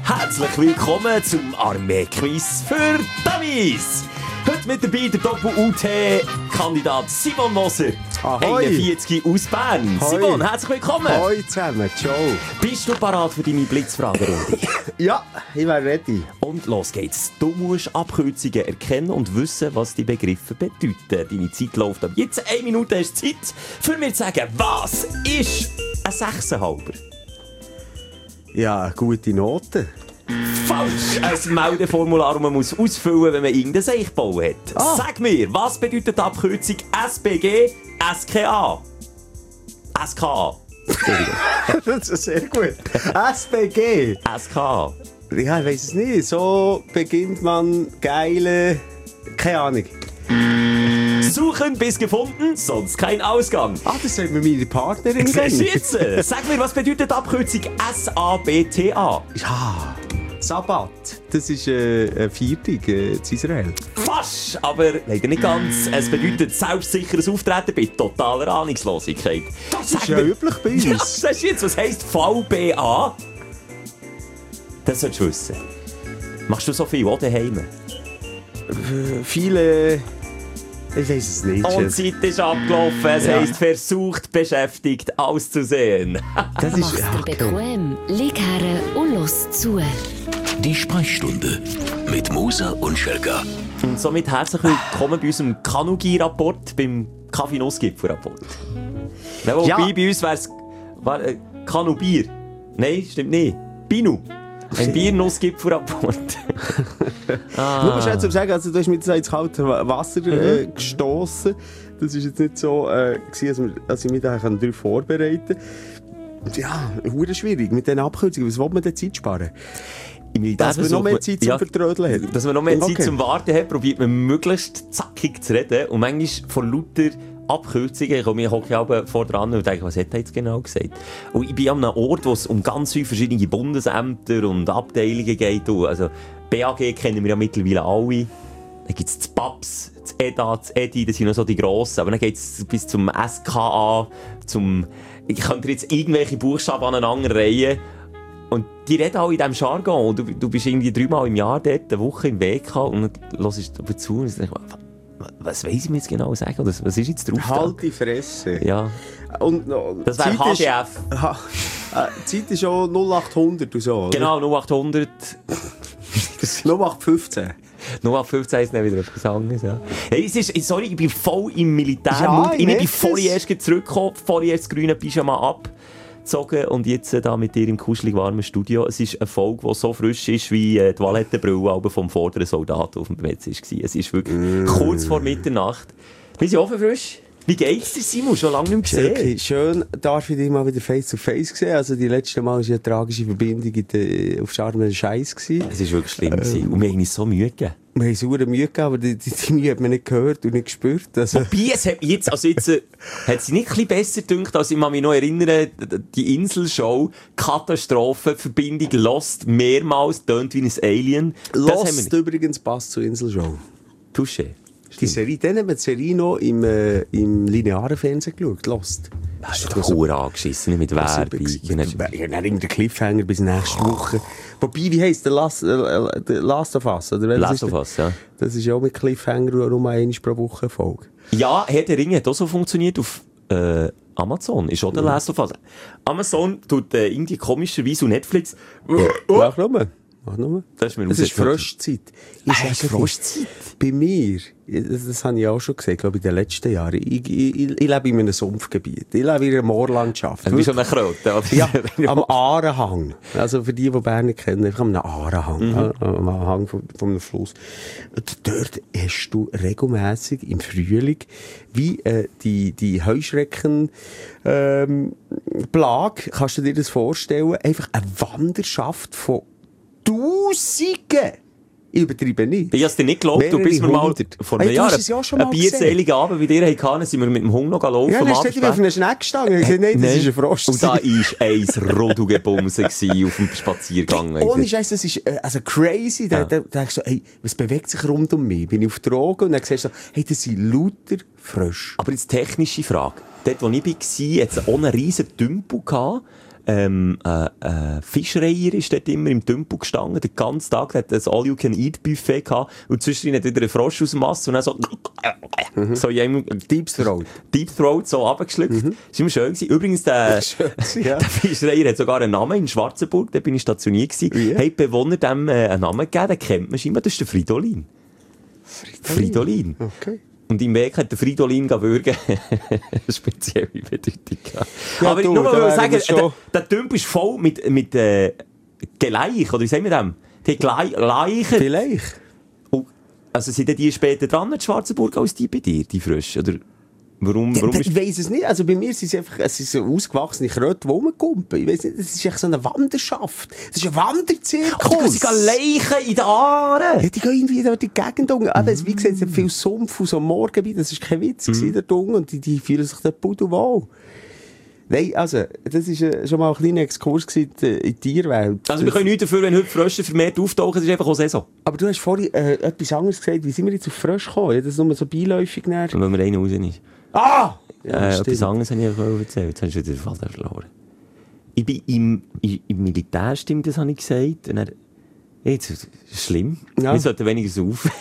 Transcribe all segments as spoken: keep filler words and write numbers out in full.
Herzlich willkommen zum Armee-Quiz für Dummies. Heute mit dabei der Doppel-U T-Kandidat Simon Moser. Ahoi. einundvierzig aus Bern. Hoi. Simon, herzlich willkommen. Hoi zusammen, ciao. Bist du parat für deine Blitzfragerunde? Ja, ich wäre ready. Und los geht's. Du musst Abkürzungen erkennen und wissen, was die Begriffe bedeuten. Deine Zeit läuft ab jetzt. Eine Minute hast Zeit, für mir zu sagen, was ist ein Sechsenhalber? Ja, gute Noten. Falsch! Ein Meldeformular, das man muss ausfüllen, wenn man irgendein Seich gebaut hat. Ah. Sag mir, was bedeutet die Abkürzung S B G S K A? S K A. Das ist sehr gut. S B G. S K A. Ja, ich weiss es nicht. So beginnt man geile... Keine Ahnung. Suchen bis gefunden, sonst kein Ausgang. Ah, das sagt mir meine Partnerin. Siehst du jetzt? Sag mir, was bedeutet die Abkürzung S A B T A? Ja, Sabbat. Das ist äh, ein Viertag äh, in Israel. Fast, aber leider nicht ganz. Es bedeutet selbstsicheres Auftreten bei totaler Ahnungslosigkeit. Das ist ja üblich bei uns. Ja, sagst du jetzt, was heisst V B A? Das solltest du wissen. Machst du so viel auch daheim? Äh, viele... Ich weiss es nicht. Und die Zeit ist abgelaufen. Es Ja. heisst versucht, beschäftigt, auszusehen. Das ist... Mach's dir bequem, lieg her und los zu. Die Sprechstunde mit Moser und Schelka. Und somit herzlich willkommen bei unserem Kanugi-Rapport, beim Kaffee-Nuss-Gipfel-Rapport. Ja, wobei, Ja. bei uns wäre es äh, Kanu-Bier. Nein, stimmt nicht. Binu. Ein Bier-Nuss-Gipfel-Rapport. Ah. Du musst jetzt aber sagen, also, du hast mich jetzt ins kalte Wasser äh, Mhm. gestossen. Das war jetzt nicht so, äh, gewesen, als, wir, als ich mich da darauf vorbereiten konnte. Ja, verdammt schwierig mit diesen Abkürzungen. Was will man denn Zeit sparen? Im Militär Dass man noch mehr versucht Zeit zum Vertrödeln hat. Dass man noch mehr Zeit Okay. zum Warten hat, probiert man möglichst zackig zu reden. Und manchmal von lauter Abkürzungen komme ich hocke aber vor dran und denke, was hat er jetzt genau gesagt? Und ich bin an einem Ort, wo es um ganz viele verschiedene Bundesämter und Abteilungen geht. Also B A G kennen wir ja mittlerweile alle. Dann gibt es das B A B S, das E D A, das E D I, das sind noch so die grossen. Aber dann geht es bis zum S K A, zum... Ich könnte jetzt irgendwelche Buchstaben aneinander reihen. Und die reden alle in diesem Jargon. Und du, du bist irgendwie dreimal im Jahr dort, eine Woche im W K und dann hörst du zu und denkst, was weiss ich mir jetzt genau sagen? Was, was ist jetzt drauf? Halt die Fresse. Ja, Und, no, das wäre Zeit H ist- D F. Ha, äh, die Zeit ist schon null acht hundert und so, oder? Genau, null acht hundert. null acht fünfzehn. null acht fünfzehn ist dann wieder etwas anderes. Ja. Hey, es ist, sorry, ich bin voll im Militär. Ja, ich ich bin merke voll es. erst gerade zurückgekommen, voll erst das grüne Pyjama abgezogen und jetzt äh, da mit dir im kuschelig warmen Studio. Es ist eine Folge, die so frisch ist wie äh, die Toilettenbrille aber vom vorderen Soldaten auf dem Metz war. Es ist wirklich Mm. kurz vor Mitternacht. Wir sind offen frisch. Wie geht's dir, Simon? Schon lange nicht mehr gesehen. Okay, schön, darf ich dich mal wieder face to face sehen. Also die letzte Mal war ja eine tragische Verbindung in der, auf Sharm el-Sheikh. Es war wirklich schlimm. Ähm. Und wir haben uns so Mühe gegeben. Wir haben sauer Mühe gegeben, aber die, die, die Mühe hat man nicht gehört und nicht gespürt. Also, Wobei, es hat jetzt, also jetzt, äh, hat sie nicht ein bisschen besser gedacht, als ich kann mich noch erinnern, die Inselshow, Katastrophe, Verbindung Lost, mehrmals, tönt wie ein Alien. Das haben wir Lost nicht. übrigens passt zur Inselshow. Touché. Die Serie, dann haben wir die Serie noch im, äh, im linearen Fernsehen geschaut, Lost. Das ist doch cool angeschissen, mit Werbung. Ja, dann irgendein Cliffhanger bis nächste Woche. Wobei, wie heisst der Last, äh, der Last of Us? Oder? Was Last ist of der? Us, ja. Das ist ja auch mit Cliffhanger und nur einmal pro Woche eine Folge. Ja, Herr der Ringe hat auch so funktioniert auf äh, Amazon. Ist auch der Last of Us. Amazon tut äh, irgendwie komischerweise und Netflix. Mach nochmal. Mach nochmal. Das ist mir Es ist rausgekommen. Froschzeit. Ah, sage ist dir, Froschzeit? Bei mir, das, das habe ich auch schon gesagt, glaube ich, in den letzten Jahren. Ich, ich, ich, ich lebe in einem Sumpfgebiet. Ich lebe in einer Moorlandschaft. Du bist schon eine Kröte, oder? Ja, am Aarenhang. Also für die, die Bern nicht kennen, einfach am Aarenhang. Mhm. Am Hang von, von einem Fluss. Und dort hast du regelmässig im Frühling wie äh, die, die Heuschrecken ähm, Plage, kannst du dir das vorstellen, einfach eine Wanderschaft von Tausenden. Ich übertreibe nicht. Ich hab's dir nicht geglaubt, du Mehrere bist mir mal hundert. vor Hey, einem du Jahr hast es ja auch schon einen mal bierseligen Abend wie dir hatten, sind wir mit dem Hund noch laufen. Ja, am dann steht ich auf Absperr. einer Schneckstange. Ich gesagt, nein, das ist ein Frosch. Und da war ein Rodugebumse auf dem Spaziergang. Ohne Scheiß, das ist äh, also crazy. Da, Ja. da, da denkst du so, hey, was bewegt sich rund um mich? Bin ich auf Drogen? Und dann siehst du so, hey, das sind lauter Frösche. Aber jetzt technische Frage. Dort, wo ich war, hatte es auch einen riesen Tümpel gehabt. ähm, äh, äh, Fischreier ist dort immer im Tümpel gestanden, den ganzen Tag, der hat ein All-You-Can-Eat-Buffet gehabt, und zwischendrin hat wieder ein Frosch aus dem Wasser und dann so, mhm. so jedem, Deep Throat. Deep Throat, so runtergeschluckt. Mhm. Das war immer schön gewesen. Übrigens, der, schön, ja. der Fischreier hat sogar einen Namen in Schwarzenburg, da bin ich stationiert gewesen. Yeah. Hey, Bewohner dem äh, einen Namen gegeben, den kennt man scheinbar, das ist der Fridolin. Fridolin. Fridolin. Okay. Und im Weg hat der Fridolin würgen eine spezielle Bedeutung gehabt. Ja, aber du, nur mal sagen, der, der Tümpel ist voll mit, mit äh, Gleich, oder wie sagen wir das? Die Gleichen. Vielleicht. Oh, also sind die später dran in Schwarzenburg als die bei dir, die frisch? Oder warum, warum ja, ich weiss es nicht. Also bei mir sind es einfach, es sind so ausgewachsene Kröte, die rumkumpen. Ich weiss nicht, das ist echt so eine Wanderschaft. Das ist ein Wanderzirkus. Oh, sie gehen Leichen in den Aaren. Ja, die gehen irgendwie durch die Gegend um. Aber mm. wie gesagt, es hat viel Sumpf und so Morgen, das war kein Witz, mm. der Dung, und die, die fühlen sich da pudelwohl. Nein, also, das war schon mal ein kleiner Exkurs in die Tierwelt. Also, wir können nichts dafür, wenn heute Frösche vermehrt auftauchen, es ist einfach auch Saison. Aber du hast vorhin äh, etwas anderes gesagt. Wie sind wir jetzt auf Frösche gekommen? Ja, das ist nur so beiläufig näher. Wenn wir einen raus ist. Ah! Ja, äh, etwas anderes habe ich auch erzählt. Jetzt hast du wieder den Faden verloren. Ich bin im, im, im Militär, stimmt, das habe ich gesagt. Und dann, jetzt, das ist schlimm. Ja. Wir sollten weniger saufen.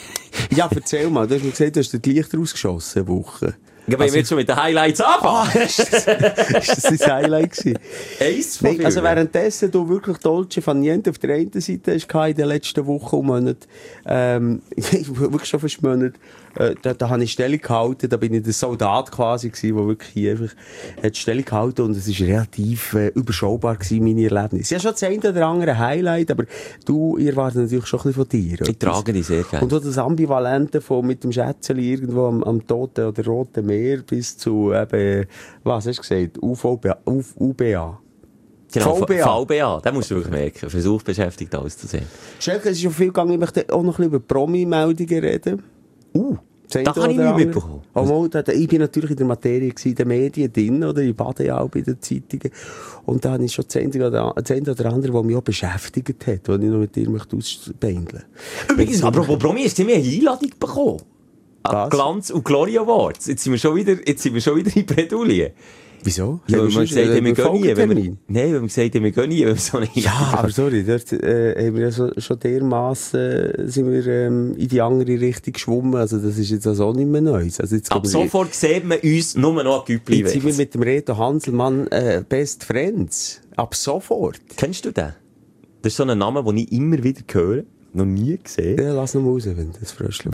Ja, erzähl mal. Du hast mir gesagt, du hast die Lichter rausgeschossen, eine Woche. Ja, aber also, ich will jetzt schon mit den Highlights anfangen. Ah, ist, das, ist das dein Highlight gewesen? Eins von Nein, also währenddessen du wirklich Dolce Faniente auf der einen Seite hast in den letzten Wochen und Monaten, ähm, wirklich schon fast Monate, äh, da, da habe ich Stellung gehalten, da bin ich der Soldat quasi gewesen, der wirklich hier einfach hat Stellung gehalten, und es war relativ äh, überschaubar gewesen, meine Erlebnisse. Ja, schon das eine oder andere Highlight, aber du, ihr wartet natürlich schon ein bisschen von dir. Ich trage dich sehr gerne. Und auch das Ambivalente von mit dem Schätzeli irgendwo am, am Toten oder Roten Meer bis zu eben, was hast du gesagt, U V B A? U B A. Genau, V B A. V B A, das musst du wirklich merken. Versuch beschäftigt, alles zu sehen. Schelke, es ist schon viel gegangen, ich möchte auch noch ein bisschen über Promi-Meldungen reden. Uh, das habe ich nicht mitbekommen. Oh, mal, da, ich bin natürlich in der Materie gewesen, in den Medien drin, oder? Ich bade ja auch bei den Zeitungen. Und da habe ich schon das eine oder, das eine oder andere, das mich auch beschäftigt hat, was ich noch mit dir möchte ausbeindeln. Übrigens, apropos Promi, hast du mir eine Einladung bekommen? Was? Glanz und Glory Awards. Jetzt sind wir schon wieder, jetzt sind wir schon wieder in Bredouille. Wieso? Ja, weil wir gesagt haben, wir gehen nie. Wenn wir, nein, weil wir gesagt haben, wir gehen nie. Wenn wir so eine ja, aber sorry, dort äh, haben wir ja so, schon dermassen äh, sind wir ähm, in die andere Richtung geschwommen. Also das ist jetzt also auch nicht mehr Neues. Also jetzt ab sofort wir, sieht man uns nur noch ein Güppli. Jetzt sind wir mit dem Reto Hanselmann äh, Best Friends. Ab sofort. Kennst du den? Das ist so ein Name, den ich immer wieder höre. Noch nie gesehen. Ja, lass noch mal raus, wenn das Fröschchen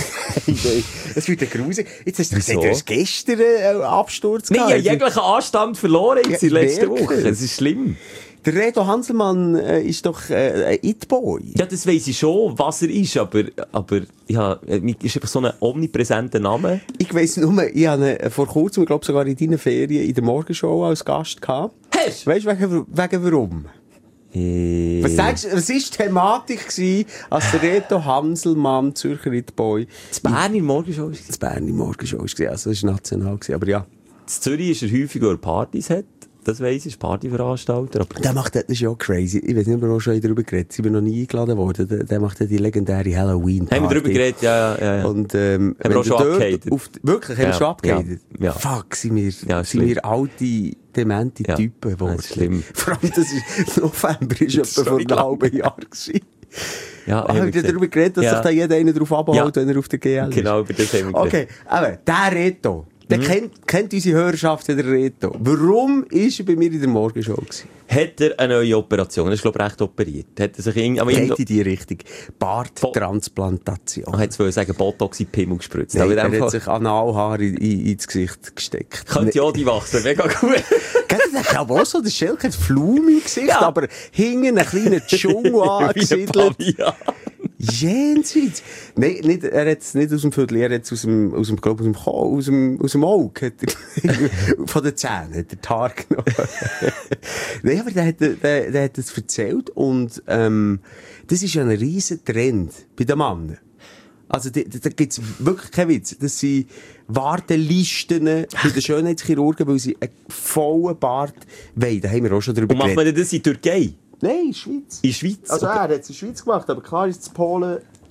Es wird ein Grusel. Jetzt hast du gesagt, du hast gestern einen Absturz gehabt. Nein, ich habe jeglichen Anstand verloren jetzt ja, in letzter Woche. Es ist schlimm. Der Reto Hanselmann äh, ist doch äh, ein It-Boy. Ja, das weiss ich schon, was er ist, aber, aber ja, ist einfach so ein omnipräsenter Name. Ich weiss nur, ich habe ihn vor kurzem, ich glaube sogar in deinen Ferien, in der Morgenshow als Gast gehabt. Hast du? Weißt du, wegen, wegen warum? Äh. Was sagst du, was war die Thematik gewesen, als der Reto Hanselmann, Zürcher It-Boy? Das Bern in Morgenshow war es? Das Bern in Morgenshow war es, also das war national gewesen, aber ja. In Zürich ist er häufiger, weil er Partys hat. Das weiss ich, ist Partyveranstalter. Aber der macht, das ist ja crazy. Ich weiß nicht, ob wir auch schon darüber geredet haben. Ich bin noch nie eingeladen worden. Der, der macht ja die legendäre Halloween-Party. Haben wir darüber geredet, ja, ja, ja. Und, ähm, haben wir auch schon abgehatet. Wirklich, haben ja, wir schon abgehatet? Ja. Ja. Fuck, sind wir, ja, sind wir alte, demente ja. Typen geworden. Das ist schlimm. Vor allem, das ist, November ist etwa vor einem halben Jahr gewesen. Ja, haben wir darüber geredet, dass ja. sich da jeder einen drauf abhält, ja. wenn er auf der G L ist? Genau, über das haben wir geredet. Okay, aber der Reto. Der mhm. kennt, kennt unsere Hörerschaft, der Reto. Warum ist er bei mir in der Morgenshow gewesen? Hat er eine neue Operation? Er ist, glaube ich, recht operiert. Hat er sich irgendwie... Geht in die Richtung. Barttransplantation. Ich hätte jetzt sagen, Botox in Pimmel gespritzt. Nein, er hat sich Analhaar in, in, ins Gesicht gesteckt. Könnte ja die wachsen, mega gut. Ich glaube auch so, der Schelke hat Flume im Gesicht, ja. aber hinten einen kleinen Dschungel angesiedelt. Jenseits. Nein, nicht, er hat es nicht aus dem Viertel, er hat es aus dem, aus dem, glaub, aus dem, aus dem, aus dem Auge, hat er, von den Zähnen, hat er die Haare genommen. Nein, aber der hat, der, der hat es erzählt und, ähm, das ist ja ein riesen Trend bei den Männern. Also, da, da gibt's wirklich keinen Witz. Das sind Wartelisten bei den Schönheitschirurgen, weil sie einen vollen Bart wollen. Da haben wir auch schon drüber geredet. Und macht man das in der Türkei? Nein, in der Schweiz. In der Schweiz? Also okay. er hat es in der Schweiz gemacht, aber klar ist es in Polen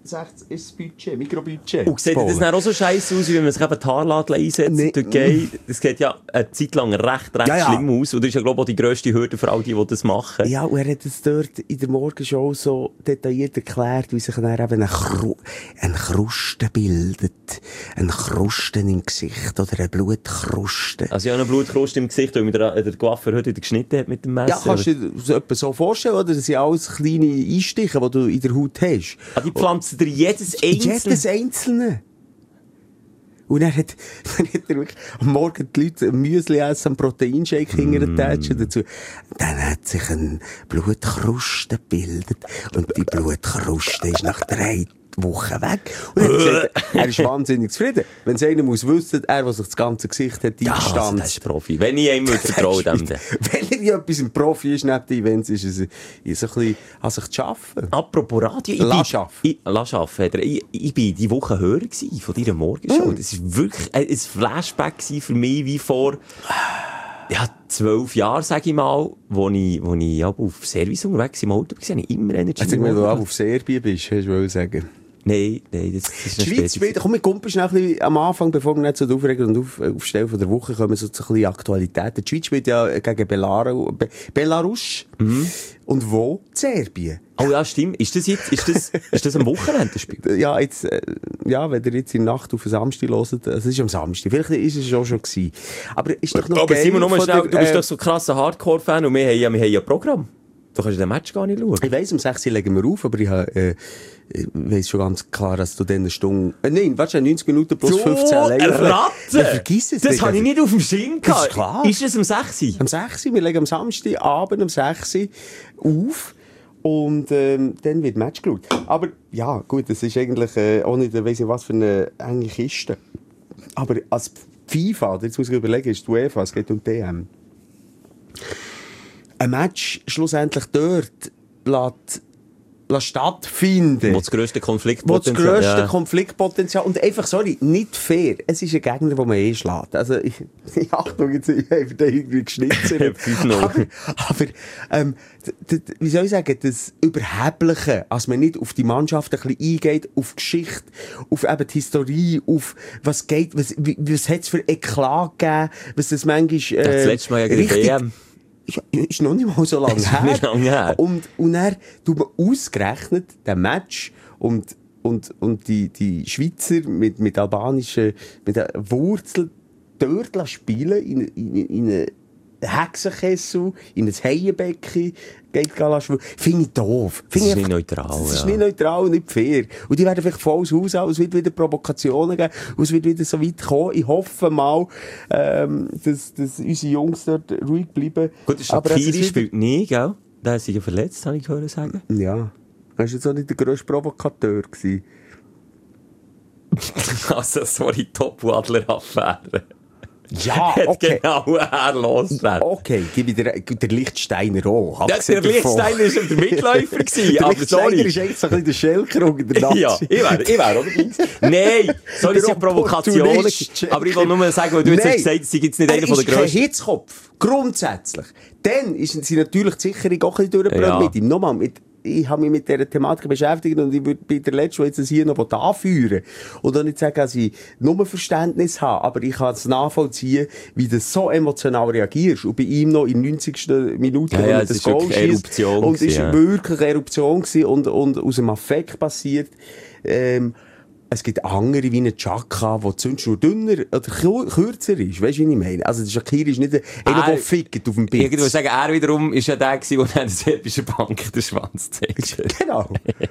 sechzig ist das Budget, Mikrobudget. Und sieht das dann auch so scheiße aus, wie wenn man sich eben die Haarladel einsetzt? Nee. Nee. Das geht ja eine Zeit lang recht, recht Ja, ja. schlimm aus. Und das ist ja, glaube ich, auch die grösste Hürde für all die, die das machen. Ja, und er hat es dort in der Morgenshow so detailliert erklärt, wie sich dann eben eine, Kru eine Kruste bildet. Eine Kruste im Gesicht oder eine Blutkruste. Also, ich habe eine Blutkruste im Gesicht, weil mir der, der Coiffeur heute wieder geschnitten hat mit dem Messer. Ja, kannst du dir das etwa so vorstellen, oder? Das sind alles kleine Einstiche, die du in der Haut hast. Ah, die pflanzen dir jedes einzelne. Jedes einzelne. Und dann hat, dann hat er wirklich am Morgen die Leute ein Müsli essen, einen Proteinshake Mm. hinterher dazu. Dann hat sich eine Blutkruste gebildet. Und die Blutkruste ist nach drei Wochen weg. Und er hat gesagt, er ist wahnsinnig zufrieden. Wenn es einer muss wissen, er, der sich das ganze Gesicht hat, Ja, also, eingestanzt. das ist Profi. Wenn ich ihm vertraue, dem dann. Wenn er ja etwas ein Profi ist, neben den Events, ist es, ist es ein bisschen, an sich zu arbeiten. Apropos Radio, ich Lass bin, arbeiten. ich, lass arbeiten, hat er. ich, ich bin die Woche Hörer gewesen von deiner Morgenshow. Mm. Das ist wirklich ein, ein Flashback gewesen für mich, wie vor, ja, zwölf Jahren, sag ich mal, wo ich, wo ich ja, auf Service unterwegs im Auto war, habe ich immer Energy. Also, wenn du auch auf Serbien bist, hast du sagen. Nein, nein, das, das ist Die eine Schweiz späte- spielt, komm, wir kumpeln schnell ein bisschen am Anfang, bevor wir nicht zu den Aufregern und auf, Aufstellen von der Woche kommen, so zu ein bisschen Aktualitäten. Die Schweiz spielt ja gegen Belaru, Be Belarus. Mhm. Und wo? Serbien. Oh ja, stimmt. Ist das jetzt, ist das, ist das am Wochenende das Spiel? Ja, jetzt, äh, ja, wenn ihr jetzt in der Nacht auf den Samstag hört, es ist am Samstag. Vielleicht ist es auch schon gewesen. Aber ist doch noch Aber geil Simon, nur von schnell, der, du bist äh, doch so ein krasser Hardcore-Fan und wir haben ja, wir haben ja ein Programm. Du kannst den Match gar nicht schauen. Ich weiss, um sechs Uhr legen wir auf, aber ich, äh, ich weiss schon ganz klar, dass du dann eine Stunde, äh, nein, warte, neunzig Minuten plus fünfzehn eine live. Ratte! Ja, vergiss es Das nicht. habe ich nicht auf dem Schirm Das gehabt. ist klar. Ist es um sechs Uhr? Am sechs Uhr, wir legen am Samstagabend um sechs Uhr auf. Und ähm, dann wird Match geschaut. Aber ja, gut, das ist eigentlich äh, auch nicht, weiss ich was für eine enge Kiste. Aber als FIFA, jetzt muss ich überlegen, ist die UEFA, es geht um die D M. Ein Match schlussendlich dort lässt, lässt stattfinden. Wo das grösste Wo das Konfliktpotenzial grösste ja. Konfliktpotenzial. Und einfach, sorry, nicht fair. Es ist ein Gegner, den man eh schlägt. Also, ich, ich Achtung, jetzt, ich habe den irgendwie geschnitzt. fünf null. aber, aber, ähm, d- d- wie soll ich sagen, das Überhebliche, als man nicht auf die Mannschaft ein bisschen eingeht, auf die Geschichte, auf eben die Historie, auf was geht, was, wie- was hat es für Eklat gegeben, was das manchmal, äh, Das letzte Mal gegen die W M. Ja, ist noch nicht mal so lange Ist her. nicht lange her. Und, und dann tut man ausgerechnet den Match und, und, und die, die Schweizer mit, mit albanischen, mit der Wurzel dort lassen spielen, in, in, in einen Hexenkessel, in ein Heienbecken, geht lassen. Finde ich doof. Das Finde ist ich nicht einfach- neutral, Das ist ja. nicht neutral und nicht fair. Und die werden vielleicht volles Haus haben, es wird wieder Provokationen geben, und es wird wieder so weit kommen. Ich hoffe mal, ähm, dass, dass unsere Jungs dort ruhig bleiben. Gut, der Aber es ist Shaqiri wieder- spielt nie, gell? Der ist ja verletzt, habe ich gehört sagen. Ja. Er war jetzt auch nicht der grösste Provokateur gewesen. Also, sorry, Top-Adler-Affäre. Ja, Hat okay. genau er losgelernt. Okay, gebe ich der, der Lichtsteiner auch. Ja, der Lichtsteiner war der Mitläufer, gewesen, Der aber Lichtsteiner sorry. ist eigentlich so ein bisschen der Schelker unter der Nazi. Ja, ich wäre, ich wäre, oder? Nein, sorry, es sind Der Provokationen. Opportunist. Aber ich will nur sagen, weil du jetzt Nein. hast gesagt, sie gibt nicht einer Er von der ist kein grössten. Hitzkopf. Grundsätzlich. Dann ist sie natürlich die Sicherung auch ein bisschen durchgebrannt Ja. mit ihm. Nochmal, mit, ich habe mich mit dieser Thematik beschäftigt und ich würde bei der Letzten, der jetzt das hier noch anführen und auch nicht sagen, dass ich nur Verständnis habe, aber ich kann es nachvollziehen, wie du so emotional reagierst. Und bei ihm noch in der neunzigsten Minute, Ja, wenn ja, er es das ist Goal wirklich eine schießt. Eruption Und es ist gewesen, ja. wirklich eine Eruption gewesen und, und aus dem Affekt passiert. Ähm, es gibt andere wie einen Chaka, der Zündschnur dünner oder kür- kürzer ist. Weißt du, wie ich meine? Also, der Shaqiri ist nicht einer, Ah, der fickt auf dem Bild. Ich würde sagen, er wiederum ist ja der gewesen, der an der serbischen Bank den Schwanz zeigt. Genau.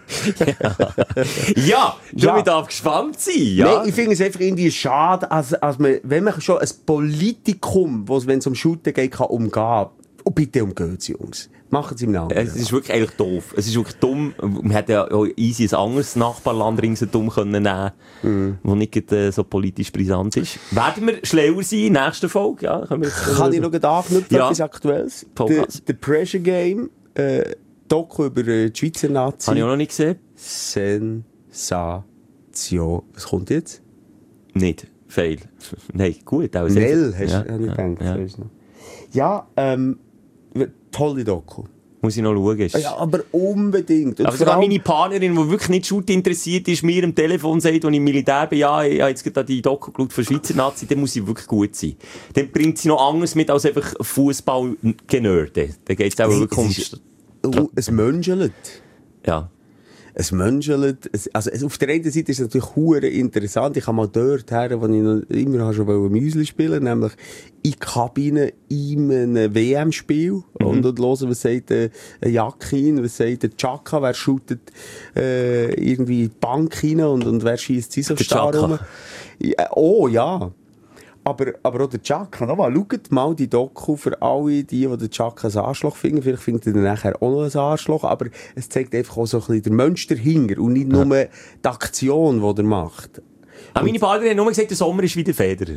Ja, schon Ja. ja. darf gespannt sein, ja. Nein, ich finde es einfach irgendwie schade, als, als man, wenn man schon ein Politikum, wo es, wenn es um Shooten geht, kann umgehen. Und bitte umgehen Sie, Jungs. Machen Sie im Namen. Es ist wirklich eigentlich doof. Es ist wirklich dumm. Man hätte ja auch easy ein anderes Nachbarland ringsherum können nehmen, Mhm. wo nicht gerade, äh, so politisch brisant ist. Werden wir schlauer sein in der nächsten Folge? Ja, können wir jetzt, Kann ich noch gerade anknüpfen, Ja. etwas Aktuelles? Der, Vollgas. der Pressure Game, äh, Doku über äh, die Schweizer Nazi. Habe ich auch noch nicht gesehen. Sensation. Was kommt jetzt? Nicht. Fail. Nein, gut. Auch Nell, hast ja, du ja, nicht ja, gedacht. ja. Ja, ja ähm, tolle Doku. Muss ich noch schauen. Ist... Ja, aber unbedingt. Und aber sogar meine Partnerin, die wirklich nicht Shoot interessiert ist, mir am Telefon sagt, als ich im Militär bin, ja, ich habe jetzt gerade die Doku geschaut von Schweizer Nazi, dann muss sie wirklich gut sein. Dann bringt sie noch anderes mit als einfach Fußball genörden. Dann geht es auch nee, wirklich um... Oh, es menschelt. Ja. Es menschelt. Also, es, auf der einen Seite ist es natürlich hure interessant. Ich habe mal dort her, wo ich noch immer schon Müsli spielen, nämlich in die Kabine in einem W M-Spiel. Mhm. Und dort hören, was sagt der Jakin, was sagt der Chaka, wer shootet äh, irgendwie in die Bank rein und, und wer schießt sie so starr rum. Ja, oh ja. Aber, aber auch der Chaka, nochmal, schaut mal die Doku für alle, die, die den Chaka ein Arschloch finden. Vielleicht findet ihr nachher auch noch ein Arschloch, aber es zeigt einfach auch so ein bisschen den Mensch dahinter und nicht nur ja. die Aktion, die er macht. Aber meine Partnerin hat nur gesagt, der Sommer ist wie der Federer.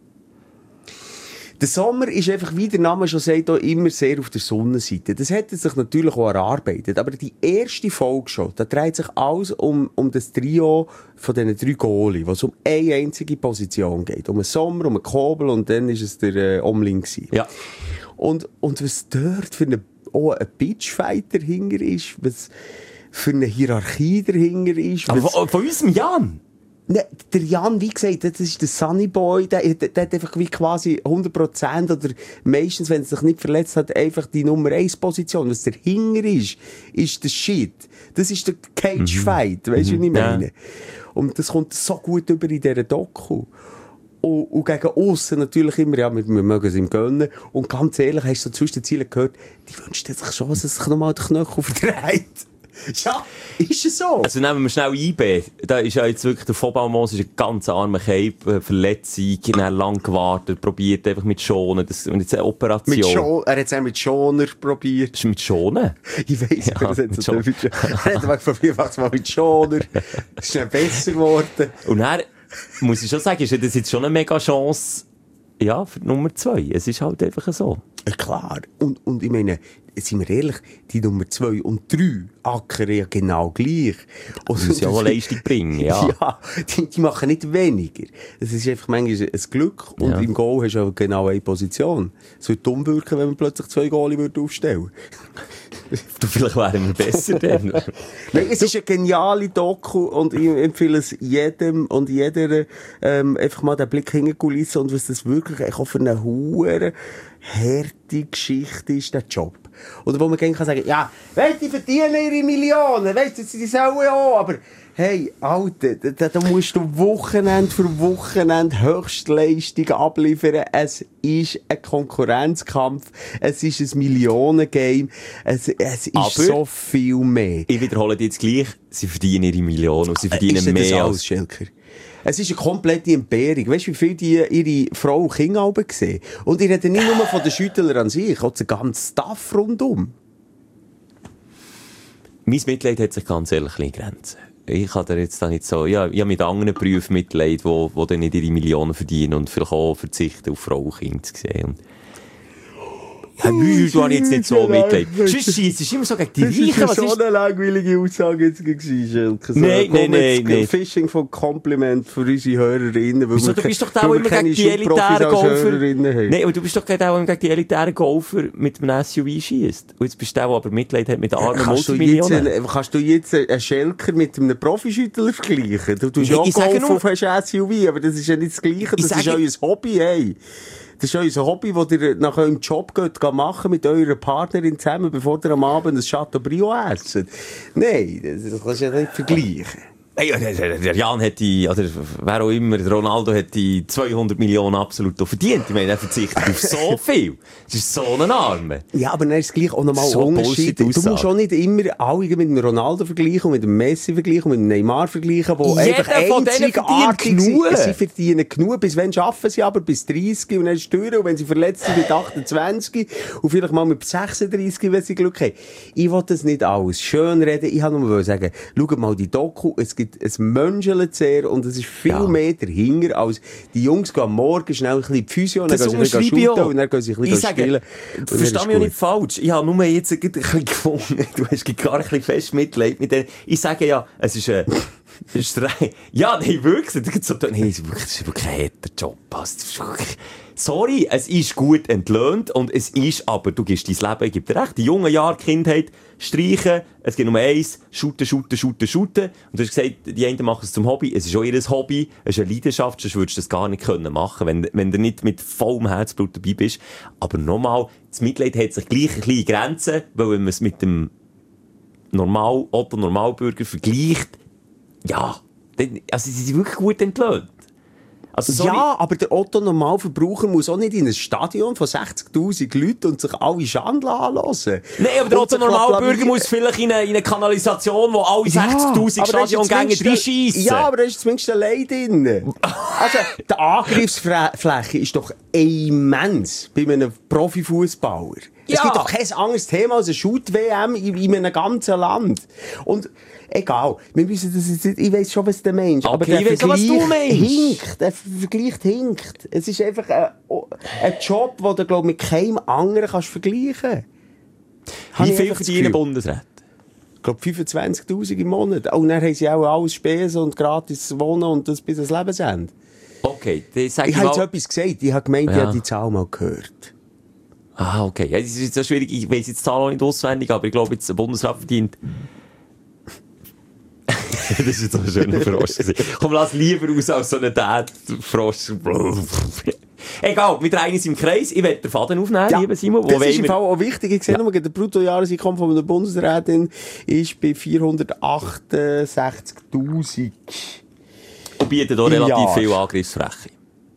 Der Sommer ist einfach, wie der Name schon sagt, auch immer sehr auf der Sonnenseite. Das hätte sich natürlich auch erarbeitet. Aber die erste Folge schon, da dreht sich alles um, um das Trio von diesen drei Goalie, wo es um eine einzige Position geht. Um einen Sommer, um einen Kobel und dann ist es der äh, Omling gewesen. Ja. Und, und was dort für eine, auch ein Pitchfight dahinter ist, was für eine Hierarchie dahinter ist. Aber von, von unserem Jan? Ne, der Jan, wie gesagt, das ist der Sunny Boy, der, der, der hat einfach wie quasi hundert Prozent oder meistens, wenn er sich nicht verletzt hat, einfach die Nummer eins Position. Was dahinter ist, ist der Shit. Das ist der Cage-Fight, mhm. Weißt du, mhm. wie ich meine? Ja. Und das kommt so gut über in dieser Doku. Und, und gegen aussen natürlich immer, ja, wir, wir mögen es ihm gönnen. Und ganz ehrlich, hast du so zwischen den Zielen gehört, die wünscht sich schon, dass er sich nochmal den Knöchel verdreht. Ja, ist es so? Also nehmen wir schnell I B. Da ist ja jetzt wirklich der Vollbaumos, ist ein ganz armer Cape, Verletzung, dann lang gewartet, probiert einfach mit Schonen, das ist jetzt eine Operation. Mit Scho- er hat es auch mit Schoner probiert. Ist mit Schonen? Ich weiss, ja, aber das hat so mit Schoner. Er hat probiert, mach's mal mit Schoner. Das ist dann besser geworden. Und dann, muss ich schon sagen, ist das jetzt schon eine mega Chance, ja, für Nummer zwei. Es ist halt einfach so. Ja, klar. Und, und ich meine, sind wir ehrlich, die Nummer zwei und drei ackern ja genau gleich. Und müssen ja auch Leistung bringen, ja. Ja, die, die machen nicht weniger. Es ist einfach manchmal ein Glück und ja. Im Goal hast du auch genau eine Position. Es würde dumm wirken, wenn man plötzlich zwei Goalie aufstellen würde. Du, vielleicht wären wir besser dann. Nein, es ist eine geniale Doku und ich empfehle es jedem und jeder, ähm, einfach mal den Blick hinter die Kulissen und was das wirklich auch für eine hure harte Geschichte ist, der Job. Oder wo man gerne kann sagen, ja, weißt, die verdienen ihre Millionen, weißt du, die sollen auch, aber hey, Alter, da, da musst du Wochenende für Wochenende Höchstleistung abliefern. Es ist ein Konkurrenzkampf, es ist ein Millionengame, es, es ist aber so viel mehr. Ich wiederhole dir jetzt gleich, sie verdienen ihre Millionen und sie verdienen ist mehr das als... Alles, Schelker? Es ist eine komplette Entbehrung. Weißt du, wie viel die ihre Frau und Kinder haben gesehen? Und ich rede nicht nur von den Schüttler an sich, auch den ganzen Staff rundum. Mein Mitleid hat sich ganz ehrlich in Grenzen. Ich habe da jetzt da nicht so, ja, ich habe mit anderen Berufen Mitleid, die, die dann nicht ihre Millionen verdienen und vielleicht auch verzichten auf Frau und Kinder zu sehen. Ja, du hast jetzt nicht so Mitleid. Sonst ist es immer so gegen die Reichen. Das war so eine langweilige Aussage jetzt gewesen, so, nein, nein, nein, nein. Fishing von Kompliment für unsere Hörerinnen. Wieso, du bist doch da auch immer gegen die elitären Golfer. Nein, aber du bist doch auch immer gegen die elitären Golfer mit einem S U V schießt. Und jetzt bist du auch aber Mitleid hat mit armen Multimillionen. Kannst du jetzt einen Schelker mit einem Profischüttler vergleichen? Du tust ja auch Golf auf einem S U V, aber das ist ja nicht das Gleiche. Das ist auch ein Hobby, hey. Das ist ja unser Hobby, das ihr nach eurem Job geht, machen mit eurer Partnerin zusammen, bevor ihr am Abend ein Chateaubriand esst. Nein, das kannst du ja nicht vergleichen. Hey, der, der Jan hätte, oder wer auch immer, der Ronaldo hätte zweihundert Millionen absolut verdient. Ich meine, er verzichtet auf so viel. Das ist so ein Arme. Ja, aber dann ist es gleich auch nochmal so Unterschied. Du musst auch nicht immer alle mit dem Ronaldo vergleichen, und mit dem Messi vergleichen, und mit dem Neymar vergleichen, wo jeder einfach einzigartig sind. Sie verdienen genug. Bis wann schaffen sie aber? Bis dreißig und dann ist es durch. Und wenn sie verletzt sind mit achtundzwanzig und vielleicht mal mit sechsunddreißig, wenn sie Glück haben. Ich will das nicht alles schön reden. Ich wollte nur sagen, schaut mal die Doku. Es gibt es menschelt sehr und es ist viel ja. mehr dahinter, als die Jungs gehen am Morgen schnell ein bisschen in die Physio und dann gehen sie shooten und dann gehen sie ein bisschen spielen. Du verstehst mich ja nicht falsch. Ich habe nur jetzt ein bisschen gefunden, du hast gar ein bisschen fest Mitleid mit denen. Ich sage ja, es ist eine Streng. Ja, nein, wirklich. Das ist so, nein, das ist wirklich, das ist wirklich ein harter Job. Das ist wirklich, sorry, es ist gut entlöhnt und es ist aber, du gibst dein Leben, ich gebe dir recht, die jungen Jahre, Kindheit, streichen, es geht um eins, shooten, shooten, shooten, shooten. Und du hast gesagt, die einen machen es zum Hobby, es ist auch ihr Hobby, es ist eine Leidenschaft, sonst würdest du das gar nicht können machen, wenn, wenn du nicht mit vollem Herzblut dabei bist. Aber nochmal, das Mitleid hat sich gleich eine kleine Grenze, weil wenn man es mit dem Normal, Otto Normalbürger vergleicht, ja, also sie sind wirklich gut entlöhnt. Also, sorry. Ja, aber der Otto Normalverbraucher muss auch nicht in ein Stadion von sechzigtausend Leuten und sich alle Schande anhören. Nein, aber der Otto Normalbürger muss vielleicht in eine, in eine Kanalisation, wo alle Ja, sechzigtausend Stadiongänge reinschiessen. Ja, aber da ist zumindest allein drin. Also, die Angriffsfläche ist doch immens bei einem Profifußballer. Es Ja. gibt doch kein anderes Thema als eine Shoot-W M in, in einem ganzen Land. Und egal, wir müssen das jetzt nicht, ich weiss schon, was der Mensch, Okay, aber der ich weiss auch, was du meinst. hinkt, der Vergleich hinkt. Es ist einfach ein, ein Job, den du, glaub ich, mit keinem anderen kannst vergleichen. Wie viel verdienen Bundesräte? Ich glaube fünfundzwanzigtausend im Monat. Und dann haben sie auch alles Spesen und gratis Wohnen und das bis ans Lebensende. Okay, das sag Ich ich habe jetzt mal. etwas gesagt, ich habe gemeint, ich Ja. habe die Zahl mal gehört. Ah, okay. Ja, das ist jetzt so schwierig, ich weiss jetzt die Zahl auch nicht auswendig, aber ich glaube, jetzt der Bundesrat verdient... Das ist jetzt so ein schöner Frosch. Komm, lass lieber aus als so einen Dad-Frosch. Egal, wir drehen uns im Kreis. Ich werde den Faden aufnehmen, lieber Simon. Wo das ist wollen im wir- Fall auch wichtig. Ich sehe Ja. nochmal, der Bruttojahreseinkommen von einer Bundesrätin ist bei vierhundertachtundsechzigtausend. Und bieten hier im relativ Jahr. viel Angriffsfläche.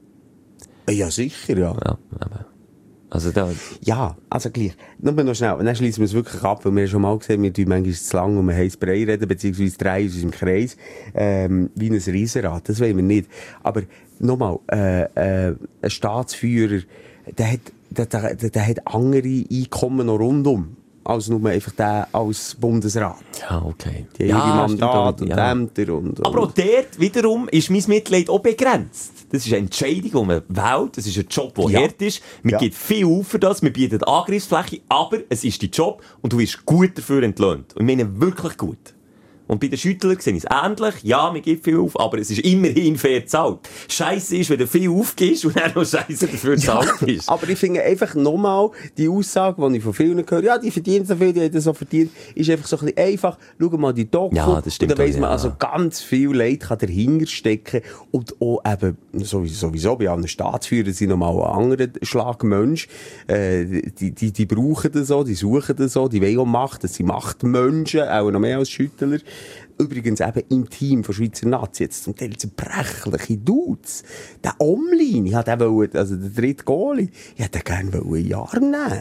Ja, sicher, ja. Ja, eben. Also da... Ja, also gleich. Nur noch schnell, und dann schließen wir es wirklich ab, weil wir haben schon mal gesehen, wir tun manchmal zu lang um einen heissen Brei reden, beziehungsweise drei aus unserem Kreis, ähm, wie ein Riesenrad, das wollen wir nicht. Aber nochmal, äh, äh, ein Staatsführer, der hat, der, der, der, der hat andere Einkommen noch rundum, als nur einfach der als Bundesrat. Ja, okay. Die haben Ja, ihre stimmt Mandate auch, und ja. Ämter und, und. Aber auch dort wiederum ist mein Mitleid auch begrenzt. Das ist eine Entscheidung, die man wählt. Das ist ein Job, der Ja. hart ist. Man Ja. gibt viel auf für das. Man bietet Angriffsfläche. Aber es ist dein Job und du wirst gut dafür entlöhnt. Und ich meine wirklich gut. Und bei den Schüttlern sehe ich es ähnlich. Ja, man gibt viel auf, aber es ist immerhin fair gezahlt. Scheisse ist, wenn du viel aufgibst und dann noch Scheisse dafür gezahlt bist. Aber ich finde einfach nochmal, die Aussage, die ich von vielen höre, ja, die verdienen so viel, die haben so verdient, ist einfach so ein bisschen einfach. Schau mal die Doku. Ja, das stimmt Und dann weiss auch, man, ja. also ganz viel Leid kann dahinter stecken. Und auch eben, sowieso, sowieso bei allen Staatsführern sind nochmal ein anderer Schlag Mensch. Äh, die, die, die brauchen das so, die suchen das so, die wollen auch Macht, das sind Machtmenschen, auch noch mehr als Schüttler. Übrigens eben im Team von Schweizer Nazi, jetzt zum Teil zerbrechliche Dudes. Der Omlin, ich hätte wollen, also der dritte Goalie, ich hätte gerne ein Jahr nehmen.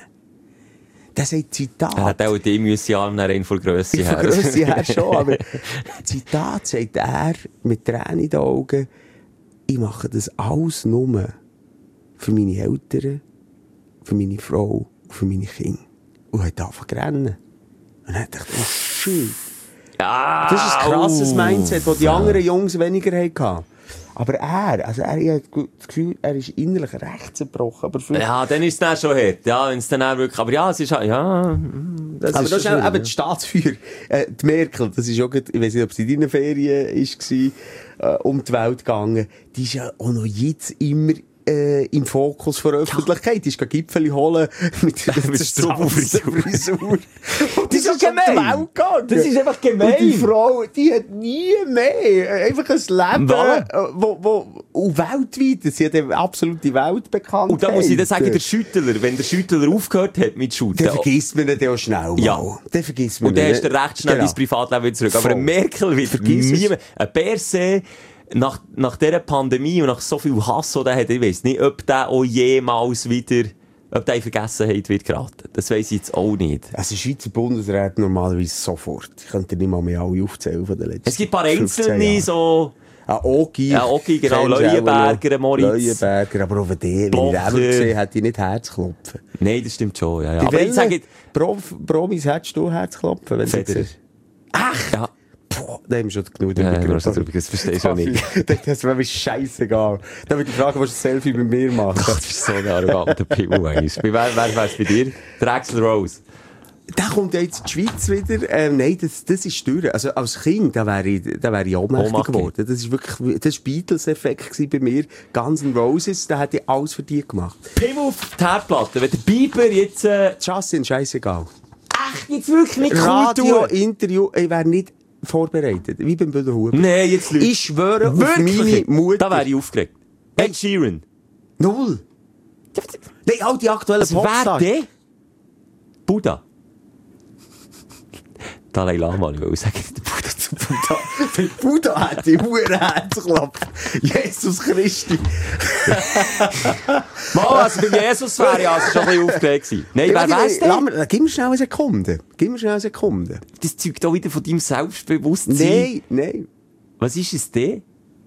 Das sagt Zitat. Er hat auch die müssen Arm rein von Grösse Von her. Grösse her schon, aber Zitat sagt er mit Tränen in den Augen, ich mache das alles nur für meine Eltern, für meine Frau und für meine Kinder. Und hat angefangen zu rennen. Und dann dachte ich, oh shit. Ah, Das ist ein krasses oh. Mindset, das die anderen Jungs weniger hatten. Aber er, also er, ich habe das Gefühl, er ist innerlich recht zerbrochen. Aber, für, Ja, dann ist es dann schon hart. Ja, wenn es dann auch wirklich... Aber ja, es ist halt... Ja, das aber ist das ist schon auch eben die schwierig, Staatsführer, äh, die Merkel, das ist auch, gut, ich weiß nicht, ob es in deinen Ferien war, äh, um die Welt gegangen. Die ist ja auch noch jetzt immer äh, im Fokus der Öffentlichkeit. Die ist Gipfeli holen mit der Mit Straubenfrisur. Frisur. Die ist Das ist um die gemein. Welt gegangen. Das ist einfach gemein. Und die Frau, die hat nie mehr. Einfach ein Leben, Voilà. äh, wo, wo, und weltweit. Sie hat eine absolute Weltbekanntheit. Und da muss ich dann sagen, der Schüttler, wenn der Schüttler aufgehört hat mit Shooten... Dann vergisst man den auch schnell mal. Ja. Dann vergisst man Und dann ihn. hast du recht schnell Genau. dein Privatleben wieder zurück. Aber Voll. ein Merkel wird Vergiss es. nie mehr... Ein Per se, nach, nach dieser Pandemie und nach so viel Hass, den er hat, ich weiss nicht, ob der auch jemals wieder... Ob der in Vergessenheit wird geraten. Das weiss ich jetzt auch nicht. Also, Schweizer Bundesrat normalerweise sofort. Ich könnte nicht mal mehr alle aufzählen von den letzten Es gibt ein paar fünfzehn Einzelne, Jahren. so... Ah, Ogi. Ja, Ogi, genau. Kennst du auch Leuenberger, noch? Moritz. Leuenberger, aber auch wenn der, wenn ich Blocher. den gesehen hätte ich nicht Herzklopfen. Nein, das stimmt schon, ja, ja. Bei Aber ich welchen sage... Prof, Promis hättest du Herzklopfen, wenn du Federer. siehst? Ach! Ja. Boah, da haben wir schon genug Ja, drüber das geredet. das verstehst du auch nicht. Das wäre mir scheißegal. Dann würde ich fragen, willst du ein Selfie mit mir machen? Das ist so ein arroganter Pimmel eigentlich. Wer, wer wär's bei dir? Der Axl Rose. Der kommt ja jetzt in die Schweiz wieder. Ähm, nein, das, das ist durch. Also, als Kind, da wäre ich, da wäre ich ohnmächtig geworden. Das ist wirklich, das war Beatles-Effekt bei mir. Guns N' Roses, da hätte ich alles für die gemacht. Pimmel auf die Herdplatte. Wenn der Bieber jetzt, äh... Justin, scheissegal. Echt, jetzt wirklich nicht cool Radio, tun. Interview, ich wäre nicht vorbereitet. Wie beim Bühler Huber. Nee, jetzt Leute. Ich schwöre Wirklich? auf meine Mutter. Da wäre ich aufgeregt. Ed Sheeran. Null. Nein, all die aktuellen Was wäre Popstars. der? Buddha. Dalai Lama, ich will sagen, der Buddha zu Buddha. Für Buddha hat die Hure Herzklappe. Jesus Christi. Mal, also bei Jesus wäre ich also schon ein bisschen aufgeregt gewesen. Nein, wer weiss denn? denn? Gib mir schnell eine Sekunde. Gib mir schnell eine Sekunde. Das zeugt auch wieder von deinem Selbstbewusstsein. Nein, nein. Was ist es denn?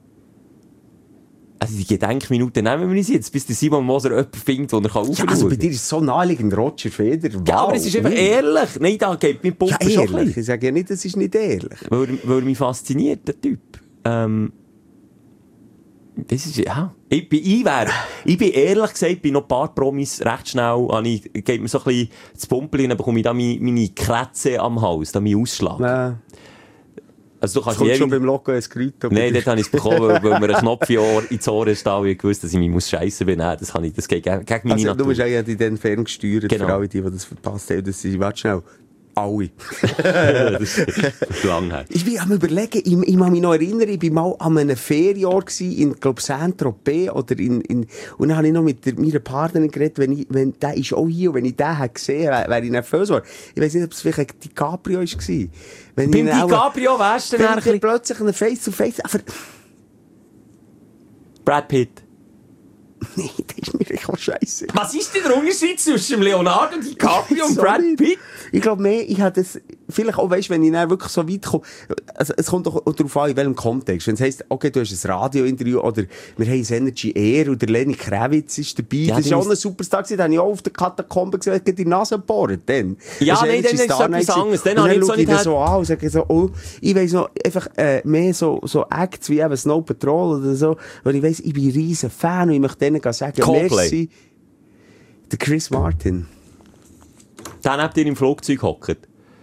Also die Gedenkminuten nehmen wir uns jetzt, bis der Simon Moser jemanden findet, den er aufschauen kann. Ja, also bei dir ist es so naheliegend, Roger Federer. Wow. Ja, aber es ist einfach ehrlich. Nein, da geht mein Pumpe Ja, schon ein ehrlich. bisschen. Ich sage ja nicht, das ist nicht ehrlich. Weil, er- weil er mich fasziniert, der Typ. Ähm, das ist, ja. Ich bin, ich wär, ich bin ehrlich gesagt, bei noch ein paar Promis recht schnell, habe ich, geht mir so ein bisschen das Pumpeln, dann bekomme ich da meine, meine Krätze am Hals, da meinen Ausschlag. Nein. Also du Das kannst kommt mir schon irgendwie- beim Logo Escrito. Nein, dort habe ich es bekommen, weil, weil mir ein Knopf in Ohr, ins Ohr ist da, und ich gewusst, dass ich mich muss scheissen benehmen. Das, habe ich, das geht gegen, gegen meine Also, Natur. du bist eigentlich dann ferngesteuert, Genau. für alle, die, die das verpasst haben. Das sind, warte schnell, alle. Das ist lang her. Ich bin am überlegen, ich, ich kann mich noch erinnern, ich war mal an einem Ferienjahr gsi in, glaub, Saint-Tropez, oder in, in, und dann habe ich noch mit der, meiner Partnerin geredet, wenn ich, wenn, der ist auch hier, und wenn ich den hätte gesehen, wäre wär ich nervös geworden. Ich weiss nicht, ob es vielleicht DiCaprio war. Wenn Beim ich ihn auch- DiCaprio wärst du wenn dann ein ich dann bisschen... plötzlich einen Face-to-Face, aber, Brad Pitt. nee, das ist mir echt scheiße. Was ist denn der Unterschied zwischen Leonardo DiCaprio und So Brad nicht. Pitt? Ich glaube mehr, ich habe das, vielleicht auch, weißt, wenn ich dann wirklich so weit komme, also, es kommt doch auch darauf an, in welchem Kontext. Wenn es heisst, okay, du hast ein Radiointerview, oder wir haben ein Energy Air, oder Lenny Kravitz ist dabei, Ja, das ist die auch muss- ein Superstar gewesen, den habe ich auch auf der Katakombe gesehen, hat die Nase gebohrt, dann. Ja, Das nein, Energy dann ist es Star etwas Night gewesen. anderes. Dann Und habe ich dann so schaue ich nicht das so an und sage so, oh, ich weiss noch, einfach, äh, mehr so, so Acts wie eben Snow Patrol oder so, weil ich weiss, ich bin ein riesen Fan, und ich möchte denen sagen, Coldplay. merci. Der Chris Martin. Der neben dir im Flugzeug hockt.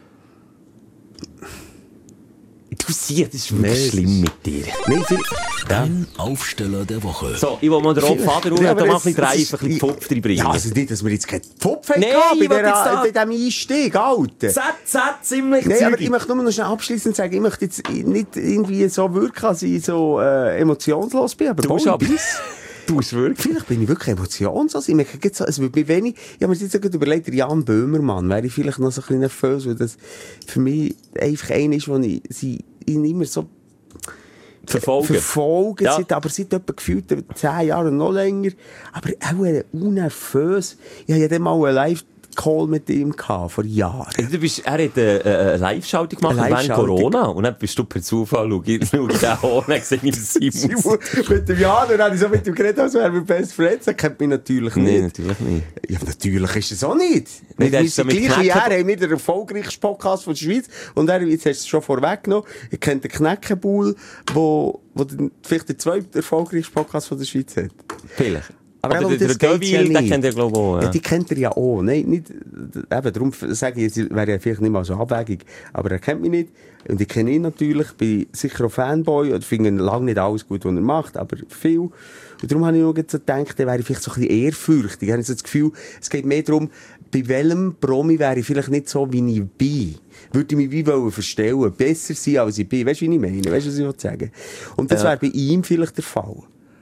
Du siehst, das ist wirklich Nee, schlimm mit dir. Nein, viel, Dein Aufsteller der Woche. So, ich will mal den Rob Vater Ja, rufen, aber da mal ein es- bisschen drehen, ein es ist- bisschen Pfupf reinbringen. Ja, also nicht, dass wir jetzt keinen Pfupf haben Nein, gehabt ich bei, will jetzt da- der, bei diesem Einstieg, Alter. Z, Z, ziemlich Nein, aber zügig. ich möchte nur noch schnell abschließend sagen, ich möchte jetzt nicht irgendwie so wirken, als ich so äh, emotionslos bin, aber Du bist boah, aber... ich bin's. Du bist wirklich... Vielleicht bin ich wirklich emotionslos. Ich merke jetzt so, es wird mir wenig, ich habe mir jetzt gerade überlegt, der Jan Böhmermann, wäre ich vielleicht noch so ein bisschen nervös, weil das für mich einfach einer ist, wo ich sie ihn immer so Verfolgen. verfolgen, Ja. seit, aber seit etwa gefühlt zehn Jahren noch länger. Aber auch äh, unnervös. Ich hatte ja dann mal einen Live-Call mit ihm gehabt, vor Jahren. Du bist, er hat eine, eine Live-Schaltung gemacht Eine während Live-Schaltung. Corona. Und dann bist du per Zufall, schau ich, schau ich den Horn, gesehen ich Simon. mit dem Jan, und dann habe ich so mit ihm geredet, als wäre mein Best Friend. Er kennt mich natürlich nicht. Nein, natürlich nicht. Ja, natürlich ist es auch nicht. Nein, wir der ist so sind mit gleich wie er, Knacken- haben wir den erfolgreichsten Podcast von der Schweiz. Und er, jetzt hast du es schon vorweggenommen, ihr kennt den Knäckebull, wo, wo den, vielleicht der zweite erfolgreichste Podcast von der Schweiz hat. Vielleicht. Aber Aber eben, der, das der geht's ja Deville, den nicht. kennt ihr, glaube ich, auch. Ja, Ja. die kennt er ja auch. Nein, nicht, eben, darum sage ich, es wäre ja vielleicht nicht mal so abwägig. Aber er kennt mich nicht. Und ich kenne ihn natürlich, bin sicher auch Fanboy und finde lange nicht alles gut, was er macht, aber viel. Und darum habe ich auch so gedacht, er wäre vielleicht so ein bisschen ehrfürchtig. Ich habe so das Gefühl, es geht mehr darum, bei welchem Promi wäre ich vielleicht nicht so, wie ich bin. Würde ich mich wie wollen verstellen, besser sein, als ich bin. Weißt du, wie ich meine? Weißt du, was ich will sagen? Und das Ja. wäre bei ihm vielleicht der Fall.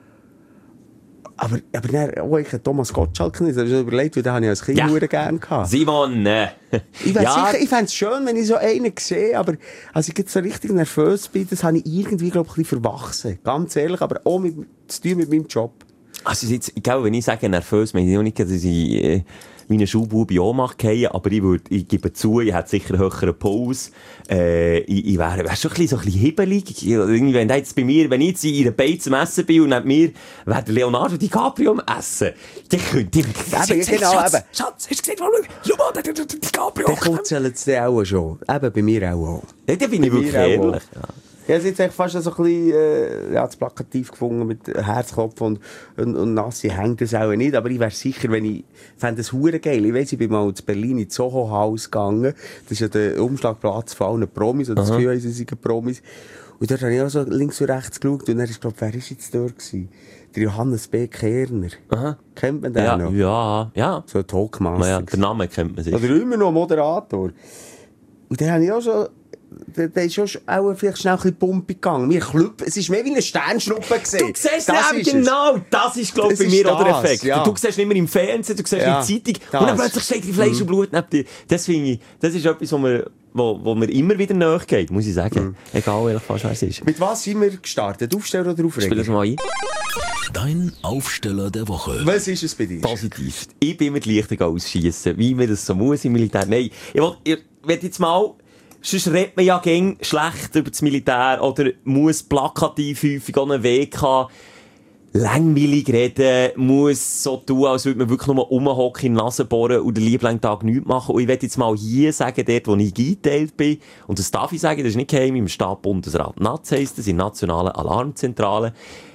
Aber, aber dann, oh, ich habe Thomas Gottschalk nicht. Das habe ich überlegt, weil den habe ich als Kind Ja. sehr gerne gehabt. Simon, äh. Ich wär ja, sicher, ich fände es schön, wenn ich so einen sehe, aber als ich jetzt so richtig nervös bin, das habe ich irgendwie, glaube ich, ein bisschen verwachsen. Ganz ehrlich, aber auch mit, zu tun mit meinem Job. also jetzt, ich glaube, wenn ich sage nervös, meine ich auch nicht, dass ich äh, meine Schulbuben in Ohnmacht fallen, aber ich, würd, ich gebe zu, ich hätte sicher einen höheren Puls. Äh, ich ich wäre wär schon ein bisschen, so ein bisschen hibbelig. Irgendwie, wenn, der jetzt bei mir, wenn ich jetzt in einer Beiz am Essen bin und neben mir wäre der Leonardo DiCaprio am Essen, dann könnte ich... Eben, genau, Schatz, eben. Schatz, hast du gesehen, warum? Schau mal, der, der, der DiCaprio. Dann kurzelt es dann auch schon. Eben, bei mir auch. auch. Ja, da bin ich Bei wirklich mir auch. ehrlich. Ja. habe es jetzt echt fast so ein bisschen, äh, ja, das plakativ gefunden mit Herzklopfen und, und, und nasse hängt das auch nicht. Aber ich wäre sicher, wenn ich, fände das hure geil. Ich weiss, ich bin mal in Berlin in Soho House gegangen. Das ist ja der Umschlagplatz von allen Promis, oder das Gefühl, sie sind Promis. Und dort habe ich auch so links und rechts geschaut und dann ist, glaube ich, wer ist jetzt dort gewesen? Der Johannes B. Kerner. Aha. Kennt man den Ja, noch? ja, ja. So ein Talkmaster. Ja, der Name kennt man sich. Oder immer noch Moderator. Und dann habe ich auch schon, der, der ist schon auch vielleicht schnell ein bisschen pumpig gegangen. Mir Klüpp, es ist mehr wie eine Sternschnuppe gesehen. Du siehst das eben genau, das ist, glaube ich, bei Das mir ist auch der das, Effekt. ja. Du siehst nicht mehr im Fernsehen, du siehst Ja, in der Zeitung das. und dann plötzlich steht die Fleisch und Blut neben dir. Das finde ich, das ist etwas, wo mir, wo, wo mir immer wieder nachgeht, muss ich sagen. Mhm. Egal, welcher fast wer es ist. Mit was sind wir gestartet? Aufsteller oder Aufreger? Spiel das mal ein. Dein Aufsteller der Woche. Was ist es bei dir? Positiv. Ich bin mit Lichter ausschiessen, wie man das so muss im Militär. Nein, ich will, ich will jetzt mal, sonst redet man ja gäng schlecht über das Militär oder muss plakativ häufig an einen Weg haben. Langweilig reden, muss so tun, als würde man wirklich nur rumhocken, in die Nase bohren und den lieben Tag nichts machen. Und ich will jetzt mal hier sagen, dort, wo ich eingeteilt bin, und das darf ich sagen, das ist nicht geheim, im Stab Bundesrat N A Z heisst das, in nationalen Alarmzentralen,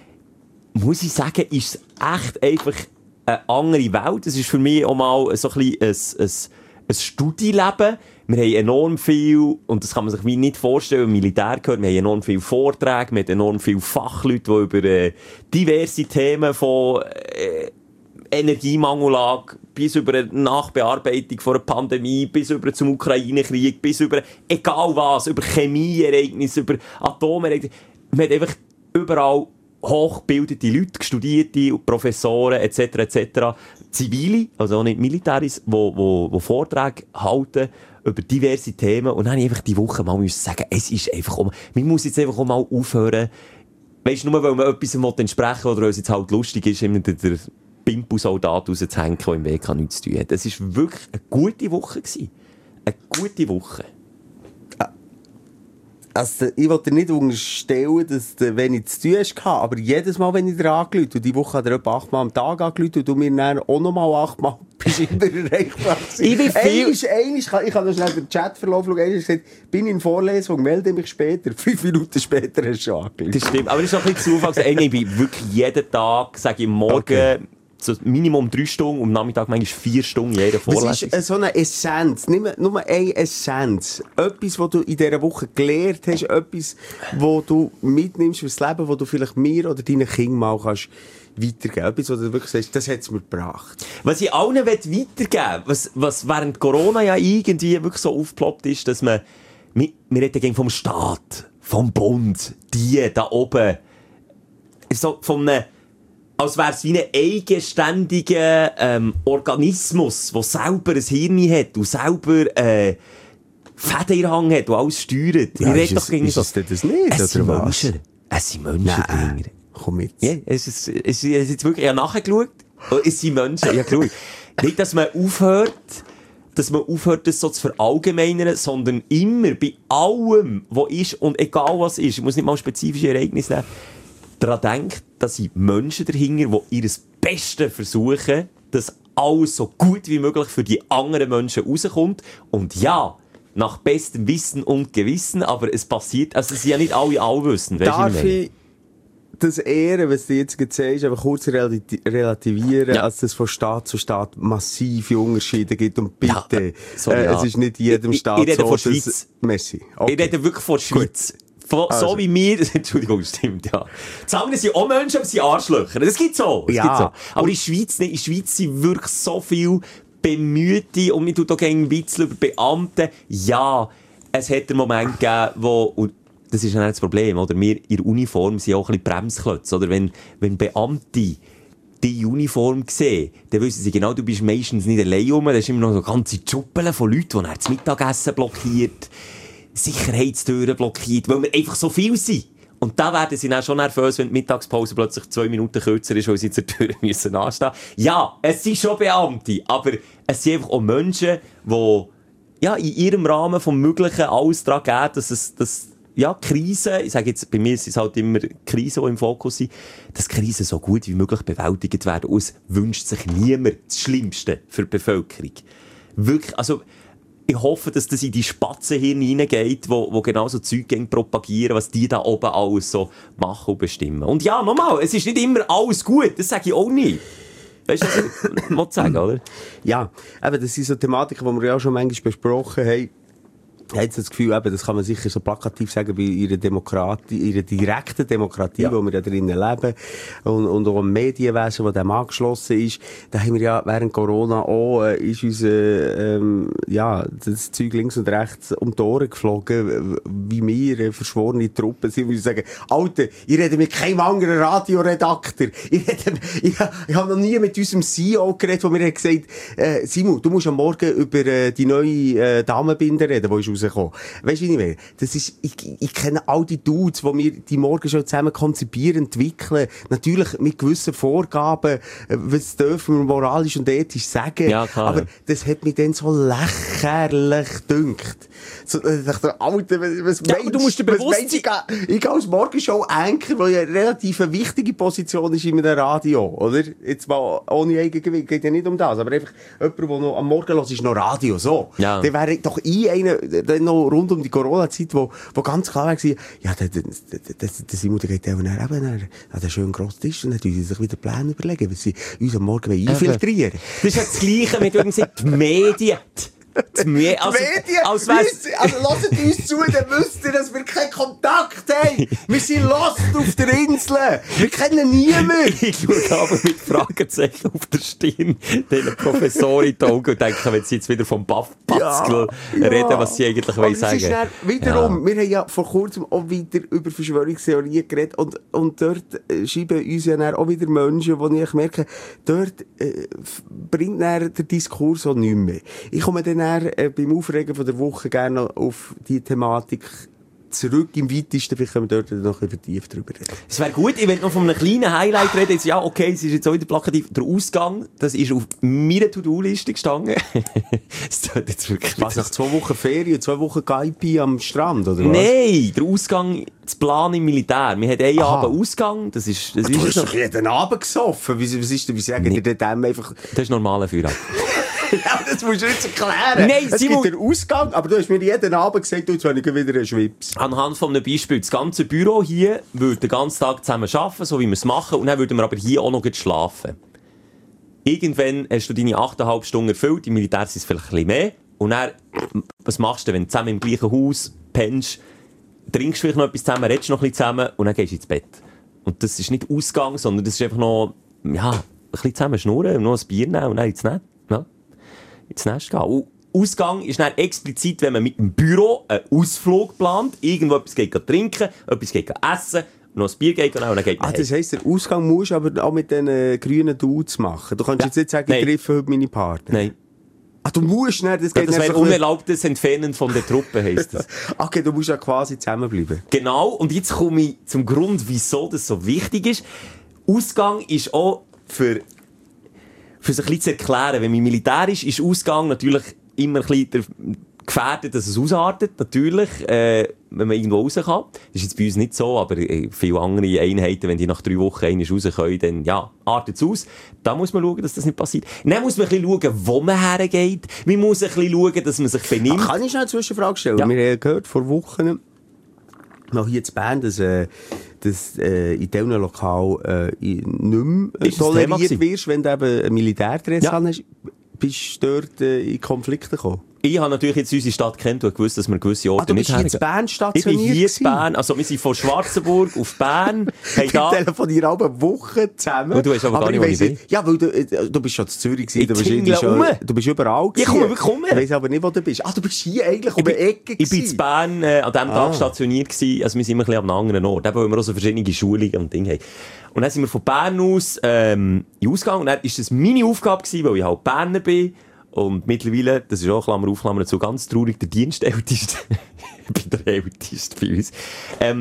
muss ich sagen, ist es echt einfach eine andere Welt. Es ist für mich auch mal so ein bisschen ein, ein, ein Studieleben. Wir haben enorm viel, und das kann man sich wie nicht vorstellen, im Militär gehört, wir haben enorm viele Vorträge, wir haben enorm viele Fachleute, die über äh, diverse Themen von äh, Energiemangelage bis über eine Nachbearbeitung von einer Pandemie, bis über zum Ukraine-Krieg, bis über egal was, über Chemieereignisse, über Atomereignisse. Man hat einfach überall hochgebildete Leute, Studierte, Professoren et cetera et cetera, Zivile, also auch nicht Militäris, die wo, wo Vorträge halten über diverse Themen. Und dann habe ich einfach die Woche mal müssen sagen, es ist einfach, um, man muss jetzt einfach auch mal aufhören, weisst du, nur weil man etwas entsprechen will, oder weil es jetzt halt lustig ist, immer der, der Pimpu-Soldat rauszuhängen, der im Weg nichts zu tun hat. Es war wirklich eine gute Woche gewesen. Eine gute Woche. Also, ich wollte dir nicht unterstellen, dass du wenig zu tun hast, aber jedes Mal, wenn ich dir angerufen und die Woche hat er etwa achtmal am Tag angerufen und du mir dann auch nochmal achtmal bist immer erreichbar gewesen. Ich bin viel... Einmal, einmal, ich kann, ich kann noch schnell den Chatverlauf schauen, einmal gesagt, bin in Vorlesung, melde mich später. Fünf Minuten später hast du schon angerufen. Das stimmt, aber das ist auch ein bisschen Zufall. Ich bin wirklich jeden Tag, sage ich, morgen... Okay. So Minimum drei Stunden, am Nachmittag manchmal vier Stunden jede Vorlesung. Was ist äh, so eine Essenz? Nimm nur eine Essenz. Etwas, was du in dieser Woche gelernt hast, etwas, was du mitnimmst fürs Leben, was du vielleicht mir oder deinen Kindern mal kannst weitergeben. Etwas, was du wirklich sagst, das hat es mir gebracht. Was ich allen weitergeben will, was, was während Corona ja irgendwie wirklich so aufgeploppt ist, dass man, wir, wir reden vom Staat, vom Bund, die da oben, so von einem, als wäre es wie ein eigenständiger ähm, Organismus, der selber ein Hirn hat und selber äh, Fäden in der Hand hat und alles steuert. Ja, ich ist es, ist so. Es das nicht, es oder sind was? Menschen. Es sind Menschen Nein, dahinter. komm mit. Ja, es ist, es ist jetzt wirklich, ich habe nachgeschaut, es sind Menschen, ich habe geschaut. Nicht, dass man aufhört, dass man aufhört, das so zu verallgemeinern, sondern immer bei allem, was ist und egal was ist, ich muss nicht mal spezifische Ereignisse nehmen, daran denkt, dass sind Menschen dahinter, die ihr Bestes versuchen, dass alles so gut wie möglich für die anderen Menschen rauskommt. Und ja, nach bestem Wissen und Gewissen, aber es passiert, also es sind ja nicht alle allwissend. Darf ich das ehren, was du jetzt gesagt hast, aber kurz relativieren, ja. als es von Staat zu Staat massive Unterschiede gibt. Und bitte, ja, sorry, äh, ja. es ist nicht in jedem ich, Staat ich rede so, von Schweiz. Messi. Okay. Ich rede wirklich von Schweiz. Von, also. So wie wir, Entschuldigung, stimmt, ja. Die anderen sind auch Menschen, aber sie sind Arschlöcher. Das gibt's so. Das ja. gibt's so. Aber in der Schweiz nicht. In der Schweiz sind wirklich so viele Bemühte, und mir tut auch gerne ein bisschen über Beamte. Ja, es hat einen Moment gegeben, wo, und das ist ja nicht das Problem, oder? Wir in der Uniform sind auch ein bisschen Bremsklötze, oder? Wenn, wenn Beamte die Uniform sehen, dann wissen sie genau, du bist meistens nicht allein rum, da ist immer noch so ganze Schuppeln von Leuten, die das Mittagessen blockiert, Sicherheitstüren blockiert, weil wir einfach so viel sind. Und da werden sie dann schon nervös, wenn die Mittagspause plötzlich zwei Minuten kürzer ist, weil sie zur Tür müssen anstehen. Ja, es sind schon Beamte, aber es sind einfach auch Menschen, die ja, in ihrem Rahmen vom Möglichen alles daran geben, dass es, dass, ja, Krisen, ich sage jetzt, bei mir sind es halt immer Krisen, die im Fokus sind, dass Krisen so gut wie möglich bewältigt werden. Und es wünscht sich niemand das Schlimmste für die Bevölkerung. Wirklich, also, ich hoffe, dass das in die Spatzenhirn hineingeht, wo, wo genau so Zeug propagieren, was die da oben alles so machen und bestimmen. Und ja, nochmal, es ist nicht immer alles gut, das sage ich auch nicht. Weißt du, was ich muss sagen, oder? Ja, eben, das sind so Thematiken, die wir ja auch schon manchmal besprochen haben. Ich habe jetzt das Gefühl, eben, das kann man sicher so plakativ sagen, bei ihrer Demokratie, ihrer direkten Demokratie, ja. wo wir ja drinnen leben, und, und auch im Medienwesen, wo dem angeschlossen ist. Da haben wir ja während Corona auch, äh, ist unser, ähm, ja, das Zeug links und rechts um die Ohren geflogen, wie wir, äh, verschworene Truppen sind, wo ich sagen, Alter, ich rede mit keinem anderen Radioredakteur. Ich rede, ich, ich habe noch nie mit unserem C E O geredet, wo mir hat gesagt, äh, Simon, du musst am Morgen über äh, die neue äh, Damenbinde reden, die ist rausgekommen. Weißt du, wie ich meine? Das ist, ich, ich kenne all die Dudes, die wir die morgen schon zusammen konzipieren, entwickeln. Natürlich mit gewissen Vorgaben, was dürfen wir moralisch und ethisch sagen. Ja, klar, aber ja. das hat mich dann so lächerlich gedünkt. So, ich dachte, Alter, was ja, meinst du? musst dir bewusst sein. Ich, ich gehe als Morgenshow-Anchor, weil ja eine relativ wichtige Position ist in einem Radio, oder? Jetzt mal ohne Eigengewicht, geht ja nicht um das, aber einfach jemand, der noch am Morgen hört, ist noch Radio, so. Ja. Dann wäre doch ich einer, dann noch rund um die Corona-Zeit, wo, wo ganz klar war, ja, der, der, der, der Simon, der geht ja eben an den schönen grossen Tisch und dann müssen sie sich wieder Pläne überlegen, weil sie uns am Morgen infiltrieren wollen. Das ist ja das Gleiche mit übrigens die Medien. Die Me- also, Medien, als weiss... also lasst uns zu, dann wisst ihr, dass wir keinen Kontakt haben. Wir sind lost auf der Insel. Wir kennen niemanden. Ich schaue aber mit Fragezeichen auf der Stirn den Professorin in die Augen und denke, wenn sie jetzt wieder vom Batzkel ja, reden, ja. was sie eigentlich wollen sagen. Dann, wiederum, ja. wir haben ja vor kurzem auch wieder über Verschwörungstheorien geredet und, und dort äh, schreiben uns ja dann auch wieder Menschen, wo ich merke, dort äh, bringt dann der Diskurs auch nichts mehr. Ich komme dann Äh, beim Aufregen von der Woche gerne auf die Thematik zurück im weitesten, vielleicht können wir dort noch ein bisschen vertieft drüber reden. Es wäre gut, ich will noch von einem kleinen Highlight reden. Jetzt, ja, okay, es ist jetzt auch wieder plakativ. Der Ausgang, das ist auf meiner To-Do-Liste gestanden. Das tut jetzt wirklich... Was, nach zwei Wochen Ferien, zwei Wochen G I P am Strand, oder was? Nein, der Ausgang, das Plan im Militär. Wir haben einen Aha. Abend Ausgang, das ist... Das Ach, ist du hast doch jeden Abend gesoffen. Wie, was ist denn, wie sagen nee. dir dem einfach... Das ist normaler Feierabend. Ja, das musst du jetzt erklären. Nein, es Simon... gibt den Ausgang, aber du hast mir jeden Abend gesagt, du, jetzt habe ich wieder einen Schwips. Anhand von einem Beispiel, das ganze Büro hier würde den ganzen Tag zusammen arbeiten, so wie wir es machen, und dann würden wir aber hier auch noch schlafen. Irgendwann hast du deine achteinhalb Stunden erfüllt, im Militär sind es vielleicht ein bisschen mehr, und dann, was machst du, wenn du zusammen im gleichen Haus pennst, trinkst du vielleicht noch etwas zusammen, redest noch ein bisschen zusammen, und dann gehst du ins Bett. Und das ist nicht Ausgang, sondern das ist einfach noch, ja, ein bisschen zusammen schnurren, noch ein Bier nehmen und dann ins Netz. Ja. ins Nest gehen. Und Ausgang ist dann explizit, wenn man mit dem Büro einen Ausflug plant, irgendwo etwas geht trinken, etwas geht essen, noch ein Bier geht und dann geht man Ah, das heisst, der Ausgang musst du aber auch mit den äh, grünen Dudes machen. Du kannst ja. jetzt nicht sagen, ich treffe heute meine Partner. Nein. Ah, du musst nicht, das geht ja, das wäre unerlaubtes Entfernen von der Truppe, heisst das. Okay, du musst ja quasi zusammenbleiben. Genau, und jetzt komme ich zum Grund, wieso das so wichtig ist. Ausgang ist auch für Für sich ein bisschen zu erklären, wenn man Militär ist, ist Ausgang natürlich immer ein bisschen gefährdet, dass es ausartet, natürlich, äh, wenn man irgendwo raus kann. Das ist jetzt bei uns nicht so, aber äh, viele andere Einheiten, wenn die nach drei Wochen einmal raus können, dann, ja, artet es aus. Da muss man schauen, dass das nicht passiert. Dann muss man ein bisschen schauen, wo man hergeht. Man muss ein bisschen schauen, dass man sich benimmt. Ach, kann ich schnell eine Zwischenfrage stellen? Ja. Wir haben gehört vor Wochen, noch hier in Bern, dass, äh, dass äh, in diesem Lokal äh, nicht mehr äh, toleriert wirst, wenn du eben ein Militärdress ja. hast. Bist du dort äh, in Konflikte gekommen? Ich habe natürlich jetzt unsere Stadt kennt und gewusst, dass wir gewisse Orte ah, nicht hergehen. Du bist hier in Bern stationiert? Ich bin hier in Bern. Also, wir sind von Schwarzenburg auf Bern. Wir telefonieren alle eine Woche zusammen. Und du hast aber, aber gar nicht, wo ich bin. Ja, weil du, du bist schon in Zürich gewesen. Du bist, schon, du bist überall gewesen. Ich komme, ich komme. Ich weiss aber nicht, wo du bist. Ah, du bist hier eigentlich um die Ecke gewesen. Ich bin in Bern äh, an diesem Tag ah. stationiert gewesen. Also, wir sind immer ein bisschen an einem anderen Ort. Eben, weil wir auch so verschiedene Schulungen und Dinge haben. Und dann sind wir von Bern aus ähm, in Ausgang. Und dann war das meine Aufgabe gewesen, weil ich halt Berner bin. Und mittlerweile, das ist auch Klammer auf, Klammer zu, ganz traurig, der Dienstälteste, ich bin der Älteste bei uns, ähm,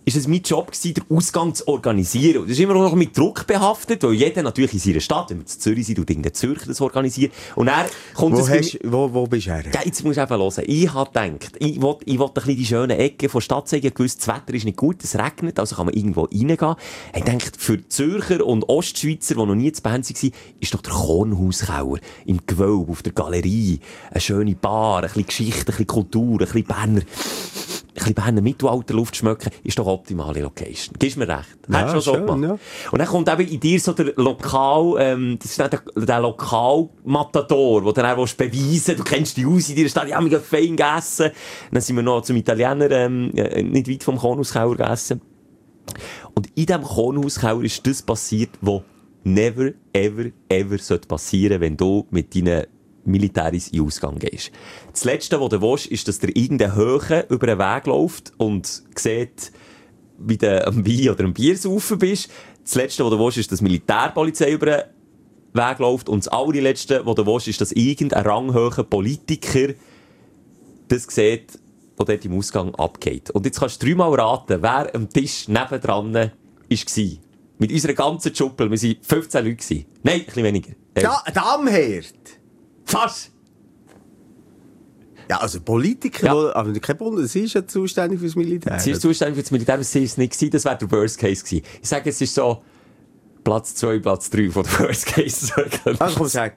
ist es mein Job gewesen, den Ausgang zu organisieren. Und das ist immer noch mit Druck behaftet, weil jeder natürlich in seiner Stadt, wenn wir zu Zürich sind, tut irgendein Zürcher das organisieren. Und er kommt wo, das hast, wo, wo bist du her? Ja, jetzt musst du eben hören. Ich habe gedacht, ich will, ich will ein bisschen die schönen Ecken von der Stadt zeigen. Ich wusste, das Wetter ist nicht gut, es regnet, also kann man irgendwo reingehen. Ich dachte, für Zürcher und Ostschweizer, die noch nie zu Bern waren, ist doch der Kornhauskeller im Gewölbe, auf der Galerie. Eine schöne Bar, ein bisschen Geschichte, ein bisschen Kultur, ein bisschen Berner... ein bisschen Berner Mittelalterluft schmecken, ist doch optimale Location. Gibst mir recht. Ja, Hättest du schon schön, so gemacht. Ja. Und dann kommt eben in dir so der Lokal, ähm, das ist nicht der, der Lokal-Matador, wo du dann auch beweisen, du kennst dich aus in deiner Stadt, ja, wir haben fein gegessen. Dann sind wir noch zum Italiener, ähm, nicht weit vom Kornhauskeller gegessen. Und in diesem Kornhauskeller ist das passiert, was never, ever, ever sollte passieren, wenn du mit deinen Militäris in den Ausgang gehst. Das Letzte, was du willst, ist, dass dir irgendein Höhe über den Weg läuft und sieht, wie du am Wein oder am Bier saufen bist. Das Letzte, was du willst, ist, dass die Militärpolizei über den Weg läuft. Und das allerletzte, was du willst, ist, dass irgendein ranghoher Politiker das sieht, was dort im Ausgang abgeht. Und jetzt kannst du dreimal raten, wer am Tisch nebendran war. Mit unserer ganzen Schuppel. Wir waren fünfzehn Leute. Nein, ein bisschen weniger. Da, Damherd! Fast! Ja, also Politiker, Ja. wo, aber kein Bund, sie ist ja zuständig fürs Militär. Sie ist zuständig für das Militär, aber sie ist es nicht gewesen. Das wäre der Worst Case gewesen. Ich sage, es ist so Platz zwei, Platz drei von der Worst Case. Also komm, sag.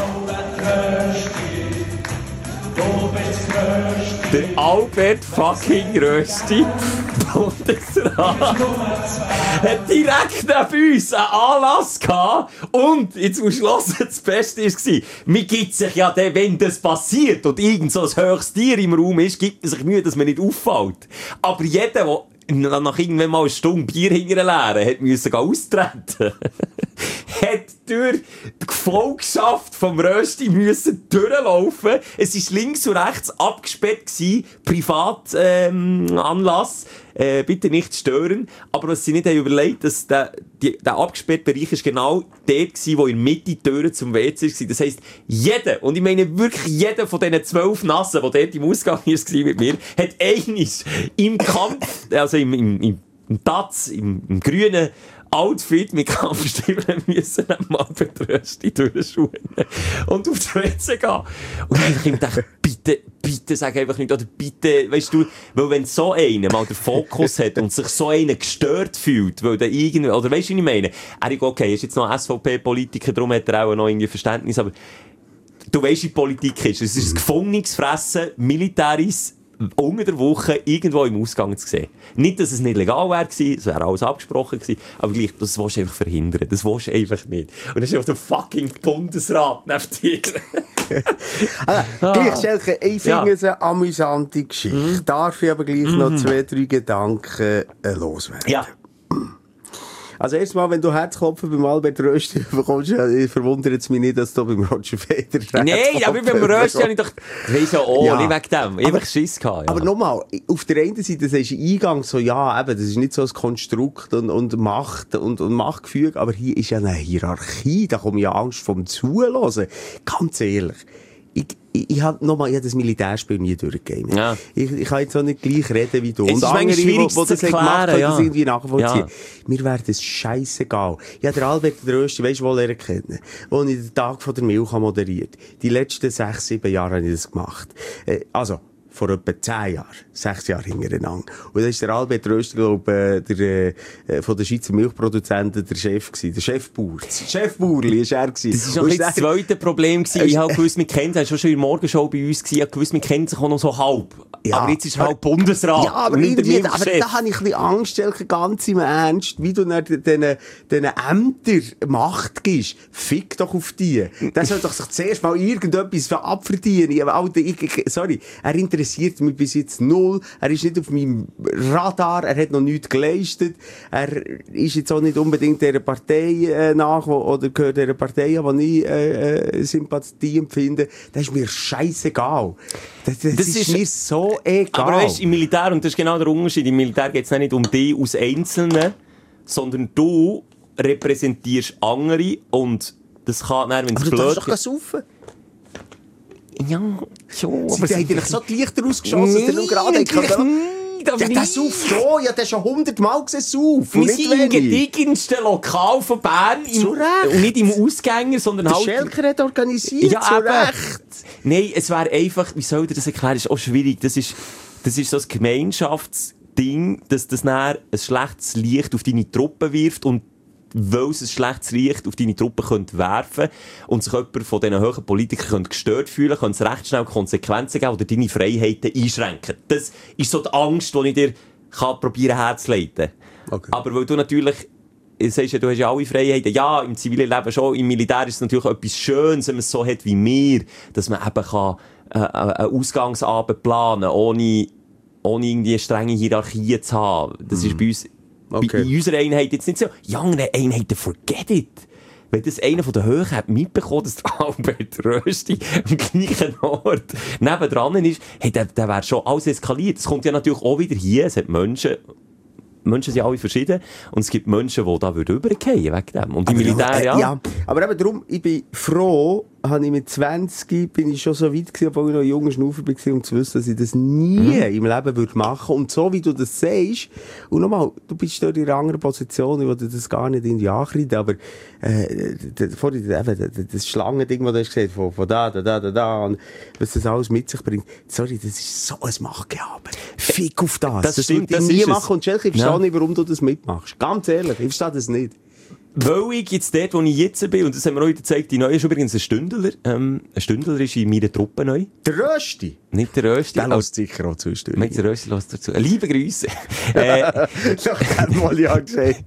Der Albert fucking Rösti, Bundesrat, hat direkt neben uns einen Anlass gehabt. Und, jetzt musst du hören, das Beste war, man gibt sich ja dann, wenn das passiert und irgend so ein höchstes Tier im Raum ist, gibt man sich Mühe, dass man nicht auffällt. Aber jeder, der nach irgendwann mal eine Stunde Bier hinterher leeren, hat müssen austreten. hat durch die Gefolgschaft vom Rösti müssen durchlaufen. Es war links und rechts abgesperrt gewesen, Privatanlass. Ähm, Anlass. Äh, bitte nicht stören. Aber was sie nicht haben überlegt, dass der, die, der abgesperrte Bereich ist genau der gewesen, wo in der Mitte die Türen zum W C war. Das heisst, jeder, und ich meine wirklich jeder von diesen zwölf Nassen, die dort im Ausgang war mit mir, hat einiges im Kampf, also im, im, im, im Taz, im, im grünen Outfit mit Kampfstiefeln müssen mal Rösti durchschauen und auf die W C gehen. Und dann habe ich mir gedacht, bitte, bitte sag einfach nicht, oder bitte, weißt du, weil wenn so einer mal den Fokus hat und sich so einer gestört fühlt, weil der irgendwie, oder weißt du, was ich meine? Er ist okay, er ist jetzt noch S V P-Politiker, darum hat er auch noch irgendwie Verständnis, aber du weißt, wie Politik ist. Es ist ein gefundenes Fressen, Militäris, unter der Woche irgendwo im Ausgang zu sehen. Nicht, dass es nicht legal wäre gewesen, es wäre alles abgesprochen gewesen, aber gleich, das willst du einfach verhindern. Das willst du einfach nicht. Und dann ist einfach der fucking Bundesrat neben dir. Also, Ah. gleich, Schelke, ich finde Ja. es eine amüsante Geschichte. Mhm. Darf ich aber gleich noch zwei, drei Gedanken äh, loswerden? Ja. Also erstmal, wenn du Herzklopfen beim Albert Rösti bekommst, ja, verwundert es mich nicht, dass du beim Roger Federer Nein, aber beim Rösti habe ich doch, das weiss ja auch, Ja. nicht wegen dem. Ich habe einfach Schiss gehabt, ja. Aber nochmal, auf der einen Seite, das ist ein Eingang so, ja, eben, das ist nicht so ein Konstrukt und, und Macht und, und Machtgefüge, aber hier ist ja eine Hierarchie, da komme ich ja Angst vom Zuhören. Ganz ehrlich. Ich, ich, ich habe nochmal, ich habe das Militärspiel nie durchgegeben. Ja. Ich, ich kann jetzt auch nicht gleich reden wie du. Es und ist manchmal andere, die, schwierig die zu das erklären, gemacht haben, ja. das irgendwie nachvollziehen. Ja. Mir wäre das scheissegal. Ja, der Albert der Rösti, weisst du, wo er kennen, wo ich den Tag von der Milch moderiert. Die letzten sechs, sieben Jahre habe ich das gemacht. Äh, also, vor etwa zehn Jahren, sechs Jahre hintereinander. Und da ist der Albert Rösti, glaube ich, der, äh, von den Schweizer Milchproduzenten der Chef gewesen. Der Chefbauer. Der Chefbauerli ist er gewesen. Das war noch das zweite Problem gewesen. Ich habe gewusst, wir kennen, er war schon in der Morgenshow bei uns gewesen, ich habe gewusst, wir kennen sich auch noch so halb. Ja. Aber jetzt ist er halt Bundesrat. Ja, aber, und nicht der irgendwie, aber Milchchef. da habe ich ein bisschen Angst, Schelke, ganz im Ernst, wie du dann diesen, diesen Ämtern Macht gibst. Fick doch auf die. Der soll doch sich zuerst mal irgendetwas abverdienen. Alter, ich, ich, sorry, er interessiert mich bis jetzt null. Er ist nicht auf meinem Radar. Er hat noch nichts geleistet. Er ist jetzt auch nicht unbedingt dieser Partei äh, nach, wo, oder gehört dieser Partei, an die ich äh, äh, Sympathie empfinde. Das ist mir scheissegal. Das, das, Das ist, ist- mir so egal. Aber weißt, im Militär, und das ist genau der Unterschied, im Militär geht es nicht um dich als Einzelnen, sondern du repräsentierst andere und das kann dann, wenn es Aber du darfst blöd doch saufen. Ja, schon. Sie haben eigentlich so die Lichter ausgeschossen, dass du nur gerade natürlich kannst. nicht. das ja, nicht. das sauft schon. Ja, das schon hundertmal gesehen, sauf. Wir sind im gedigensten Lokal von Bern. Im, Zu Recht. Und nicht im Ausgänger, sondern Der halt... Schelker hat organisiert, Ja, zu eben. Recht. Nein, es wäre einfach, wie soll ich das erklären, das ist auch schwierig. Das ist, das ist so ein Gemeinschaftsding, dass das dann ein schlechtes Licht auf deine Truppe wirft und weil es ein schlechtes Licht auf deine Truppe könnte werfen und sich jemand von diesen hohen Politikern könnte gestört fühlen, könnte es recht schnell Konsequenzen geben oder deine Freiheiten einschränken. Das ist so die Angst, die ich dir kann probieren herzuleiten. Okay. Aber weil du natürlich, du sagst ja, du hast ja alle Freiheiten. Ja, im zivilen Leben schon. Im Militär ist es natürlich etwas Schönes, wenn man es so hat wie wir, dass man eben kann, äh, einen Ausgangsabend planen, ohne, ohne irgendwie eine strenge Hierarchie zu haben. Das mm. ist bei uns, okay. bei, in unserer Einheit jetzt nicht so. In anderen Einheiten, forget it. Wenn das einer von den Höhen hat mitbekommen, dass der Albert Rösti am gleichen Ort nebendran ist, hey, der, der wäre schon alles eskaliert. Es kommt ja natürlich auch wieder hier, es hat Menschen, Menschen sind alle verschieden. Und es gibt Menschen, die da übergehen wegen dem. Und im Militär, äh, ja. ja. Aber eben darum, ich bin froh, habe ich mit zwanzig bin ich schon so weit gewesen, obwohl ich noch ein junger Schnaufer war, um zu wissen, dass ich das nie mhm. im Leben würde machen. Und so wie du das sagst, und nochmal, du bist dort in einer anderen Position, ich würde das gar nicht in die Ankreiden, aber äh, vorhin eben das Schlangending, das du hast gesehen, von, von da, da, da, da, da, und was das alles mit sich bringt, sorry, das ist so ein Machtgehabe. Fick auf das. Das, das stimmt, würde ich das nie ist machen. es. Und Schelke, ich verstehe Ja. nicht, warum du das mitmachst. Ganz ehrlich, ich verstehe das nicht. Weil ich jetzt dort, wo ich jetzt bin, und das haben wir heute gezeigt, die Neue ist übrigens ein Stündler. Ähm, ein Stündler ist in meiner Truppe neu. Der Rösti? Nicht der Rösti. Der lässt sicher auch zu Stündler. Der Rösti lässt dazu. Liebe Grüße. äh, Doch, gerne mal ja gesagt.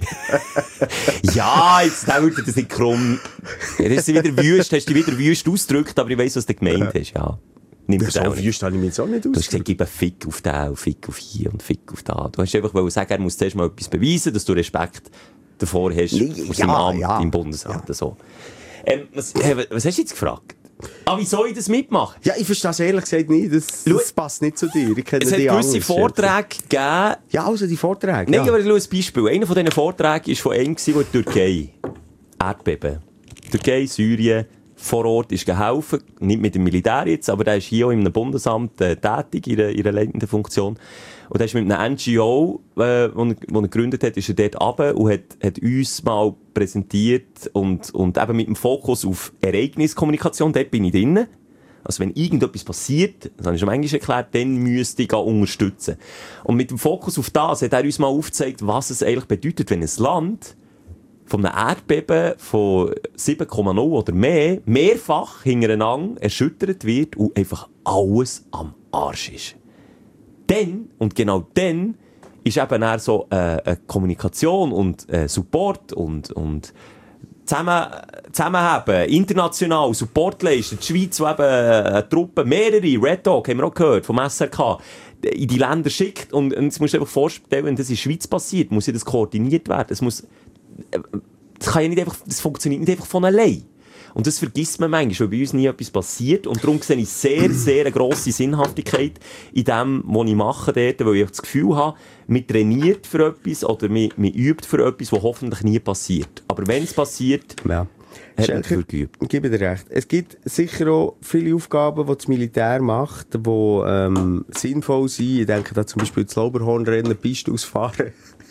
ja, jetzt hält er das nicht krumm. Er ist wieder wüst, hast dich wieder wüst ausgedrückt, aber ich weiss, was du gemeint hast, ja. Nimm Ja, so wüst habe ich mich so nicht Du hast ausgedrückt. gesagt, gib einen Fick auf den, und Fick auf hier und Fick auf da. Du hast einfach wollen sagen, er muss zuerst mal etwas beweisen, dass du Respekt davor hast, Nee, vor ja, seinem Amt ja. im Bundesrat. Ja. So. Ähm, was, äh, was hast du jetzt gefragt? Ah, wie soll ich das mitmachen? Ja, ich verstehe es ehrlich gesagt nicht. Das, das passt nicht zu dir. Ich kenne Es hat die gewisse anders, Vorträge gegeben. Ja, also die Vorträge. Nein, ja. aber ich schaue ein Beispiel. Einer von diesen Vorträgen war von einem, der in der Türkei. Erdbeben. Türkei, Syrien. Vor Ort ist geholfen, nicht mit dem Militär jetzt, aber der ist hier auch in einem Bundesamt äh, tätig, in einer, in einer leitenden Funktion. Und er ist mit einem N G O, äh, wo, er, wo er gegründet hat, ist er dort runter und hat, hat uns mal präsentiert und, und eben mit dem Fokus auf Ereigniskommunikation, dort bin ich drin. Also wenn irgendetwas passiert, das habe ich schon manchmal erklärt, dann müsste ich unterstützen. Und mit dem Fokus auf das hat er uns mal aufgezeigt, was es eigentlich bedeutet, wenn ein Land von einem Erdbeben von sieben Komma null oder mehr mehrfach hintereinander erschüttert wird und einfach alles am Arsch ist. Dann, und genau dann, ist eben auch so äh, eine Kommunikation und äh, Support und, und zusammen, zusammenhaben, international Support leisten. Die Schweiz, die eben eine Truppe, mehrere, Red Dog, haben wir auch gehört, vom S R K, in die Länder schickt. Und, und jetzt musst du dir einfach vorstellen, wenn das in der Schweiz passiert, muss ja das koordiniert werden. Es muss Das, kann ja nicht einfach, das funktioniert nicht einfach von allein. Und das vergisst man manchmal, weil bei uns nie etwas passiert. Und darum sehe ich sehr, sehr eine grosse Sinnhaftigkeit in dem, was ich mache dort, weil ich das Gefühl habe, man trainiert für etwas oder man, man übt für etwas, was hoffentlich nie passiert. Aber wenn es passiert, Ja. hat man Schelker, dafür geübt. ich gebe dir recht. Es gibt sicher auch viele Aufgaben, die das Militär macht, die ähm, sinnvoll sind. Ich denke da zum Beispiel das Lauberhornrennen, Piste ausfahren.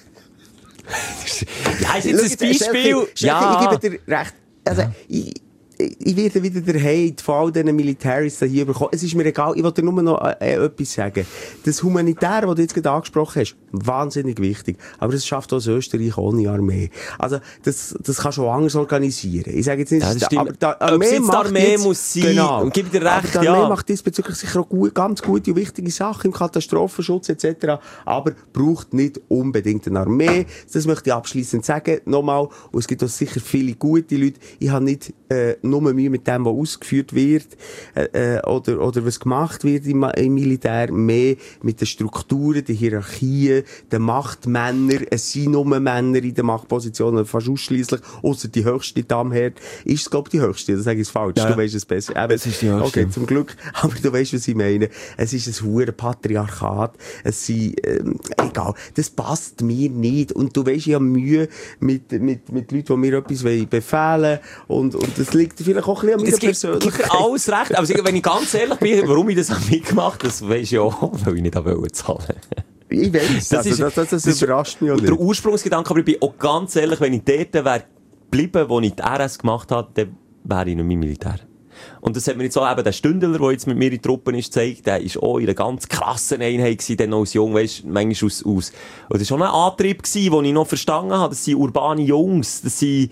Ja, ist jetzt ein Schau, Beispiel. Schelker, Ja. Ich gebe dir recht. Also, ich, ich werde wieder der Hate von all diesen Militaris hier bekommen. Es ist mir egal, ich wollte nur noch äh, etwas sagen. Das Humanitäre, das du jetzt gerade angesprochen hast, wahnsinnig wichtig. Aber es schafft auch das Österreich ohne Armee. Also, das, das kannst du auch anders organisieren. Ich sage jetzt nicht, Ja, das da- stimmt. aber die Ob es Armee jetzt die macht Armee jetzt, muss sein, genau. und gib dir recht, aber die Armee ja. macht diesbezüglich sicher auch gut, ganz gute und wichtige Sachen im Katastrophenschutz et cetera. Aber braucht nicht unbedingt eine Armee. Das möchte ich abschliessend sagen. Nochmal. Und es gibt auch sicher viele gute Leute. Ich habe nicht äh, nur Mühe mit dem, was ausgeführt wird äh, oder, oder was gemacht wird im, im Militär, mehr mit den Strukturen, den Hierarchien, den Machtmännern. Es sind nur Männer in den Machtpositionen, fast ausschliesslich, außer die höchste Damherd. Ist es, glaube ich, die höchste? Das sage ich falsch. Ja. Du weißt es besser. Eben, Es ist die höchste. Okay, zum Glück. Aber du weißt, was ich meine. Es ist ein hure Patriarchat. Es sind, ähm, egal. Das passt mir nicht. Und du weißt, ich habe Mühe mit, mit, mit Leuten, die mir etwas befehlen wollen. Und, und das liegt vielleicht auch ein bisschen an meiner Es gibt, gibt Persönlichkeit. dir alles recht. Also, wenn ich ganz ehrlich bin, warum ich das mitgemacht habe, das weisst du ja auch, weil ich nicht wollte zahlen. Ich weiss, das, also, ist, das, das, das, das überrascht mich auch nicht. Der Ursprungsgedanke, aber ich bin auch ganz ehrlich, wenn ich dort wäre geblieben, wo ich die R S gemacht habe, dann wäre ich nicht mehr Militär. Und das hat mir jetzt auch eben der Stündler, der jetzt mit mir in Truppen ist, gezeigt, der ist auch in einer ganz krassen Einheit gewesen, dann als Jung, weisst, manchmal aus, aus. Und das war schon ein Antrieb gewesen, den ich noch verstanden habe. Das sind urbane Jungs, das sind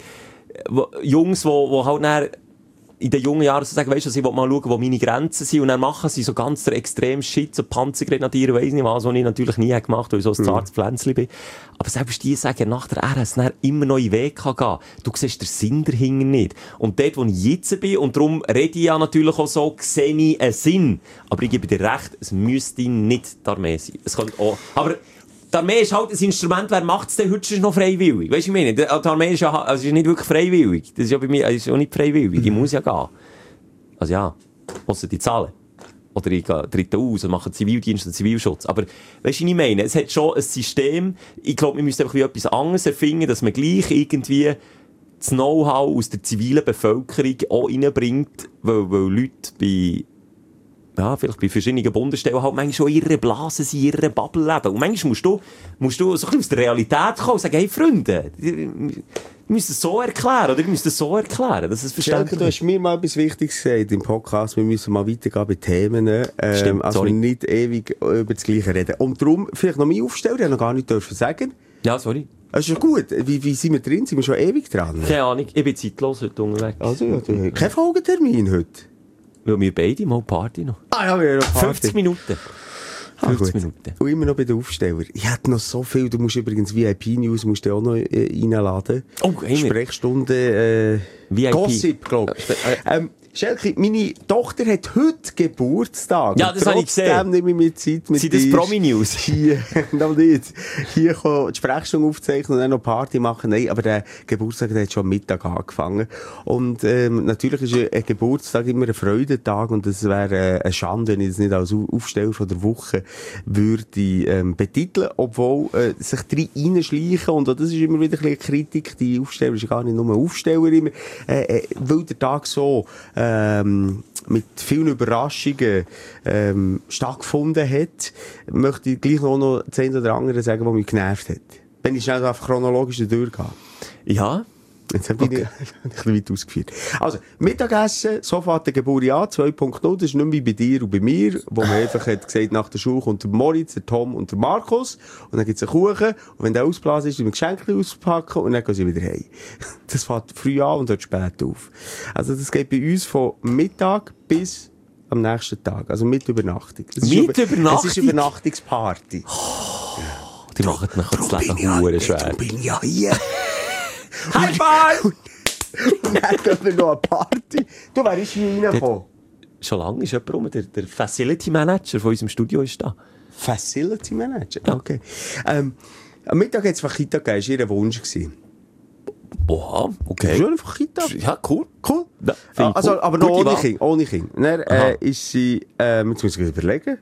Jungs, die, die halt nachher in den jungen Jahren so sagen, weisst du, ich will mal schauen, wo meine Grenzen sind, und dann machen sie so ganz der extrem Shit, so Panzergrenadier, weiss nicht was, was ich natürlich nie gemacht habe, weil ich so ein zartes Pflänzchen bin. Aber selbst die sagen, nach der R S immer noch in den Weg gehen kann. Du siehst den Sinn dahinter nicht. Und dort, wo ich jetzt bin, und darum rede ich ja natürlich auch so, sehe ich einen Sinn. Aber ich gebe dir recht, es müsste nicht die Armee sein. Es könnte auch, aber die Armee ist halt ein Instrument, wer macht es denn heute noch freiwillig? Weisst du, ich meine, die Armee ist ja also ist nicht wirklich freiwillig. Das ist ja bei mir, ist auch nicht freiwillig. Die muss ja gehen. Also ja, ausser die zahlen. Oder ich trete aus und mache Zivildienst und Zivilschutz. Aber, weisst du, was ich meine? Es hat schon ein System. Ich glaube, wir müssen einfach etwas anderes erfinden, dass man gleich irgendwie das Know-how aus der zivilen Bevölkerung auch reinbringt, weil, weil Leute bei, ja, vielleicht bei verschiedenen Bundesstellen halt manchmal schon in ihrer Blase sind, in ihrer Bubble leben. Und manchmal musst du, musst du so ein bisschen aus der Realität kommen und sagen, hey Freunde, ihr müsst es so erklären, oder ihr müsst es so erklären, dass es verständlich ist. Du hast mir mal etwas Wichtiges gesagt im Podcast, wir müssen mal weitergehen bei Themen, ähm, Stimmt, also sorry. nicht ewig über das Gleiche reden. Und darum, vielleicht noch mein Aufsteller, ich habe noch gar nicht dürfen sagen. Ja, sorry. Das ist ja gut. Wie, wie sind wir drin? Sind wir schon ewig dran? Keine Ahnung, ich bin zeitlos heute unterwegs. Also, ja, du, kein Folgetermin heute. Weil wir beide mal Party noch. Ah, ja, wir haben noch Party. fünfzig Minuten. Ah, fünfzig gut. Minuten. Und immer noch bei den Aufstellern. Ich hätte noch so viel. Du musst übrigens V I P-News musst du auch noch äh, reinladen. Oh, haben wir. Sprechstunde, äh, V I P. Gossip, glaube ich. Ähm, Schelke, meine Tochter hat heute Geburtstag. Ja, Und das habe ich gesehen. Trotzdem nehme ich mir Zeit mit Sind das dir Promi-News? Hier, noch nicht. Hier kommen die Sprechstunde aufzeichnen und dann noch Party machen. Nein, aber der Geburtstag der hat schon am Mittag angefangen. Und ähm, natürlich ist ein Geburtstag immer ein Freudentag und es wäre äh, eine Schande, wenn ich das nicht als Aufsteller von der Woche würde ähm, betiteln, obwohl äh, sich drei reinschleichen, und auch das ist immer wieder ein bisschen Kritik, die Aufsteller ist ja gar nicht nur Aufsteller immer, äh, äh, weil der Tag so ähm, mit vielen Überraschungen ähm, stattgefunden hat, möchte ich gleich noch, noch das eine oder andere sagen, was mich genervt hat. Wenn ich schnell auf chronologisch durchgehe. Ja. Jetzt habe Okay. ich ein bisschen weit ausgeführt. Also, Mittagessen, so fährt der Geburt an, zwei Punkt null, das ist nicht mehr wie bei dir und bei mir, wo man einfach hat gesagt, nach der Schule kommt der Moritz, der Tom und der Markus, und dann gibt's einen Kuchen, und wenn der ausblasen ist, dann Geschenke auspacken, und dann gehen sie wieder heim. Das fährt früh an und hört spät auf. Also, das geht bei uns von Mittag bis am nächsten Tag, also mit Übernachtung. Es ist Mit über- Übernachtung? Es ist Übernachtungsparty. Die machen mir das Leben verdammt schwer. Darum bin ich ja hier. High five! Und dann haben wir noch eine Party. Du wärst hier reingekommen. Schon lange ist jemand rum, der, der Facility Manager von unserem Studio ist da. Facility Manager? Okay. Ähm, am Mittag hat es Fachita gegeben, das war ihr Wunsch. gewesen. Oha, okay. Schon Fachita? Ja, cool. Cool. Ja, Ah, ich also, cool. aber noch Gute ohne Wahl. Kind. Ohne kind. Dann Aha. äh, ist sie, äh, jetzt muss ich überlegen.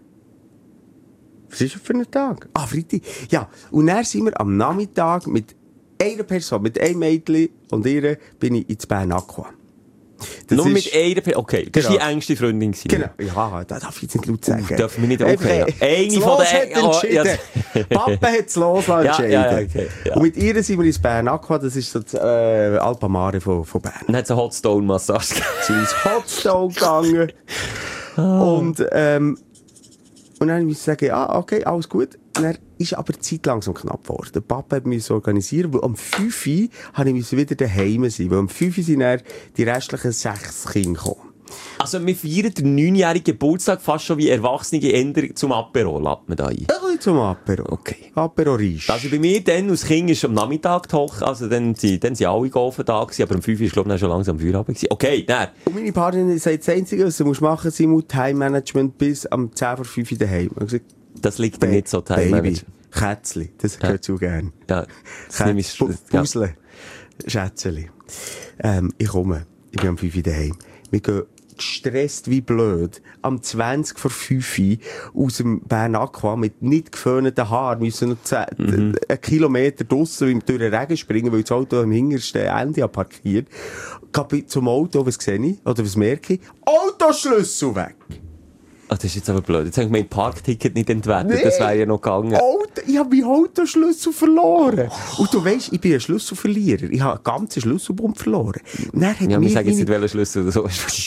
Was ist das für ein Tag? Ah, Freitag. Ja, und dann sind wir am Nachmittag mit einer Person, mit einem Mädchen und ihr, bin ich ins Bern Aqua. Das Nur ist- mit einer Person. Okay, das war Genau. die engste Freundin. gewesen. Genau. Ja, das darf ich jetzt nicht laut sagen. Uh, dürfen wir nicht, Einfach, okay, äh, ja. Eine das von Los der- hat entschieden. Oh, ja. Papa hat es los Ja, entschieden. ja, ja, okay, ja. Und mit ihr sind wir ins Bern Aqua, das ist so das äh, Alpamare von, von Bern. Dann hat es eine Hot Stone Massage gegeben. Sind wir ins Hotstone gegangen. Und, ähm, und dann musste ich sagen, ah, okay, alles gut. Und dann ist aber die Zeit langsam knapp geworden. Der Papa musste organisieren, weil am fünf Uhr musste ich wieder daheim sein. Weil am fünf Uhr sind dann die restlichen sechs Kinder gekommen. Also, wir feiern den neunjährigen Geburtstag fast schon wie Erwachsene Ender zum Apero, lädt man da ein. Ein bisschen zum Apero. Okay. Apero Risch. Also bei mir dann, als Kind, ist am Nachmittag die Hoch, also dann, sind- dann sind alle geholfen da gewesen, aber um fünf Uhr ist, glaube ich, schon langsam Feierabend gewesen. Okay, dann. Und meine Partnerin sagt, das Einzige, was du musst machen musst, Simon, Time-Management bis am zehn vor fünf daheim. Ich habe gesagt, Das liegt dir nicht so Time Baby, Management. Kätzli, das gehört zu gern. Ja, das nehme ich, Bu- ja. Busle, Schätzeli. Ähm, ich komme, ich bin am fünf Uhr daheim. Wir gehen gestresst wie blöd am zwanzig vor fünf aus dem Bern Aqua mit nicht geföhnten Haaren müssen noch zehn, Mhm. einen Kilometer draussen durch den Regen springen, weil das Auto am hintersten Ende parkiert. Gehe zum Auto, was sehe ich? Oder was merke ich? Autoschlüssel weg! Ah, das ist jetzt aber blöd. Jetzt habe ich mein Parkticket nicht entwertet. Nee. Das wäre ja noch gegangen. Auto, ich habe meinen Autoschlüssel verloren. Oh. Und du weisst, ich bin ein Schlüsselverlierer. Ich habe einen ganzen Schlüsselbund verloren. Dann hat Ja, mir wir sagen jetzt meine- nicht, welchen Schlüssel oder so.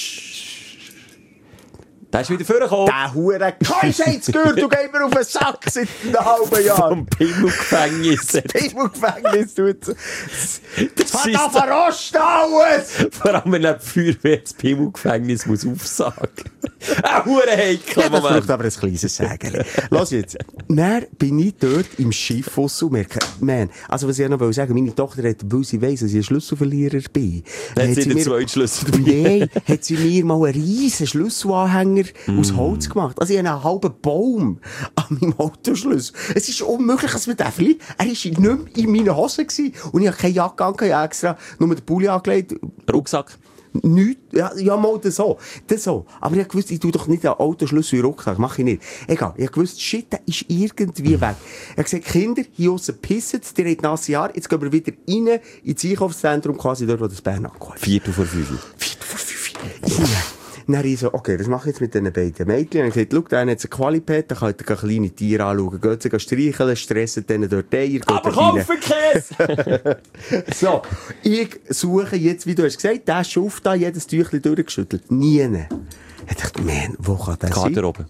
Der ist wieder vorgekommen. Der hure Keuschheitsgürtel, du gehst mir auf den Sack seit einem halben Jahr. Vom Pimmelgefängnis. Pimmelgefängnis tut es. Das Das hat ist da verrost alles! Vor allem, wenn der Feuerwehr das Pimmelgefängnis muss aufsagen. Ein hure heikel Ja, das braucht Moment. aber ein kleines Sägerli. Lass jetzt. Dann bin ich dort im Schiff und merke, man, also was ich noch sagen wollte, meine Tochter hat, weil sie weiss, dass ich ein Schlüsselverlierer bin. Dann hat sie den mir- zweiten Schlüssel dabei. Nein, hat sie mir mal einen riesen Schlüsselanhänger Mm. aus Holz gemacht. Also ich habe einen halben Baum an meinem Autoschlüssel. Es ist unmöglich, dass man den verliert. Er war nicht mehr in meinen Hosen gewesen. Und ich habe keine Jacke an, ich habe extra nur den Pulli angelegt. Rucksack. Nicht, ja, ja, mal das so. Das so. Aber ich hab gewusst, ich tu doch nicht den Autoschlüssel in den Rucksack. Mach ich nicht. Egal. Ich hab gewusst, shit, der ist irgendwie weg. Ich hab gesagt, Kinder, hier aussen pissen, die haben nasse Haare, jetzt gehen wir wieder rein ins Einkaufszentrum, quasi dort, wo das Bern angehört. Viertel vor fünf. Viertel vor fünf. Rein. Dann ich so, okay, was mache ich jetzt mit diesen beiden Mädchen? Und ich gesagt, schau, der hat jetzt ein Qualipad, da könnt ihr kleine Tiere anschauen. Geht sie streicheln, stressen denen dort die Eier. geht Aber dort rein. kaufen Käse! So, ich suche jetzt, wie du hast gesagt, der Schuft da, jedes Tüchlein durchgeschüttelt. Nie. Ich dachte, man, wo kann der sein? Garderobe.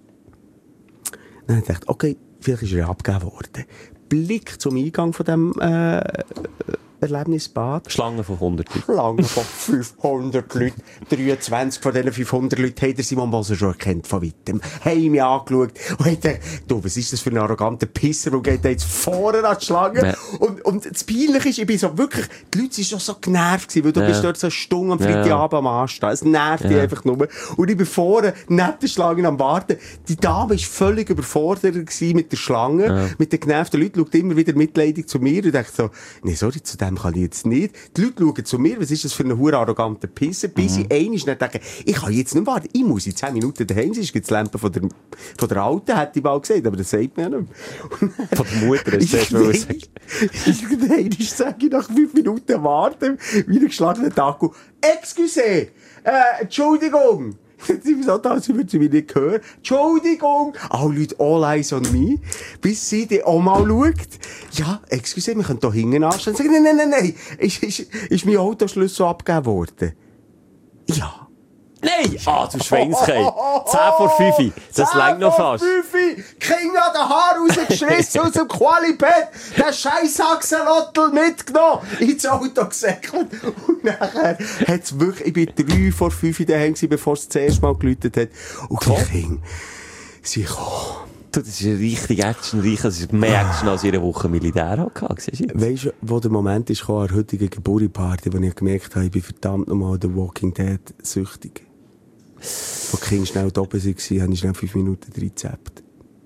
Dann dachte ich, okay, vielleicht ist er abgegeben worden. Blick zum Eingang von dem äh, Erlebnisbad. Schlange von hundert. Schlange von fünfhundert Leuten. dreiundzwanzig von diesen fünfhundert Leuten haben Simon Boser schon erkannt von weitem. Haben mich angeschaut und haben gedacht, du, was ist das für ein arroganter Pisser, der geht da jetzt vorne an die Schlange. Ja. Und, und das Peinliche ist, ich bin so wirklich, die Leute waren schon so genervt gewesen, weil du Ja. bist dort so eine Stunde am Ja. Freitagabend am Anstehen. Es nervt dich Ja. einfach nur. Und ich bin vorne neben der Schlange am Warten. Die Dame war völlig überfordert gewesen mit der Schlange, Ja. mit den genervten Leuten, schaut immer wieder mitleidig zu mir und denkt so, nee, sorry, zu dem kann ich jetzt nicht. Die Leute schauen zu mir, was ist das für ein hure arroganter Pisser, bis ich einmal nicht denke, ich kann jetzt nicht warten, ich muss in zehn Minuten daheim sein, es gibt die Lampe von der, von der Alten, hätte ich mal gesagt, aber das sagt man ja nicht mehr. Von der Mutter, hast du zuerst wollen sagen. Irgendwann sage ich nach fünf Minuten warten, wieder geschlagener Taco, Excuse, äh, Entschuldigung. Sie so da, als würde sie mich nicht hören. Entschuldigung. Alle Leute, all eyes on me. Bis sie dann auch mal schaut. Ja, excuse, wir können hier hinten anstellen. Sagen, nein, nein, nein, nein. Ist, ist, ist mein Autoschlüssel abgegeben worden? Ja. Nein! Ah, du Schweinskei. zehn vor fünf. Das längt noch fast. Kinder an den Haar rausgeschrissen aus dem Qualipad, den scheiß Axolotl mitgenommen, ins Auto gesäckelt. Und nachher hat's wirklich, ich bin drei vor fünf daheim gewesen, bevor es das erste Mal geläutet hat. Und die Kinder, sie kommen. Du, das ist richtig actionreich. Das ist mehr Action als jede Woche Militär hatte. Siehst du? Weisst du, wo der Moment ist gekommen, an der heutigen Geburtstagsparty, wo ich gemerkt habe, ich bin verdammt nochmal The Walking Dead süchtig. Wo die Kinder schnell da oben waren, habe ich schnell fünf Minuten reingezappt.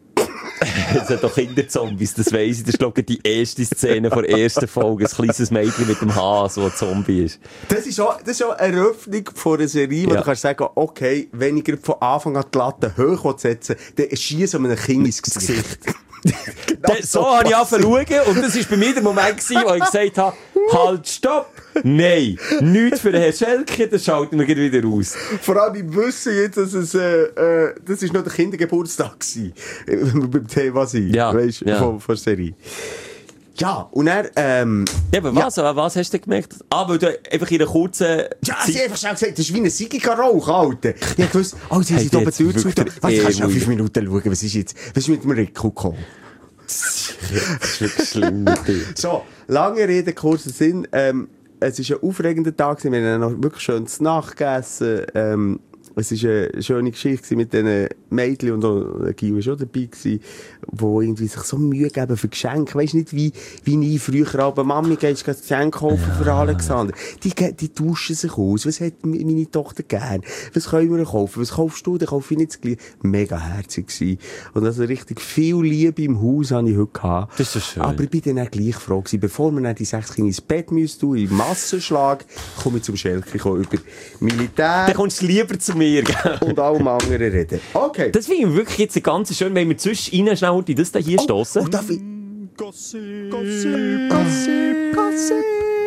Es sind doch Kinderzombies, das weiss ich. Das ist, glaube ich, die erste Szene der ersten Folge. Ein kleines Mädchen mit dem Hase, das ein Zombie ist. Das ist auch, das ist auch eine Eröffnung von einer Serie, wo Ja. du kannst sagen, okay, wenn ich gerade von Anfang an die Latte hoch setzen will, dann schießt man einem Kind ins Gesicht. Genau Da, so habe ich angefangen zu schauen und das war bei mir der Moment gewesen, wo ich gesagt habe, halt, stopp! Nein, nichts für den Herrn Schelke, das schalten wir gleich wieder raus. Vor allem im Wissen jetzt, dass es, äh, äh, das ist noch der Kindergeburtstag gewesen. Äh, beim Thema sein. Ja, Weisst, ja. Von, von der Serie. Ja, und er, ähm, Ja, aber was, aber was hast du gemerkt? Ah, weil du einfach in einer kurzen ja, sie haben einfach schnell gesagt, das ist wie ein Sigiger-Rauch, Alter. Ich hab gewusst, oh, sie Hey, sind oben jetzt durch zu. wirklich Was, eh kannst du noch fünf ruhig. Minuten schauen, was ist jetzt, was ist mit dem Rico gekommen? Das ist wirklich schlimm mit dir. So, lange Rede, kurzer Sinn. Ähm, es war ein aufregender Tag gewesen. Wir haben noch wirklich schön zu Nacht gegessen. Ähm, es war eine schöne Geschichte mit diesen Mädchen und auch Gil war schon dabei gewesen, die irgendwie sich so Mühe geben für Geschenke. Weisst nicht, wie, wie ich früher aber Mami gehst du Geschenke kaufen für Alexander. Die, ge- die tauschen sich aus. Was hat m- meine Tochter gern? Was können wir kaufen? Was kaufst du? Dann kaufe ich nicht das Gleiche. Mega herzig gewesen. Und also richtig viel Liebe im Haus habe ich heute gehabt. Das ist so schön. Aber ich bin dann auch gleich froh gewesen, bevor wir dann die sechs Kinder ins Bett müssen tun, im Massenschlag, komme ich zum Schelke, ich komme über Militär Dann kommst du lieber zu mir, gell? und allem anderen reden. Okay. Das finde ich wirklich jetzt ganz schön, wenn wir zwischen rein schnell die das da hier stossen. Oh, darf ich... Gossip, Gossip, Gossip, Gossip.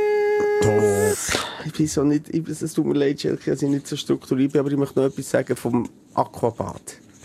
Ich bin so nicht... Ich, es tut mir leid, Schelke, dass ich nicht so strukturiert bin, aber ich möchte noch etwas sagen vom Aquabad.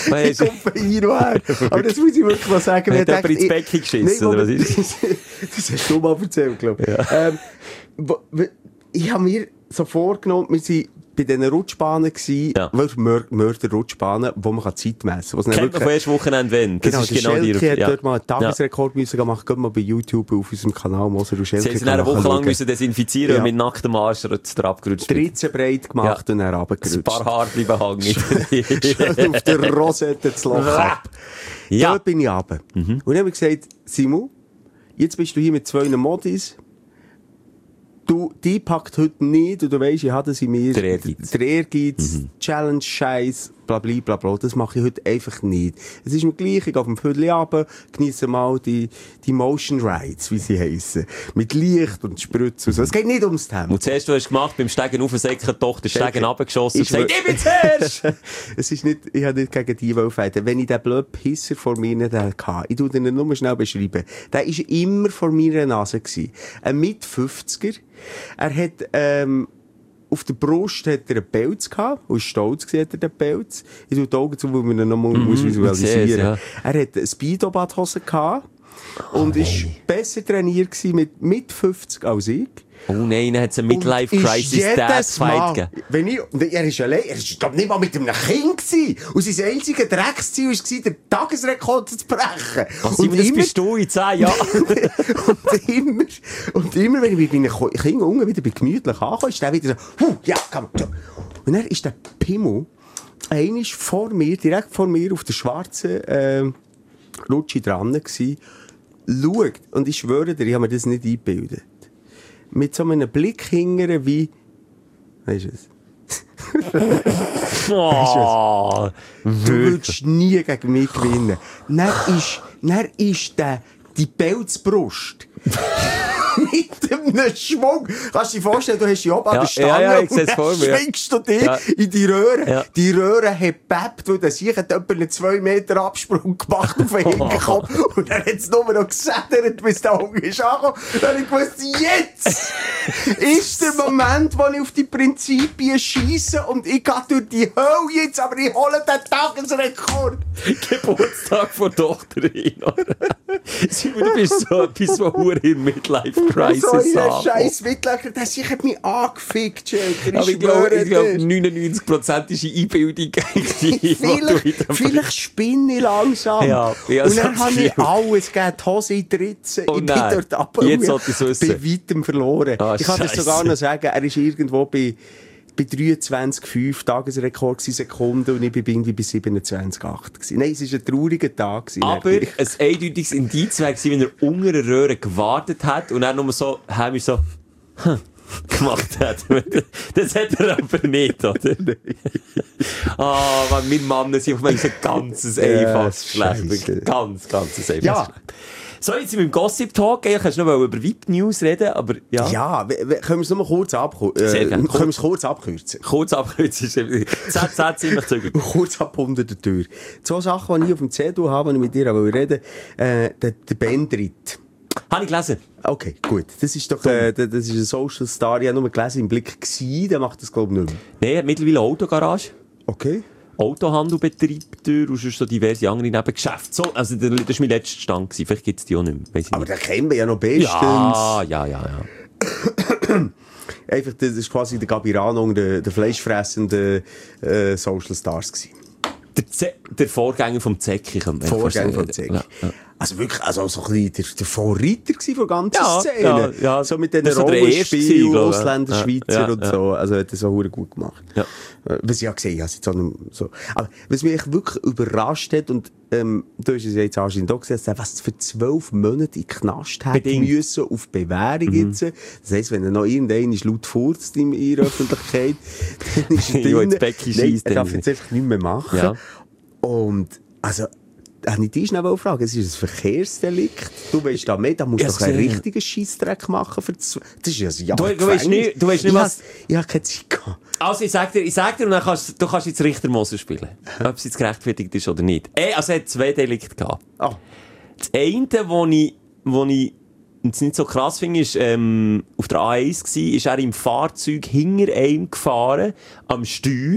Ich komme von hier her. Aber das muss ich wirklich mal sagen. Hat jemand ins Becken geschissen, oder was ist das? Das hast du mal erzählt, glaube ich. Ja. Ähm, wo, wo, ich habe mir so vorgenommen, wir sind bei diesen Rutschbahnen gewesen, ja. Mör Mörder-Rutschbahnen, wo man Zeit messen kann. Kennt man von erst Wochenende, wenn? Das genau, ist der genau Schelke die hat ja. dort mal einen Tagesrekord ja. gemacht. Geht mal bei YouTube auf unserem Kanal Moser und Schelke. Sie haben eine Woche lang müssen desinfizieren ja. mit nacktem Arsch der abgerutscht. dreizehn breit gemacht ja. und dann runtergerutscht. Ein paar Haare bleiben hängen. Schön auf der Rosette das Loch ab. Ja. Dort bin ich runter. Mhm. Und dann habe ich gesagt, Simon, jetzt bist du hier mit zwei Modis. Du, die packt heute nicht, und du weisst, ich hatte sie mir. Der Ehrgeiz. Der Ehrgeiz, mhm. Challenge-Scheiß, bla, bla, bla, bla. Das mache ich heute einfach nicht. Es ist mir gleich, ich gehe auf dem Viertel runter, genieße mal die, die Motion Rides, wie sie heissen. Mit Licht und Spritz und so. Es geht nicht ums Thema. Und zuerst, du hast gemacht, beim Steigen aufsäcken, doch, der Steigen runtergeschossen und gesagt, ich bin zuerst! Es ist nicht, ich habe nicht gegen die fighten. Wenn ich den blöden Pisser vor mir nicht hatte, ich tu den nur schnell beschreiben. Der war immer vor meiner Nase gewesen. Ein Mit-fünfziger. Er hat, ähm, auf der Brust hat er einen Pelz gehabt, und stolz gewesen, hat er den Pelz. Ich tue die Augen zu, weil man ihn noch mal mm, muss visualisieren muss. Ja. Er hat eine Speedo-Badhose gehabt und oh, war besser trainiert gewesen mit, mit fünfzig als ich. Oh nein, dann hat es eine Midlife-Crisis-Dad-Fight gegeben. Wenn ich, er ist allein, er ist glaub, nicht mal mit einem Kind gewesen. Und sein einziges Drecksziel war, den Tagesrekord zu brechen. Was, und das immer, bist du in zehn Jahren. und, immer, und immer, wenn ich mit meinen Kindern unten wieder gemütlich ankomme, ist der wieder so, huh, ja, komm, so. Und dann ist der Pimmel einmal vor mir, direkt vor mir auf der schwarzen äh, Rutsche dran gewesen, schaut, und ich schwöre dir, ich habe mir das nicht eingebildet. Mit so einem Blick hingern wie, weisst du es? Oh, du willst nie gegen mich gewinnen. Dann ist, dann ist der, die Pelzbrust. Mit einem Schwung. Kannst du dir vorstellen, du hast dich oben ja, an der Stange, ja, ja, ich und dann vor mir. schwingst du dich ja. in die Röhre. Ja. Die Röhre hat gebebt, weil der Sieg hat etwa einen zwei Meter Absprung gemacht auf den Hinterkopf. Und dann hat es nur noch gesädert, bis der Hunger ist angekommen. Dann habe ich gewusst, jetzt ist der Moment, wo ich auf die Prinzipien scheisse und ich gehe durch die Hölle jetzt, aber ich hole den Tagesrekord. Geburtstag von Tochterin. Simon, du bist so etwas, was hure in Midlife-Crisis so ein scheiß Mitläufer, der sich hat mich angefickt, Schelker. Aber ich glaube, ich glaube, neunundneunzig Prozent ist eine Einbildung. vielleicht, vielleicht spinne ich langsam. Ja, ja, und dann habe ich alles gegeben, die Hose in die Ritze. Oh, ich bin nein. dort ab. Jetzt sollte ich es wissen. Bei weitem verloren. Oh, ich kann das sogar noch sagen, er ist irgendwo bei, bei dreiundzwanzig Komma fünf Tagesrekord Sekunden und ich bin irgendwie bei siebenundzwanzig Komma acht. Nein, es war ein trauriger Tag. Aber ein eindeutiges Indiz wäre gewesen, wenn er unter einer Röhre gewartet hat und dann nur so, haben wir so, hm, gemacht hat. Das hat er aber nicht, oder? Ah, oh, wir Männer sind auf einmal so ganz einfaches Schlecht. Ganz, ganz einfaches ja. Schlecht. So, jetzt sind wir im Gossip-Talk. Ich kannst noch über V I P-News reden, aber ja. Ja, können wir es nur kurz abkürzen? Äh, können wir es kurz abkürzen? Kurz abkürzen. Z Z ziemlich zügig. Kurz ab unter der Tür. Zwei Sachen, die ich auf dem Zettel habe, die ich mit dir reden will. Äh, der, der Bandrit. Habe ich gelesen. Okay, gut. Das ist doch äh, das ist ein Social Star. Ich habe nur gelesen, im Blick gewesen. Der macht das, glaube ich, nicht mehr. Nein, er hat mittlerweile eine Autogarage. Okay. Autohandel betreibt er und sonst so diverse andere Nebengeschäfte. So, also, das war mein letzter Stand gewesen. Vielleicht gibt es die auch nicht mehr. Weiss ich Aber nicht. den kennen wir ja noch bestens. Ja, ja, ja, ja. Einfach, das ist quasi der Gabirano, der, der fleischfressende äh, Social Stars gewesen. Der, Z der Vorgänger vom Zecki. Vorgänger vom Zecki. Ja, ja. Also wirklich, also so ein bisschen der, der Vorreiter gewesen von ganzen ja, Szenen. Ja, ja. So mit den so Rollenspielen, Ausländer, ja, Schweizer ja, und ja. so. Also hat er so hure gut gemacht. Ja. Was ich ja gesehen habe, jetzt auch noch so. Aber was mich wirklich überrascht hat, und ähm, du hast es ja jetzt anscheinend auch gesehen, was für zwölf Monate in den Knast hat müssen auf Bewährung mhm. jetzt. Das heisst, wenn er noch irgendeinen laut furzt in ihrer Öffentlichkeit, dann ist er drin. Nein, er darf jetzt einfach nicht mehr machen. Ja. Und, also, habe ich dich schnell fragen, es ist ein Verkehrsdelikt. Du weißt da mehr, da musst du doch einen richtigen Scheissdreck machen für das. Das ist ja ein Jahr. Du, du weißt nicht, du weißt nicht, ich was. Has, ich habe keine Zeit gehabt. Also, ich sag dir, ich sag dir, und dann kannst du kannst jetzt Richter Moser spielen. Ob es jetzt gerechtfertigt ist oder nicht. Eh, also, er hat zwei Delikte gehabt. Oh. Das eine, wo ich, wo ich, und es nicht so krass finde, ist, ähm, auf der A eins war, ist er im Fahrzeug hinter einem gefahren, am Steuer.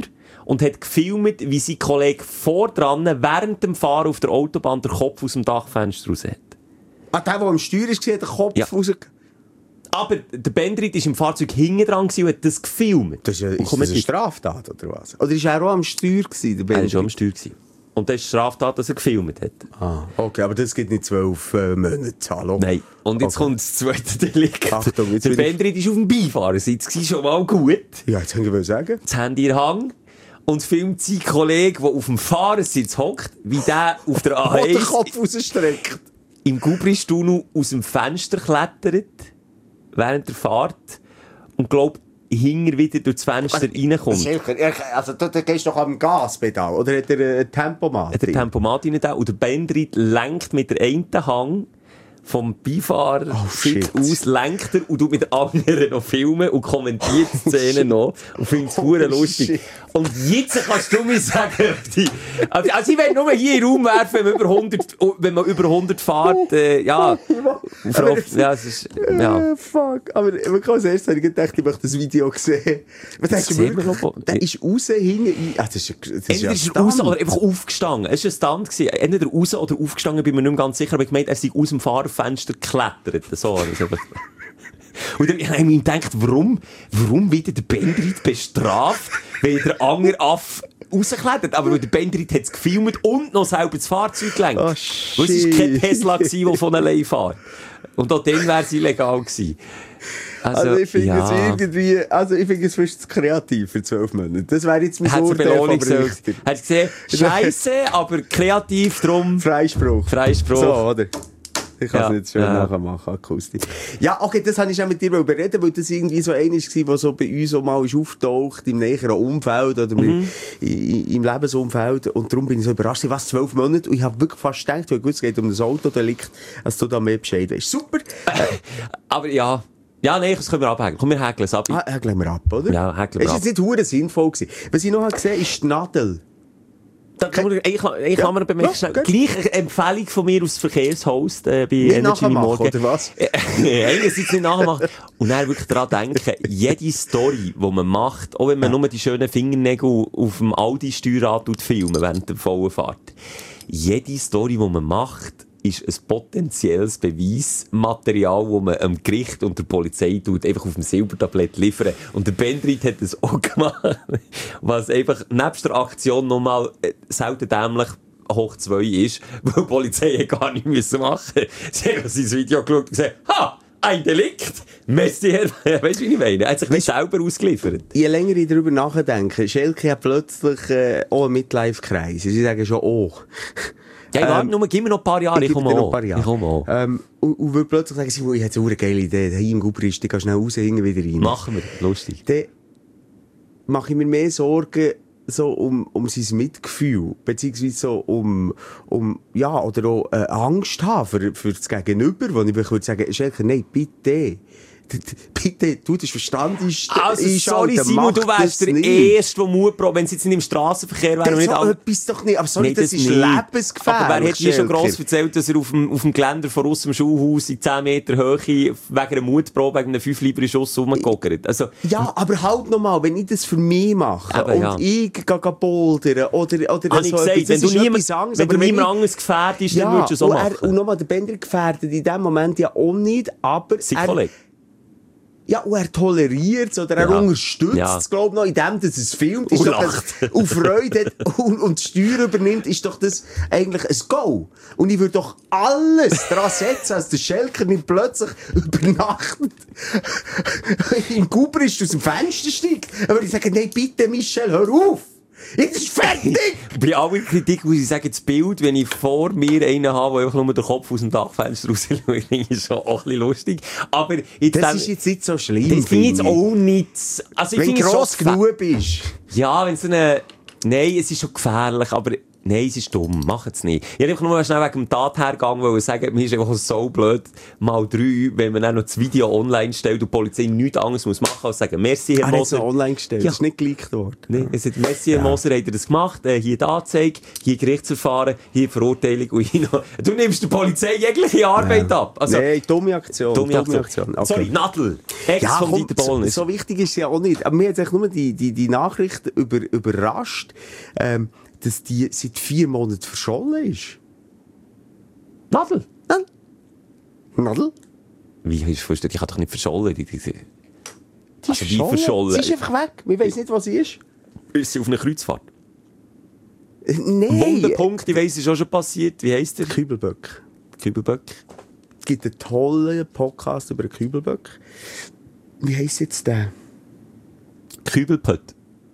und hat gefilmt, wie sein Kollege vor dran während dem Fahren auf der Autobahn den Kopf aus dem Dachfenster raus hat. Ah, der, der am Steuer war, hat den Kopf Ja. raus... Aber der Bendrit war im Fahrzeug hinten dran und hat das gefilmt. Das ist, ja- Und ist kommt das eine mit- Straftat, oder was? Oder ist er auch am Steuer gewesen, der Er war Benedikt? schon am Steuer gewesen. Und das ist Straftat, dass er gefilmt hat. Ah, okay, aber das gibt nicht zwölf äh, Monate, hallo? Nein. Und jetzt Okay. kommt das zweite Delikt. Achtung, jetzt der bin ich- Bendrit ist auf dem Beifahrersitz, gewesen, schon mal gut. Ja, jetzt kann ich sagen. Das Handy in der Hand und filmt seinen Kollegen, der auf dem Fahrersitz hockt, wie der auf der A Oh, den eins Kopf rausstreckt. im Gubristunnel aus dem Fenster klettert, während der Fahrt, und glaubt, hinger wieder durch das Fenster reinkommt. Sicher, er- also da, da gehst du doch am Gaspedal, oder hat er ein Tempomat? Hat der Tempomat rein da und der Bendrit lenkt mit der einen Hand vom Beifahrer Oh, shit. aus, lenkt er und tut mit der anderen noch filmen und kommentiert die Szene noch und findet es Oh, verdammt lustig. shit. Und jetzt kannst du mir sagen, ob die, also also ich will nur hier in den Raum werfen, wenn man über hundert, wenn man über hundert fährt, äh, ja, Frau, ja, es ist, ja. Äh, fuck. Aber man kann als erstes habe ich gedacht, ich möchte das Video sehen. Man denkt, sehen wir wirklich, noch. der ist raus, hinten rein. Ah, das ist, das ist Entweder ja ist er raus Stunt. oder einfach aufgestanden. Es war ein Stunt gewesen. Entweder raus oder aufgestanden, bin mir nicht mehr ganz sicher. Aber ich gemeint, er sei aus dem Fahrerfenster geklettert. So, also. Und dann habe ich mir gedacht, warum, warum wird der Bendrit bestraft, wenn der andere Aff rausklettert? Aber weil der Bendrit hat es gefilmt und noch selber das Fahrzeug gelenkt. Oh, Weil es war kein shit. Tesla, gewesen, der von allein fährt. Und auch dann wäre es illegal gewesen. Also, ich finde ja. es irgendwie, also ich finde es fast zu kreativ für zwölf Monate. Das wäre jetzt mein Hat es eine Urteil Belohnung vom sollen. Richter. Hat gesehen, Scheisse, aber kreativ drum. Freispruch. Freispruch. So, oder? Ich kann es Ja, nicht schön ja. nachher machen, Akustik. Ja, okay, das habe ich auch mit dir überreden, weil das irgendwie so einer war, der so bei uns auch mal ist auftaucht, im näheren Umfeld oder Mhm. im, im Lebensumfeld. Und darum bin ich so überrascht, was, zwölf Monate? Und ich habe wirklich fast gedacht, weil gut, es geht um das Autodelikt, dass du da mehr Bescheid weißt. Super! Aber ja. Ja, nein, das können wir abhängen. Komm, wir häkeln es ab. Ah, häkeln wir ab, oder? Ja, häkeln wir Es war ab. jetzt nicht verdammt sinnvoll gewesen. Was ich noch habe gesehen, ist die Nadel. Da kann man, ich, ich Ja. kann mir bemerken, Ja, schnell. gut. Gleich eine Empfehlung von mir als Verkehrshost äh, bei Nicht Energy nachmachen, Morgen. oder was? Einerseits nicht nachmachen. Und dann wirklich daran denken, jede Story, die man macht, auch wenn man nur die schönen Fingernägel auf dem Audi-Steuerrad filmen während der vollen Fahrt. Jede Story, die man macht, ist ein potenzielles Beweismaterial, das man am Gericht und der Polizei tut, einfach auf dem Silbertablett liefern. Und der Bendrit hat das auch gemacht, was einfach nebst der Aktion nochmal äh, selten dämlich hoch zwei ist, weil die Polizei hat gar nicht müssen machen. Sie haben sein Video geschaut und gesagt, ha! Ein Delikt! Messi, Herr, weißt du, wie ich meine? Er hat sich nicht selber ausgeliefert. Je länger ich darüber nachdenke, Schelke hat plötzlich äh, auch einen Midlife-Kreis. Sie sagen schon, oh. Ja, ich warte nur, gib mir noch ein paar Jahre, ich, gebe komme dir noch auch. ein paar Jahre. Ich komme auch. Ähm, und, und würde plötzlich sagen, sie, oh, ich habe eine geile Idee, hier im Gubrist, ich gehe schnell raus, hinten wieder rein. Machen wir, lustig. Dann mache ich mir mehr Sorgen so um, um sein Mitgefühl, beziehungsweise so um, um, ja, oder auch äh, Angst haben für, für das Gegenüber, wo ich wirklich würde sagen, Schelke, nein, bitte. Bitte, du, das Verstand ist Also, sorry, einschalten, Simon, mach du wärst das der nicht. Erste, der Mut braucht, wenn es jetzt nicht im Strassenverkehr wäre. Das und ist nicht so all- etwas doch nicht. Aber sorry, Nein, das, ist nicht. lebensgefährlich. Aber wer hat dir schon Schelke? gross erzählt, dass er auf dem, auf dem Geländer von aus dem Schulhaus in zehn Meter Höhe wegen einer Mutprobe, wegen einem fünf Libra Schuss rumgegockert? Also, Ja, aber halt nochmal, wenn ich das für mich mache Eben, und ja. ich gehe bouldern oder, oder habe ich so gesagt, etwas, wenn das du ist niemand, etwas anderes, wenn du aber wenn niemand ich- anderes gefährdest, dann Ja, würdest du es auch und, er, machen. und nochmal, der Bender gefährdet in dem Moment ja auch nicht, aber Sein er, Kollege. ja, und er toleriert es oder er Ja. unterstützt Ja. es, glaube ich, noch, indem dass es filmt. Ist Und doch lacht. ein, und Freude hat und, und die Steuer übernimmt, ist doch das eigentlich ein Go. Und ich würde doch alles daran setzen, als der Schelker nicht plötzlich übernachtet im Gubrist aus dem Fenster steigt. Aber ich sage, nein, bitte, Michel, hör auf! Jetzt ist fertig! Bei aller Kritik muss ich sagen, das Bild, wenn ich vor mir einen habe, der einfach nur den Kopf aus dem Dachfenster rausschaut, finde ich schon auch ein bisschen lustig. Aber jetzt Das dann- ist jetzt nicht so schlimm. das finde ich jetzt finde ich. auch nicht. Also ich Wenn finde du es schon gross gefährlich. genug bist. Ja, wenn so eine, nein, es ist schon gefährlich, aber Nein, es ist dumm. Mach es nicht. Ich wollte einfach nur schnell wegen dem Tathergang wollen sagen, mir ist einfach so blöd, mal drei, wenn man dann noch das Video online stellt und die Polizei nichts anderes muss machen, als sagen, merci, Herr Ah, Moser. er hat es online gestellt, Ja. das ist nicht geleakt worden. Nee, es hat Messi, Herr Moser, hat er das gemacht, äh, hier die Anzeige, hier Gerichtsverfahren, hier Verurteilung und hier noch... Du nimmst der Polizei jegliche Arbeit Ja. ab. Also, Nein, dumme Aktion. dumme Aktion. Okay. Sorry, Nadel. Ex Ja, von komm, Dieter Bohlen. so, so wichtig ist es ja auch nicht. Aber mir hat eigentlich nur die, die, die Nachricht über, überrascht, ähm, dass die seit vier Monaten verschollen ist. Nadel? Nadel? Nadel? Wie ist vorgestellt? Ich kann doch nicht verschollen. Die, diese... Die Also wie verschollen? Sie ist einfach weg. Wir wissen nicht, was sie ist. Ist sie auf einer Kreuzfahrt? Äh, Nein. Wunderpunkt, ich weiss, ist auch schon passiert. Wie heisst der? Kübelböck. Kübelböck. Es gibt einen tollen Podcast über den Kübelböck. Wie heisst jetzt der? Kübelpött.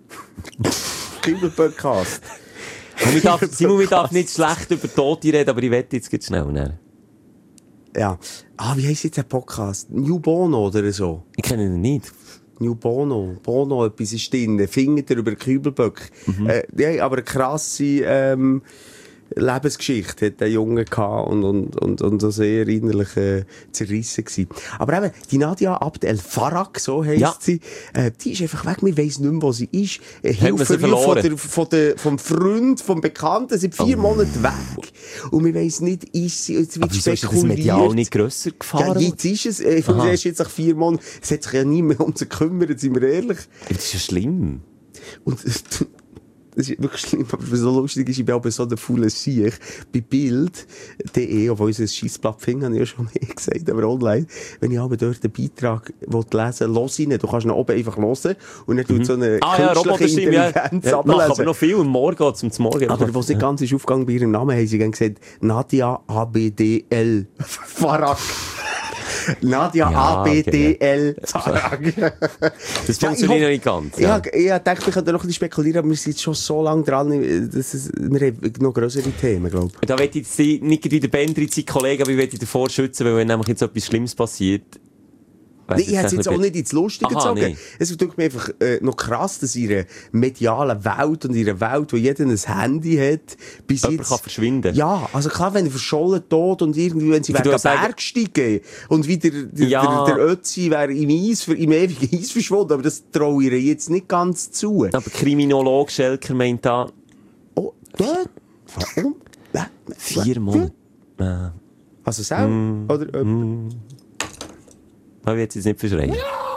Kübelböckcast. Und ich darf, Simon, ich darf nicht schlecht über Tote reden, aber ich wette jetzt geht schnell. Ne? Ja. Ah, wie heisst jetzt der Podcast? New Bono oder so? Ich kenne ihn nicht. New Bono. Bono, etwas ist drin. Findet er über Kübelböck. Mhm. Äh, ja, aber eine krasse, ähm, Lebensgeschichte hat der Junge gehabt und, und, und, und so sehr innerlich äh, zerrissen gewesen. Aber eben, die Nadia Abd El Farag, so heisst Ja. sie, äh, die ist einfach weg, wir weiss nicht mehr, wo sie ist. Äh, Hat man sie Hilfe von, verloren? der, von der, vom Freund, vom Bekannten, seit vier Oh. Monaten weg. Und wir weiss nicht, ist sie, jetzt wird Aber wieso ist das spekuliert. medial nicht grösser Ja, gefahren? jetzt ist es, äh, ich finde, Aha. erst jetzt nach vier Monaten, es hat sich ja nie mehr um sie gekümmert, sind wir ehrlich. Das ist ja schlimm. Und das ist wirklich schlimm, aber was so lustig ist, ich bin aber so der faule Sieg. Bei Bild punkt de, obwohl ich ein Scheissblatt finde, habe ich ja schon mehr gesagt, aber online, wenn ich aber dort einen Beitrag lesen will, los rein, du kannst ihn oben einfach hören und dann tut so eine Ah ja, künstliche Roboterstimme, ja. Intelligenz Ja, machen aber ablesen. noch viel am Morgen, zum Morgen. Aber was nicht ganz ist aufgegangen bei ihrem Namen, haben sie dann gesagt, Nadia A B D L Farag. Nadia Ja, A B D L Farag. Das Ja, funktioniert ich noch nicht ganz. Ja, Ja. ich dachte, wir könnten noch ein bisschen spekulieren, aber wir sind jetzt schon so lange dran, dass es, wir haben noch grössere Themen, glaube ich. Da möchte ich jetzt die- nicht wieder Bender sein Kollege, aber ich möchte dich davor schützen, weil wenn nämlich jetzt etwas Schlimmes passiert. weiss Nee, ich hätte es nicht jetzt auch mehr- nicht ins Lustige Aha, gezogen. nee. Es tut mir einfach äh, noch krass, dass in ihrer medialen Welt und in ihrer Welt, wo jeder ein Handy hat, bis Jemand jetzt... kann verschwinden. Ja, also klar, wenn er verschollen tot und irgendwie, wenn sie Ich wegen würde auch sagen- Berg steigen und wieder der, Ja. der, der Ötzi wäre im Eis, im ewigen Eis verschwunden, aber das traue ich ihr jetzt nicht ganz zu. Aber Kriminologe Schelker meint da, Oh, dort? Warum? Äh, vier Monate. Äh, Also selber? Mm. Oder, äh, ich will jetzt nicht verschreien.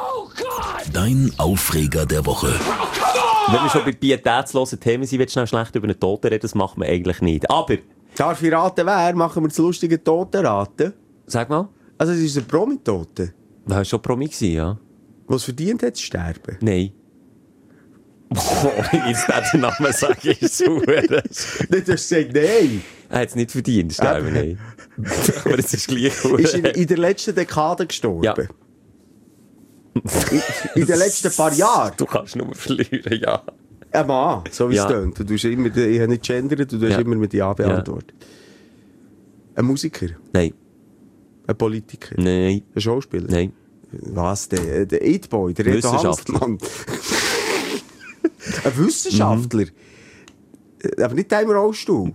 Dein Aufreger der Woche. Wenn wir schon bei pietätslosen Themen sind, wird schnell schlecht über einen Toten reden, das macht man eigentlich nicht. Aber, darf ich raten, wer? Machen wir das lustige Totenraten? sag mal, Also, es ist ein Promi-Tote, war schon Promi gewesen, ja? der es verdient hat zu sterben. Nein. Boah, jetzt den Namen sage ich so. Er Nicht, dass du sagst, nein. hat es nicht verdient, sterben, nein. Aber es ist gleich gut. Ist in, in der letzten Dekade gestorben. Ja. In, in den letzten paar Jahren. Du kannst nur verlieren, ja. Ein Mann, so wie Ja. es tönt. Du tust immer, ich habe nicht gendert, du hast Ja. immer mit Ja beantwortet. Ein Musiker, Nein, ein Politiker, nein, ein Schauspieler. nein. Was, der, der Eid-Boy, der Reto Wissenschaftler. Hanselmann. Ein Wissenschaftler. Aber nicht der im Rollstuhl.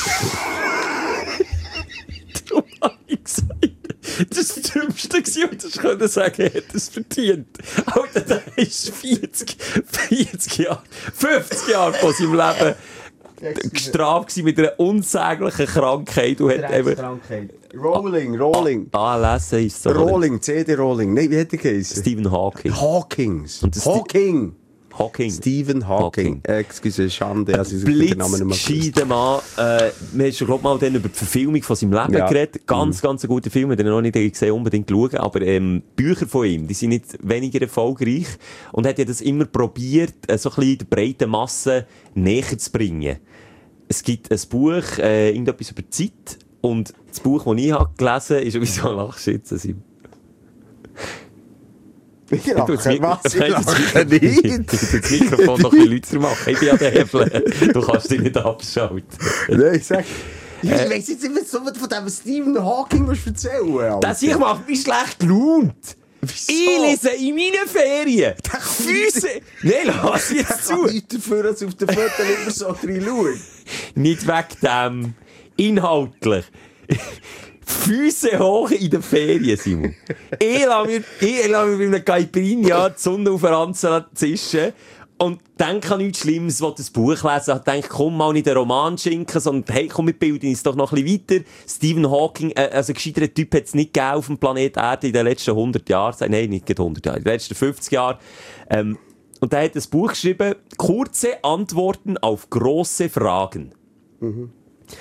Darum habe ich gesagt, das war das Dümmste gewesen, und ich konnte sagen, er hat es verdient. Alter, der ist vierzig, vierzig Jahre, fünfzig Jahre von seinem Leben gestraft gewesen mit einer unsäglichen Krankheit und hat eben... Rolling, Rolling. A L S ist so. oder? Rolling, C D Rolling. Nein, wie hat der geheißen? Stephen Hawking. Hawkins. Und das Hawking. Hawking. Stephen Hawking. Hawking. Excuse, Schande, also ich den Namen nicht mehr Blitzgescheiter Mann. Äh, wir haben schon, glaub mal, dann über die Verfilmung von seinem Leben Ja. geredet. Ganz, ganz ein guter Film. Ich habe ihn noch nicht gesehen, unbedingt schauen. Aber ähm, Bücher von ihm, die sind nicht weniger erfolgreich. Und er hat ja das immer probiert, äh, so ein bisschen der breiten Masse näher zu bringen. Es gibt ein Buch, äh, irgendetwas über die Zeit. Und das Buch, das ich habe gelesen habe, ist, wieso lachst du jetzt? Also, Ich Du lache, hast das was? Ich Mik- lache Du nicht. hast das Mikrofon doch ein bisschen lauter machen. Ich bin ja der Hebel. Du kannst dich nicht abschalten. Nein, ich sag... Ich weiss jetzt nicht, was du von diesem Stephen Hawking musst erzählen. Alter. Das ich macht mich schlecht gelaunt. Wieso? Ich lese in meinen Ferien Füße... Nein, lass jetzt zu. Ich kann dafür, als auf den Fotos immer so drin schauen. Nicht wegen dem. Inhaltlich. Füße hoch in den Ferien, Simon. Ich lasse mir, ich lasse mir bei einem Caipirinha die Sonne auf den Ranzen zischen und denke an nichts Schlimmes, wo das Buch lesen. Ich denke, komm mal nicht den Roman schinken, sondern hey, komm, wir bilden uns doch noch ein bisschen weiter. Stephen Hawking, äh, also ein gescheiterer Typ hat es nicht gegeben auf dem Planet Erde in den letzten hundert Jahren. Nein, nicht hundert Jahre, in den letzten fünfzig Jahren. Ähm, und er hat ein Buch geschrieben, kurze Antworten auf grosse Fragen. Mhm.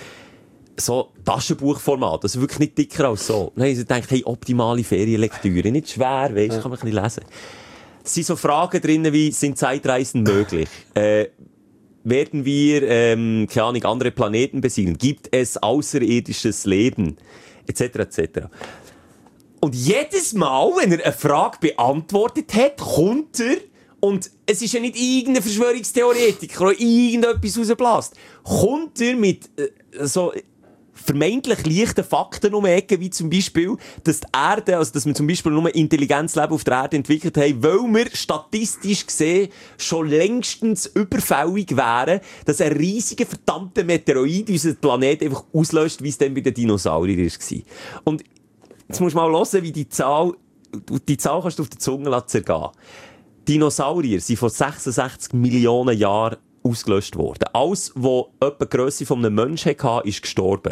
So Taschenbuchformat, also wirklich nicht dicker als so. Dann habe ich gedacht, hey, optimale Ferienlektüre, nicht schwer, weißt, ja. Kann man ein bisschen lesen. Es sind so Fragen drin wie, sind Zeitreisen möglich? Äh, werden wir, ähm, keine Ahnung, andere Planeten besiedeln? Gibt es außerirdisches Leben? Etc, et cetera. Und jedes Mal, wenn er eine Frage beantwortet hat, kommt er, und es ist ja nicht irgendein Verschwörungstheoretiker, der irgendetwas rausbläst, kommt er mit äh, so vermeintlich leichten Fakten um die Ecke, wie zum Beispiel, dass die Erde, also dass wir zum Beispiel nur Intelligenzleben auf der Erde entwickelt haben, weil wir statistisch gesehen schon längstens überfällig wären, dass ein riesiger verdammter Meteorit unseren Planet einfach auslöscht, wie es dann bei den Dinosauriern war. Und jetzt musst du mal hören, wie die Zahl, die Zahl kannst du auf der Zunge zergehen. Dinosaurier sind vor sechsundsechzig Millionen Jahren ausgelöscht worden. Alles, was etwa die Grösse von einem Menschen hatte, ist gestorben.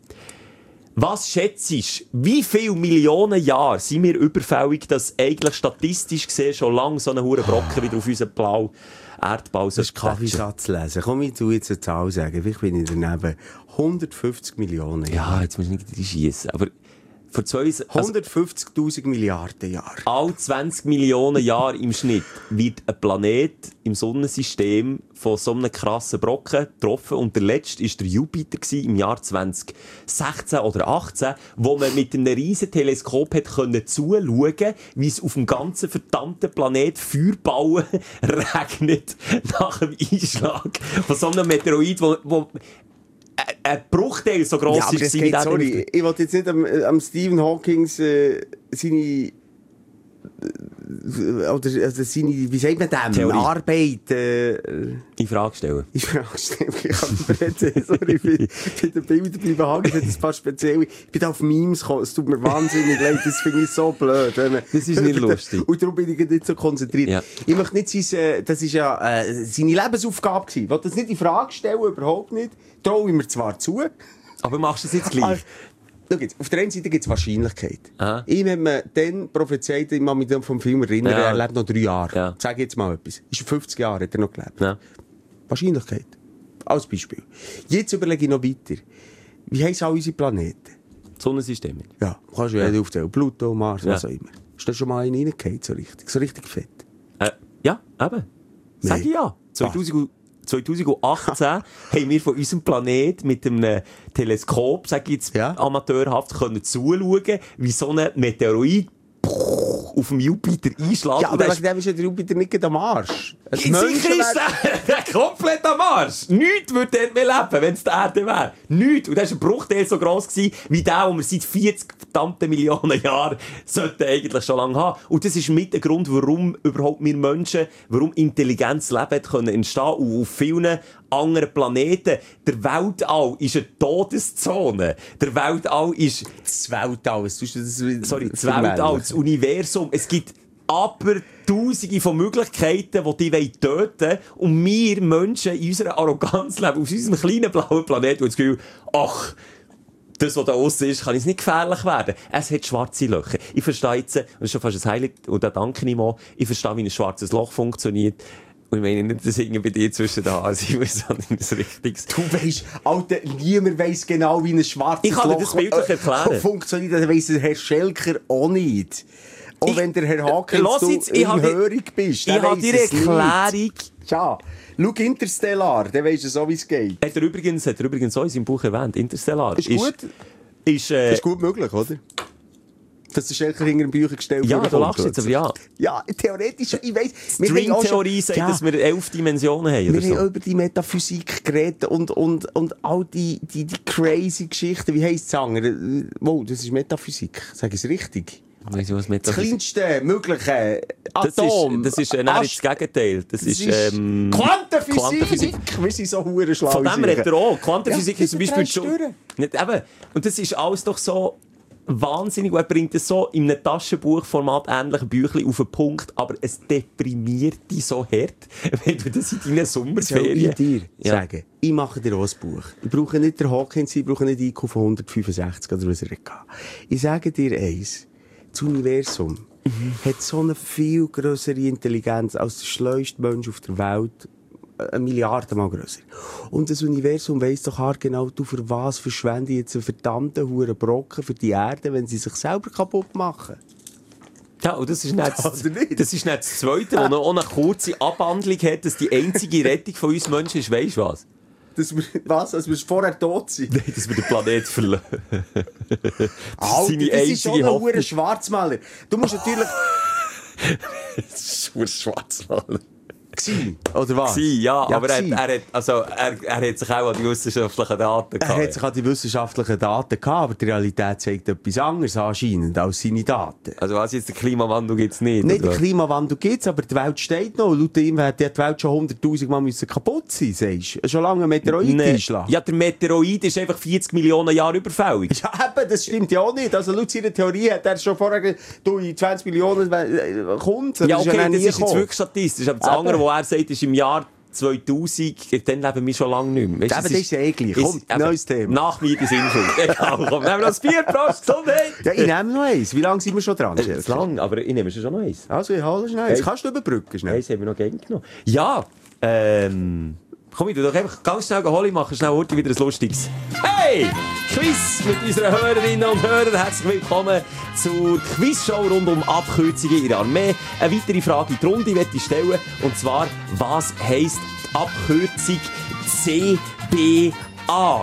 Was schätzt du, wie viele Millionen Jahre sind wir überfällig, dass eigentlich statistisch gesehen schon lange so eine hure Brocken wieder auf unseren blauen Erdball Das ist Kaffeesatz lesen. Komm, ich tu jetzt eine Zahl sagen. Vielleicht bin ich daneben. hundertfünfzig Millionen Jahre. Ja, jetzt muss ich nicht schiessen. Aber vor zwei, also hundertfünfzigtausend Milliarden Jahre. Alle zwanzig Millionen Jahre im Schnitt wird ein Planet im Sonnensystem von so einem krassen Brocken getroffen. Und der letzte war der Jupiter im Jahr zwanzig sechzehn oder achtzehn, wo man mit einem riesen Teleskop hat können zuschauen, wie es auf dem ganzen verdammten Planet Feuerbauen regnet nach dem Einschlag von so einem Meteorit, wo, wo ein Bruchteil so gross ja, aber ist. Das geht, sorry, ich wollte jetzt nicht am, am Stephen Hawkings äh, seine oder also seine, wie sagt man dem, Theorie. Arbeit äh, in Frage stellen. In Frage stellen. Ich kann sorry, ich bin bei den Bildern bleiben hängen, das ein paar spezielle. Ich bin da auf Memes gekommen, es tut mir wahnsinnig leid, das finde ich so blöd. Man, das ist nicht lustig. Und darum bin ich nicht so konzentriert. Ja. Ich möchte nicht sein, das ist ja äh, seine Lebensaufgabe gewesen. Ich wollte das nicht in Frage stellen, überhaupt nicht. Traue ich mir zwar zu. Aber machst du es jetzt gleich? Schau jetzt, auf der einen Seite gibt es Wahrscheinlichkeit. Aha. Ihm hat man dann prophezeit, ich kann mich vom Film erinnern, ja. er lebt noch drei Jahre. Ja. Sag jetzt mal etwas. Ist fünfzig Jahre hat er noch gelebt. Ja. Wahrscheinlichkeit. Als Beispiel. Jetzt überlege ich noch weiter. Wie heissen all unsere Planeten? Sonnensystem. Ja, kannst du ja nicht aufzählen. Pluto, Mars, Ja. was auch immer. Ist da schon mal einen reingefallen, so richtig? So richtig fett? Äh, ja, eben. Sag Nein. ich ja. zweitausend zweitausendachtzehn haben wir von unserem Planet mit einem Teleskop, sag ich jetzt Ja. amateurhaft, können zuschauen, wie so ein Meteorit auf dem Jupiter einschlägt. Ja, Und aber der wegen dem ist ja der Jupiter nicht am Arsch. Ein Sicher ist der, der komplett am Arsch. Nichts würde dort mehr leben, wenn es die Erde wäre. Nichts. Und das war ein Bruchteil so gross gewesen, wie der, den wir seit vierzig verdammten Millionen Jahren sollten eigentlich schon lange haben. Und das ist mit der Grund, warum überhaupt wir Menschen, warum Intelligenz leben hat können entstehen. Und auf vielen anderen Planeten. Der Weltall ist eine Todeszone. Der Weltall ist... Das Weltall. Was tust du das? Sorry, das Weltall, das Universum. Es gibt aber Tausende von Möglichkeiten, die dich töten wollen. Und wir Menschen in unserer Arroganz leben, auf unserem kleinen blauen Planeten, und das Gefühl, ach, das, was da aussen ist, kann es nicht gefährlich werden. Es hat schwarze Löcher. Ich verstehe jetzt, und das ist schon fast ein Highlight, und da danke ich mal, ich verstehe, wie ein schwarzes Loch funktioniert. Und ich meine nicht, dass irgendwie bei dir zwischen den Haaren sein muss, sondern das Richtiges. Du weisst, Alter, niemand weiss genau, wie ein schwarzes Ich kann dir Loch das bildlich erklären. äh, funktioniert. Das weiss der Herr Schelker auch nicht. Auch Ich- wenn der Herr Haken Lass du jetzt, ich in hab dir- Hörig bist. Ich der habe weiss dir es eine nicht. Erklärung. Tja, schau Interstellar, dann weisst du so, wie es geht. Hat er übrigens, hat er übrigens auch in seinem Buch erwähnt, Interstellar. Ist gut. Ist, äh, Das ist gut möglich, oder? Dass der Schelker hinter dem Bücher gestellt ja, wird. du lachst jetzt, aber ja. Ja, theoretisch, ich weiss. wir haben auch schon- String-Theorie sagt, Ja. dass wir elf Dimensionen haben, Wir oder haben so. auch über die Metaphysik geredet und, und, und all die, die, die crazy Geschichten. Wie heisst es sagen? Wow, das ist Metaphysik. Sag ich es richtig? Weiss ich, was Das Metaphysik... kleinste mögliche Das Atom. ist, das ist äh, nein, das Gegenteil. Das, Das ist, ist ähm, Quantenphysik. Quantenphysik. Wir sind so hure schlau. Von dem redet er auch. Quantenphysik Ja, ist zum Beispiel das schon... drehst du Nicht, eben. Und das ist alles doch so wahnsinnig. Und er bringt es so in einem Taschenbuchformat ähnliche Büchlein auf den Punkt, aber es deprimiert dich so hart, wenn du das in deinen Soll Sommerferien... ich dir Ja. sagen, ich mache dir auch ein Buch. Ich brauche nicht den Hawkins, ich brauche nicht I Q von hundertfünfundsechzig oder was er hatte. Ich sage dir eins, das Universum mhm. hat so eine viel grössere Intelligenz als der schleuste Mensch auf der Welt. Eine Milliarde Mal grösser. Und das Universum weiss doch hart genau, du für was verschwende jetzt einen verdammten Huren Brocken für die Erde, wenn sie sich selber kaputt machen. Ja, und das ist nicht das, Oder nicht? das ist nicht das Zweite, wo noch eine kurze Abhandlung hat, dass die einzige Rettung von uns Menschen ist, weisst du was? Dass wir, was? Dass wir vorher tot sind? Nein, dass wir den Planet verlassen. Das Alter, seine das ist schon einzige ein Hoffnung. Huren Schwarzmaler. Du musst natürlich... Das ist ein Schwarzmaler. Gsi, oder was? Gsi, ja, Ja, aber er, gsi. er, hat, also, er, er hat sich auch an die wissenschaftlichen Daten Er gehabt. hat sich an die wissenschaftlichen Daten gehabt, aber die Realität zeigt etwas anderes anscheinend als seine Daten. Also was jetzt, den Klimawandel gibt's nicht? Nicht oder? den Klimawandel gibt's, aber die Welt steht noch. Laut ihm hätte die Welt schon hunderttausend Mal müssen kaputt sein, sagst du. Schon lange ein Meteorit Nee. einschlagen. Ja, der Meteorit ist einfach vierzig Millionen Jahre überfällig. Ja, eben, das stimmt ja auch nicht. Also, laut seiner Theorie hat er schon vorher gesagt, du, in zwanzig Millionen äh, kommt. Ja, okay, ja das ist jetzt gekommen. wirklich statistisch. Aber das Eben. andere, was er sagt, ist im Jahr zweitausend, dann leben wir schon lange nicht mehr. Weißt, Aber es das ist ja eh gleich. Komm, eben, neues Thema. Nach mir die Sinnschuld. Egal, komm, nehmen wir noch das Bier, Prost, Gesundheit! Ja, ich nehme noch eins. Wie lange sind wir schon dran? Das ist lang, aber ich nehme schon noch eins. Also, ich hole schnell. Das Hey. kannst du überbrücken, schnell. Eins haben wir noch gern genommen. Ja, ähm... Komm, ich tu doch einfach ganz schnell holen, machen schnell heute wieder ein lustiges. Hey! Quiz mit unseren Hörerinnen und Hörern. Herzlich willkommen zur Quizshow rund um Abkürzungen in der Armee. Eine weitere Frage in die Runde möchte ich stellen. Und zwar, was heisst die Abkürzung C B A?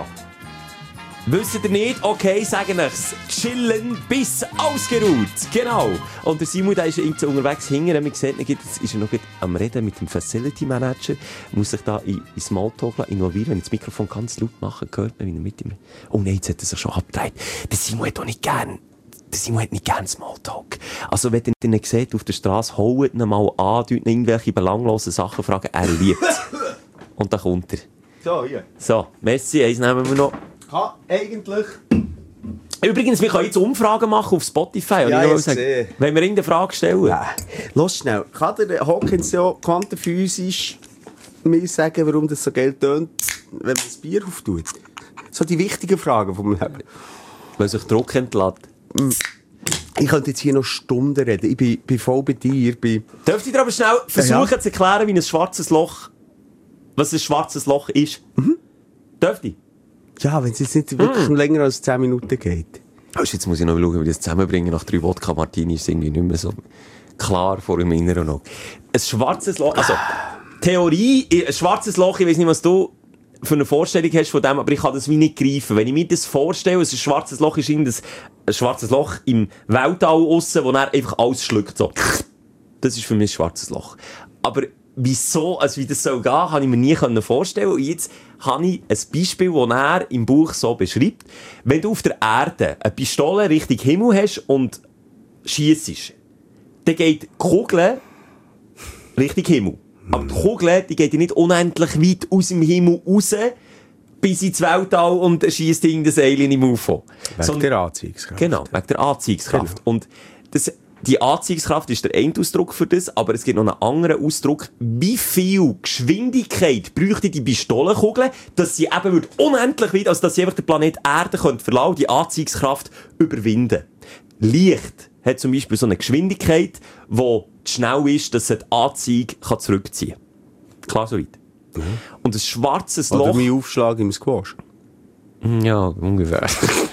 Wisst ihr nicht? Okay, sagen ich's. Chillen bis ausgeruht. Genau. Und der Simon, der ist irgendwie unterwegs hinten. Wir sehen, jetzt ist er noch am Reden mit dem Facility Manager. Muss sich da in, in Smalltalk involvieren. Wenn ich das Mikrofon ganz laut mache, hört man, wie er mit ihm... Oh nein, jetzt hat er sich schon abgedreht. Der Simon hat auch nicht gern... Der Simon hat nicht gern Smalltalk. Also, wenn ihr ihn seht auf der Straße, holt ihn mal an, tut ihn irgendwelche belanglosen Sachen fragen. Er liebt es. Und dann kommt er. So, hier. So, Messi, eins nehmen wir noch. Kann eigentlich... Übrigens, wir können jetzt Umfragen machen auf Spotify. Und Ja, ich will ich sagen, sehe. wenn wir irgendeine Frage stellen. Ja. Los schnell. Kann der Hawkins ja quantenphysisch mir sagen, warum das so Geld tönt, wenn man das Bier auftut? So die wichtigen Fragen vom Leben. Weil sich Druck entlädt. Ich könnte jetzt hier noch Stunden reden. Ich bin, bin voll bei dir. Bin... Dürft ihr dir aber schnell versuchen Ja, ja. zu erklären, wie ein schwarzes Loch, was ein schwarzes Loch ist? Mhm. Dürft ihr? Ja, wenn es jetzt nicht wirklich länger als zehn Minuten geht. Also jetzt muss ich noch schauen, wie ich das zusammenbringe. Nach drei Wodka Martini ist es irgendwie nicht mehr so klar vor dem Inneren noch. Ein schwarzes Loch, also Theorie, ein schwarzes Loch, ich weiß nicht, was du für eine Vorstellung hast von dem, aber ich kann das wie nicht greifen. Wenn ich mir das vorstelle, ein schwarzes Loch ist irgendein ein schwarzes Loch im Weltall aussen, wo er einfach alles schluckt. So. Das ist für mich ein schwarzes Loch. Aber wieso, also wie das soll gehen, kann ich mir nie vorstellen. Und jetzt habe ich ein Beispiel, das er im Buch so beschreibt. Wenn du auf der Erde eine Pistole Richtung Himmel hast und schiessest, dann geht die Kugel Richtung Himmel. Aber die Kugel, die geht ja nicht unendlich weit aus dem Himmel raus, bis ins Weltall und schiesst irgendein Alien im U F O. Wegen Sondern- der Anziehungskraft. Genau, wegen der Anziehungskraft. Genau. Und das, die Anziehungskraft ist der eine Ausdruck für das, aber es gibt noch einen anderen Ausdruck. Wie viel Geschwindigkeit bräuchte die Pistolenkugel, dass sie eben würde unendlich weit, also dass sie einfach den Planet Erde könnte verlassen, die Anziehungskraft überwinden. Licht hat zum Beispiel so eine Geschwindigkeit, die schnell ist, dass es die Anziehung kann zurückziehen kann. Klar so weit. Mhm. Und ein schwarzes Oder Loch... mein Aufschlag im Squash. Ja, ungefähr.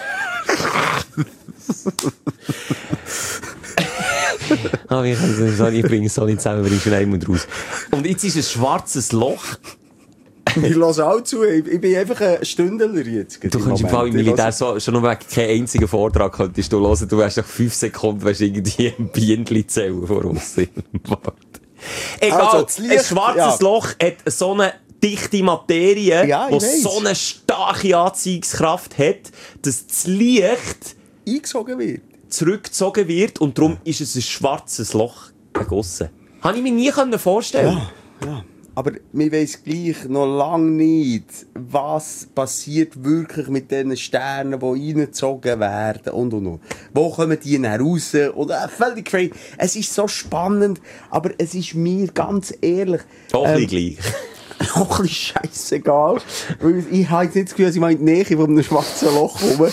Ah, ich, ich bringe es so nicht zusammen, weil ich schon einmal raus. Und jetzt ist ein schwarzes Loch. Ich höre auch zu. Ich, ich bin einfach ein Stündler jetzt. Du kannst im Fall im Militär so, schon nur wegen keinen einzigen Vortrag könntest du hören. Du wärst nach fünf Sekunden weißt, irgendwie ein Bienchen zählen vor uns. Egal, Also, das Licht, ein schwarzes ja. Loch hat so eine dichte Materie, Ja, die ich weiss. so eine starke Anziehungskraft hat, dass das Licht eingesogen wird. zurückgezogen wird und darum ist es ein schwarzes Loch gegossen. Habe ich mir nie vorstellen können. Ja, ja. Aber wir weiss gleich noch lange nicht, was passiert wirklich mit diesen Sternen, die reingezogen werden und und und. Wo kommen die dann raus? Oder völlig crazy. Es ist so spannend, aber es ist mir ganz ehrlich... Auch ein ähm, bisschen gleich. Auch ein bisschen scheissegal. Weil ich habe jetzt nicht das Gefühl, dass ich mal in die Nähe von einem schwarzen Loch komme.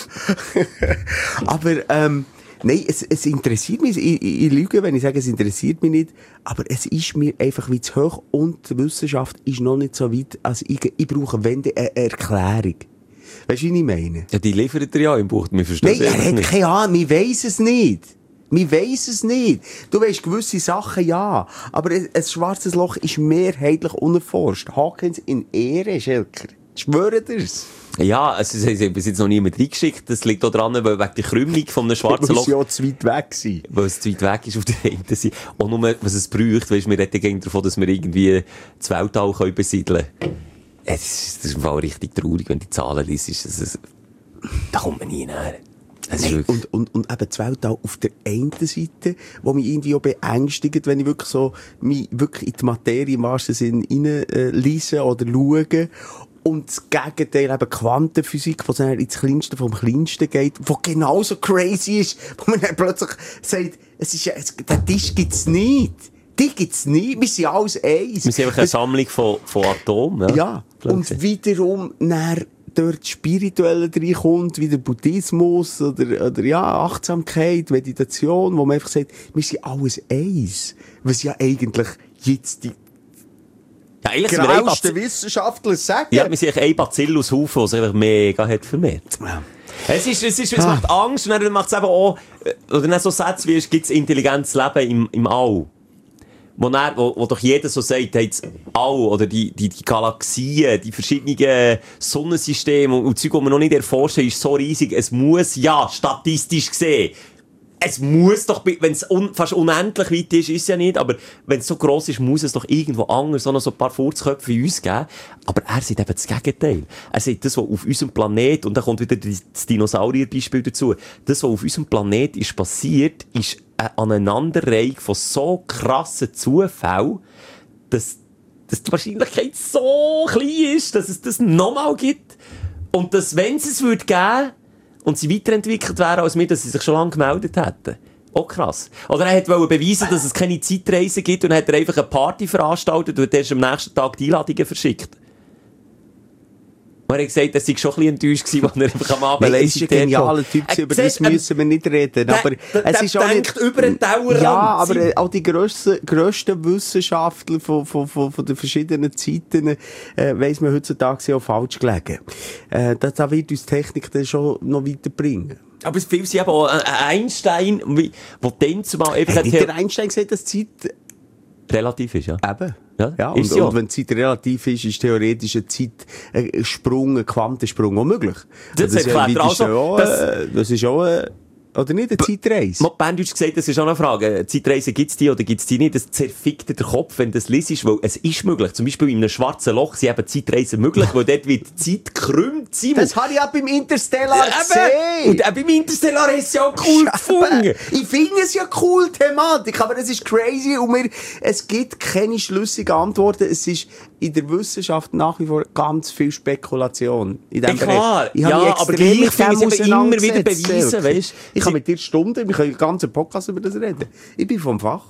Aber, ähm, nein, es, es interessiert mich. Ich, ich, ich lüge, wenn ich sage, es interessiert mich nicht. Aber es ist mir einfach wie zu hoch und die Wissenschaft ist noch nicht so weit. Also ich, ich brauche wenn eine Erklärung. Weißt du, wie ich meine? Ja, die liefert er ja im Buch. Wir verstehen Nein, er hat keine Ahnung. Wir weiss es nicht. Wir weiss es nicht. Du weisst gewisse Sachen, ja. Aber ein, ein schwarzes Loch ist mehrheitlich unerforscht. Hawkins in Ehre, Schelker. Ich schwöre dir's. Ja, also, es hat bis jetzt noch niemand reingeschickt. Das liegt auch dran, weil wegen der Krümmung von einem schwarzen Loch. Muss ja zu weit weg sein. Weil es zu weit weg ist auf der einen Seite. Und nur, was es braucht, weisst, wir reden gegen davon, dass wir irgendwie das Weltall können besiedeln können. Es ist, das ist im Fall richtig traurig, wenn du die Zahlen liest. Das ist, da kommt man nie näher. Nein, und, und, und eben das Weltall auf der einen Seite, wo mich irgendwie auch beängstigt, wenn ich wirklich so, mich wirklich in die Materie im wahrsten Sinne reinlese äh, oder schaue. Und das Gegenteil, eben Quantenphysik, wo es dann ins Kleinste vom Kleinsten geht, wo genauso crazy ist, wo man dann plötzlich sagt, es ist, es, den Tisch gibt's nicht. Die gibt's nicht. Wir sind alles eins. Wir sind einfach eine Sammlung von, von Atomen. Ja, ja. Und wiederum, dann, dort Spirituelle reinkommt, wie der Buddhismus oder, oder ja, Achtsamkeit, Meditation, wo man einfach sagt, wir sind alles eins. Was ja eigentlich jetzt die ja, eigentlich grausten Wissenschaftler sagen. Ja, wir sind ein Bacillushaufen, der sich einfach mega hat vermehrt. Ja. Es ist, es ist, es macht Angst und dann macht es eben auch, oder dann so Sätze wie, gibt es intelligentes Leben im, im All. Wo, dann, wo, wo doch jeder so sagt, hey, das All, oder die, die, die Galaxien, die verschiedenen Sonnensysteme und, und Zeug, die man noch nicht erforscht hat, ist so riesig. Es muss, ja, statistisch gesehen, es muss doch, wenn es un, fast unendlich weit ist, ist es ja nicht, aber wenn es so gross ist, muss es doch irgendwo anders auch noch so ein paar Furzköpfe wie uns geben. Aber er sagt eben das Gegenteil. Er sagt, das, was auf unserem Planet, und da kommt wieder das Dinosaurier-Beispiel dazu, das, was auf unserem Planet ist passiert, ist eine Aneinanderreihung von so krassen Zufällen, dass, dass die Wahrscheinlichkeit so klein ist, dass es das nochmal gibt. Und dass, wenn es es würde geben, und sie weiterentwickelt wären als wir, dass sie sich schon lange gemeldet hätten. Auch krass. Oder er wollte beweisen, dass es keine Zeitreisen gibt und hat er einfach eine Party veranstaltet und erst am nächsten Tag die Einladungen verschickt. Und er hat gesagt, er sei schon ein bisschen enttäuscht gewesen, als er einfach am Abend... Weil er ist ein genialer Typ, äh, über das müssen wir nicht reden. Der, aber der, es der ist auch denkt nicht, über den Tellerrand. Ja, aber äh, auch die grössten, grössten Wissenschaftler von, von, von, von den verschiedenen Zeiten, äh, weiss man heutzutage sind auch falsch gelegen. Äh, das, da wird uns Technik dann schon noch weiterbringen. Aber es viel sind eben auch ein Einstein, der dann zumal... Hey, hat nicht der Einstein gesagt, dass Zeit... relativ ist, ja. Eben. Ja, ja, und, und wenn die Zeit relativ ist, ist theoretisch ein Zeitsprung, ein Quantensprung auch möglich. Das, das, erklärt er also, auch, das, das ist auch, äh, oder nicht, eine Zeitreise? Mal Berndeutsch gesagt, das ist auch eine Frage. Zeitreise gibt's die oder gibt's die nicht? Das zerfickt dir den Kopf, wenn du das liest, weil es ist möglich. Zum Beispiel in einem schwarzen Loch sind eben Zeitreisen möglich, weil dort wird die Zeit gekrümmt sein. Das habe ich auch beim Interstellar ja, gesehen. Und auch beim Interstellar hast du es ja auch cool ja, gefunden. Ich finde es ja cool, Thematik, aber es ist crazy und mir, es gibt keine schlüssigen Antworten. Es ist in der Wissenschaft nach wie vor ganz viel Spekulation. In dem ja, klar. Ich ja, aber gleich finde ich es immer wieder beweisen, weißt? Ich kann mit dir Stunden, wir können einen ganzen Podcast über das reden. Ich bin vom Fach.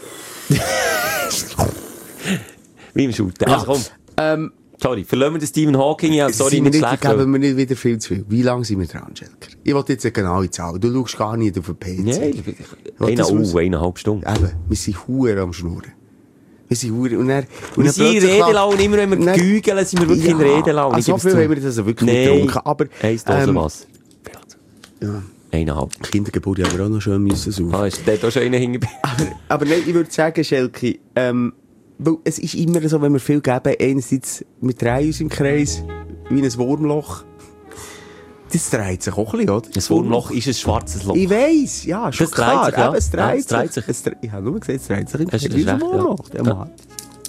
Wie im Shooten. Ja. Also komm. Ähm, sorry, verlassen wir den Stephen Hawking. Ja, sorry, nicht nicht schlecht. Geben wir nicht wieder viel zu viel. Wie lange sind wir dran, Schelker? Ich will jetzt eine genaue Zahl. Du schaust gar nicht auf den P C. Nein, eine, oh, eineinhalb Stunden. Eben, wir sind Huren am Schnurren. Wir sind Huren. Und dann, und wir sind in Redelaune, immer wenn wir gügeln, sind wir wirklich ja, in Redelaune. Also so viel haben wir das also wirklich nee. nicht getrunken. Aber, eins Dose ähm, was? Ja. Eineinhalb. Kindergeburt haben wir auch noch schön müssen suchen. Ah, ist dort auch schon einer hingeblieben? aber, aber nein, ich würde sagen, Schelki, ähm, weil es ist immer so, wenn wir viel geben, einerseits, wir drehen uns im Kreis, wie ein Wurmloch. Das dreht sich auch ein bisschen, oder? Ein Wurmloch ist ein schwarzes Loch. Ich weiss, ja, schon das klar. Dreht sich, ja. Eben, es dreht ja, sich. es dreht sich. Es dreht, ich habe nur gesagt, es dreht sich im Kreis. Kreis. Wie ein Wurmloch, ja. der Mann.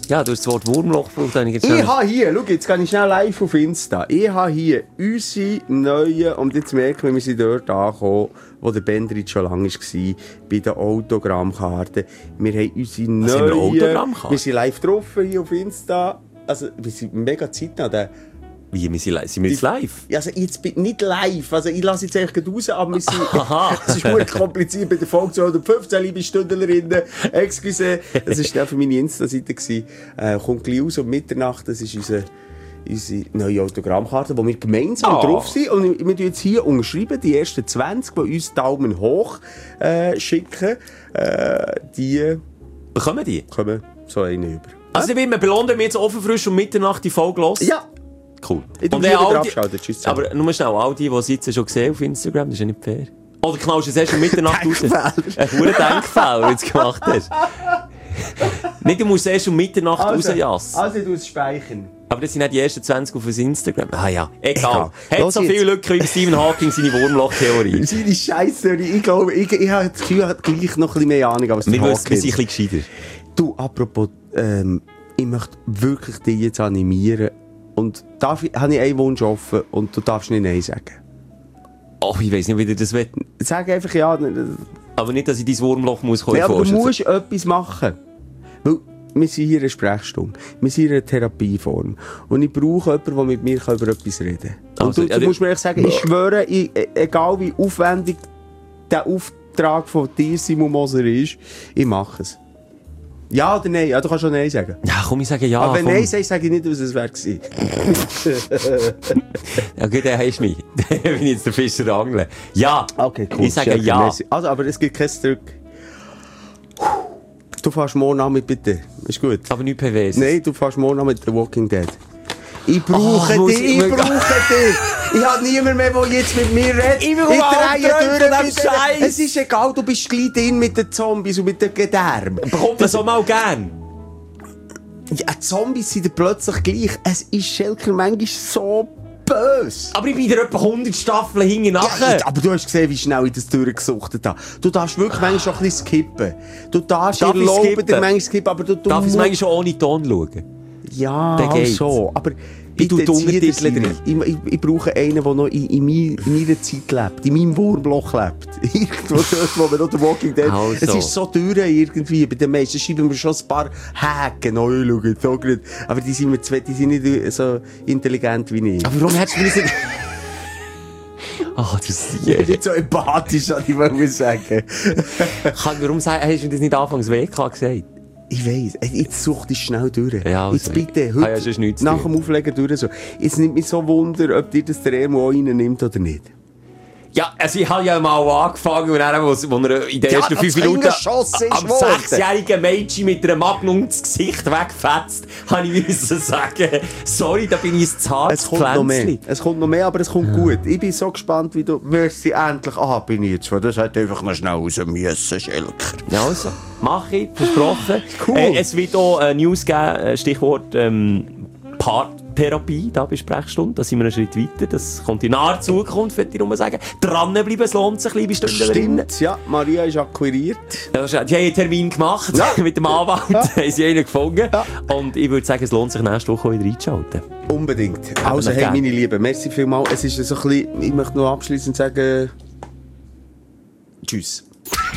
Ja, du hast das Wort Wurmloch gebraucht. Ich, ich habe hier, schau, jetzt gehe ich schnell live auf Insta. Ich habe hier unsere neuen, und jetzt merken wir, wir sind dort angekommen, wo der Bendrit schon lange war, bei den Autogrammkarten. Wir haben unsere Was neuen... haben wir Autogrammkarten? Wir sind live drauf hier auf Insta. Also, wir sind mega zeitnah. Der, Wie, wir sind, li- sind wir jetzt live? also jetzt bin ich nicht live, also ich lasse jetzt eigentlich raus, aber wir sind, es ist wirklich kompliziert bei der Folge zweihundertfünfzehn, liebe Stündlerinnen, excuse, das war der für meine Insta-Seite gewesen, äh, kommt gleich raus um Mitternacht, das ist unsere, unsere neue Autogrammkarte, wo wir gemeinsam Oh. drauf sind, und wir tun jetzt hier unterschreiben, die ersten zwanzig, die uns Daumen hoch äh, schicken, äh, die Bekommen die? kommen so einen über. Also, wie wir belohnen, wenn wir jetzt offen frisch um Mitternacht die Folge hören. Ja, Cool. ich Und tue dann wieder all die- abschalten, tschüss zusammen. Aber nur schnell, all die, die es jetzt schon gesehen auf Instagram, das ist ja nicht fair. Oder knallst du es erst um Mitternacht raus? Denkfehler. Ein verdammter Denkfehler, den du jetzt gemacht hast. Nicht, du musst es erst um Mitternacht rausjassen. also du musst speichern. Aber das sind nicht die ersten zwanzig auf unserem Instagram. Ah ja, egal. Egal. Hat Los so jetzt. viel Lücken wie Stephen Hawking seine Wurmloch-Theorie. Seine Scheisse, ich glaube, ich, ich habe das Gefühl, er hat gleich noch ein bisschen mehr Ahnung als der Wir wissen, wir sind Hawkins. ein bisschen gescheiter. Du, apropos, ähm, ich möchte wirklich dich jetzt animieren. Und darf ich, habe ich einen Wunsch offen und du darfst nicht Nein sagen. Ach, ich weiss nicht, wie du das willst. Sag einfach ja. Aber nicht, dass ich dein Wurmloch muss Nee, aber du vorstellen. musst etwas machen. Weil wir sind hier in einer Sprechstunde. Wir sind in einer Therapieform. Und ich brauche jemanden, der mit mir über etwas reden kann. Und Also, du, ja, du du- musst mir echt sagen, ich schwöre, ich, e- egal wie aufwendig der Auftrag von dir, Simon Moser, ist, ich mache es. Ja oder nein? Ja, du kannst schon Nein sagen. Ja, komm, ich sage ja. Aber wenn komm. Nein sagst, sage ich nicht, was es wäre gewesen. Ja, gut, dann hast du mich. Dann bin ich jetzt der Fischer angeln. Ja. Ich sage Stefan, ja. merci. Also, aber es gibt kein Zurück. Du fährst morgen an mit bitte. Ist gut. Aber nicht P Ws. Nein, du fährst morgen an mit The Walking Dead. Ich brauche Oh, muss dich, ich- ich brauche dich. Ich habe niemanden mehr, der jetzt mit mir redet. Ich bekomme drehe Albträume durch von mit dem denen. Scheiß. Es ist egal, du bist gleich drin mit den Zombies und mit den Gedärmen. Bekommt man so mal gern? Ja, Zombies sind dir plötzlich gleich. Es ist Schelker manchmal so böse. Aber ich bin dir etwa hundert Staffeln hinten Ja, nachher. ich- aber du hast gesehen, wie schnell ich das durchgesuchtet habe. Du darfst wirklich manchmal schon ein bisschen skippen. Du darfst Darf ich erlauben skippen? dir manchmal skippen, aber du, du Darf ich es musst- manchmal schon ohne Ton schauen? Ja, Dann geht's. so. Aber Ich tue bitte die zieh das Untertitel rein. Ich, ich, ich brauche einen, der noch in, in, mein, in meiner Zeit lebt, in meinem Wurmloch lebt. Irgendwo dort, wo wir noch der Walking Dead... Also. Es ist so teuer irgendwie. Bei den meisten schreiben wir schon ein paar Haken. Oh, schau, so gut. Aber die sind, mir zwei, die sind nicht so intelligent wie ich. Aber warum hättest du mir das nicht... Ach, du Sieg. Nicht so empathisch, was ich mal sagen. Kann- Warum sag- hast du mir das nicht anfangs W K gesagt? Ich weiss, jetzt such dich schnell durch. Ja, also, jetzt bitte, ich heute, habe ja sonst nichts zu nach tun. dem Auflegen durch. So. Jetzt nimmt mich so Wunder, ob dir das der Emo auch reinnimmt oder nicht. Ja, also ich habe ja mal angefangen, und dann, wo, wo er in den Ja, ersten als fünf Minuten hingeschossen ist am worden. sechsjährigen Mädchen mit einer Magnum das Gesicht wegfetzt, habe ich müssen sagen, sorry, da bin ich ein zartes Es kommt noch mehr. Pflänzchen. Es kommt noch mehr, aber es kommt gut. Ich bin so gespannt, wie du wirst sie endlich... Ah, bin ich jetzt. Das hat einfach noch schnell raus müssen, Schelker. Ja, also, mache ich, versprochen. Cool. Äh, es wird auch äh, News geben, äh, Stichwort ähm, Paartherapie, da bei Sprechstunde. Da sind wir einen Schritt weiter. Das kommt in naher Zukunft, würde ich nur sagen. Dranbleiben, es lohnt sich ein bisschen bei Stündlerinnen. Stimmt, ja. Maria ist akquiriert. Ja, die haben einen Termin gemacht Ja. mit dem Anwalt, haben sie einen gefunden. Ja. Und ich würde sagen, es lohnt sich nächste Woche wieder einzuschalten. Unbedingt. Also, noch hey, gern. meine Lieben, merci vielmals. Es ist so ein bisschen... Ich möchte noch abschließend sagen... Tschüss.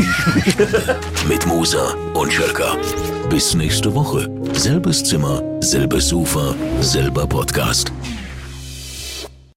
Mit Musa und Schelka. Bis nächste Woche. Selbes Zimmer, selbes Sofa, selber Podcast.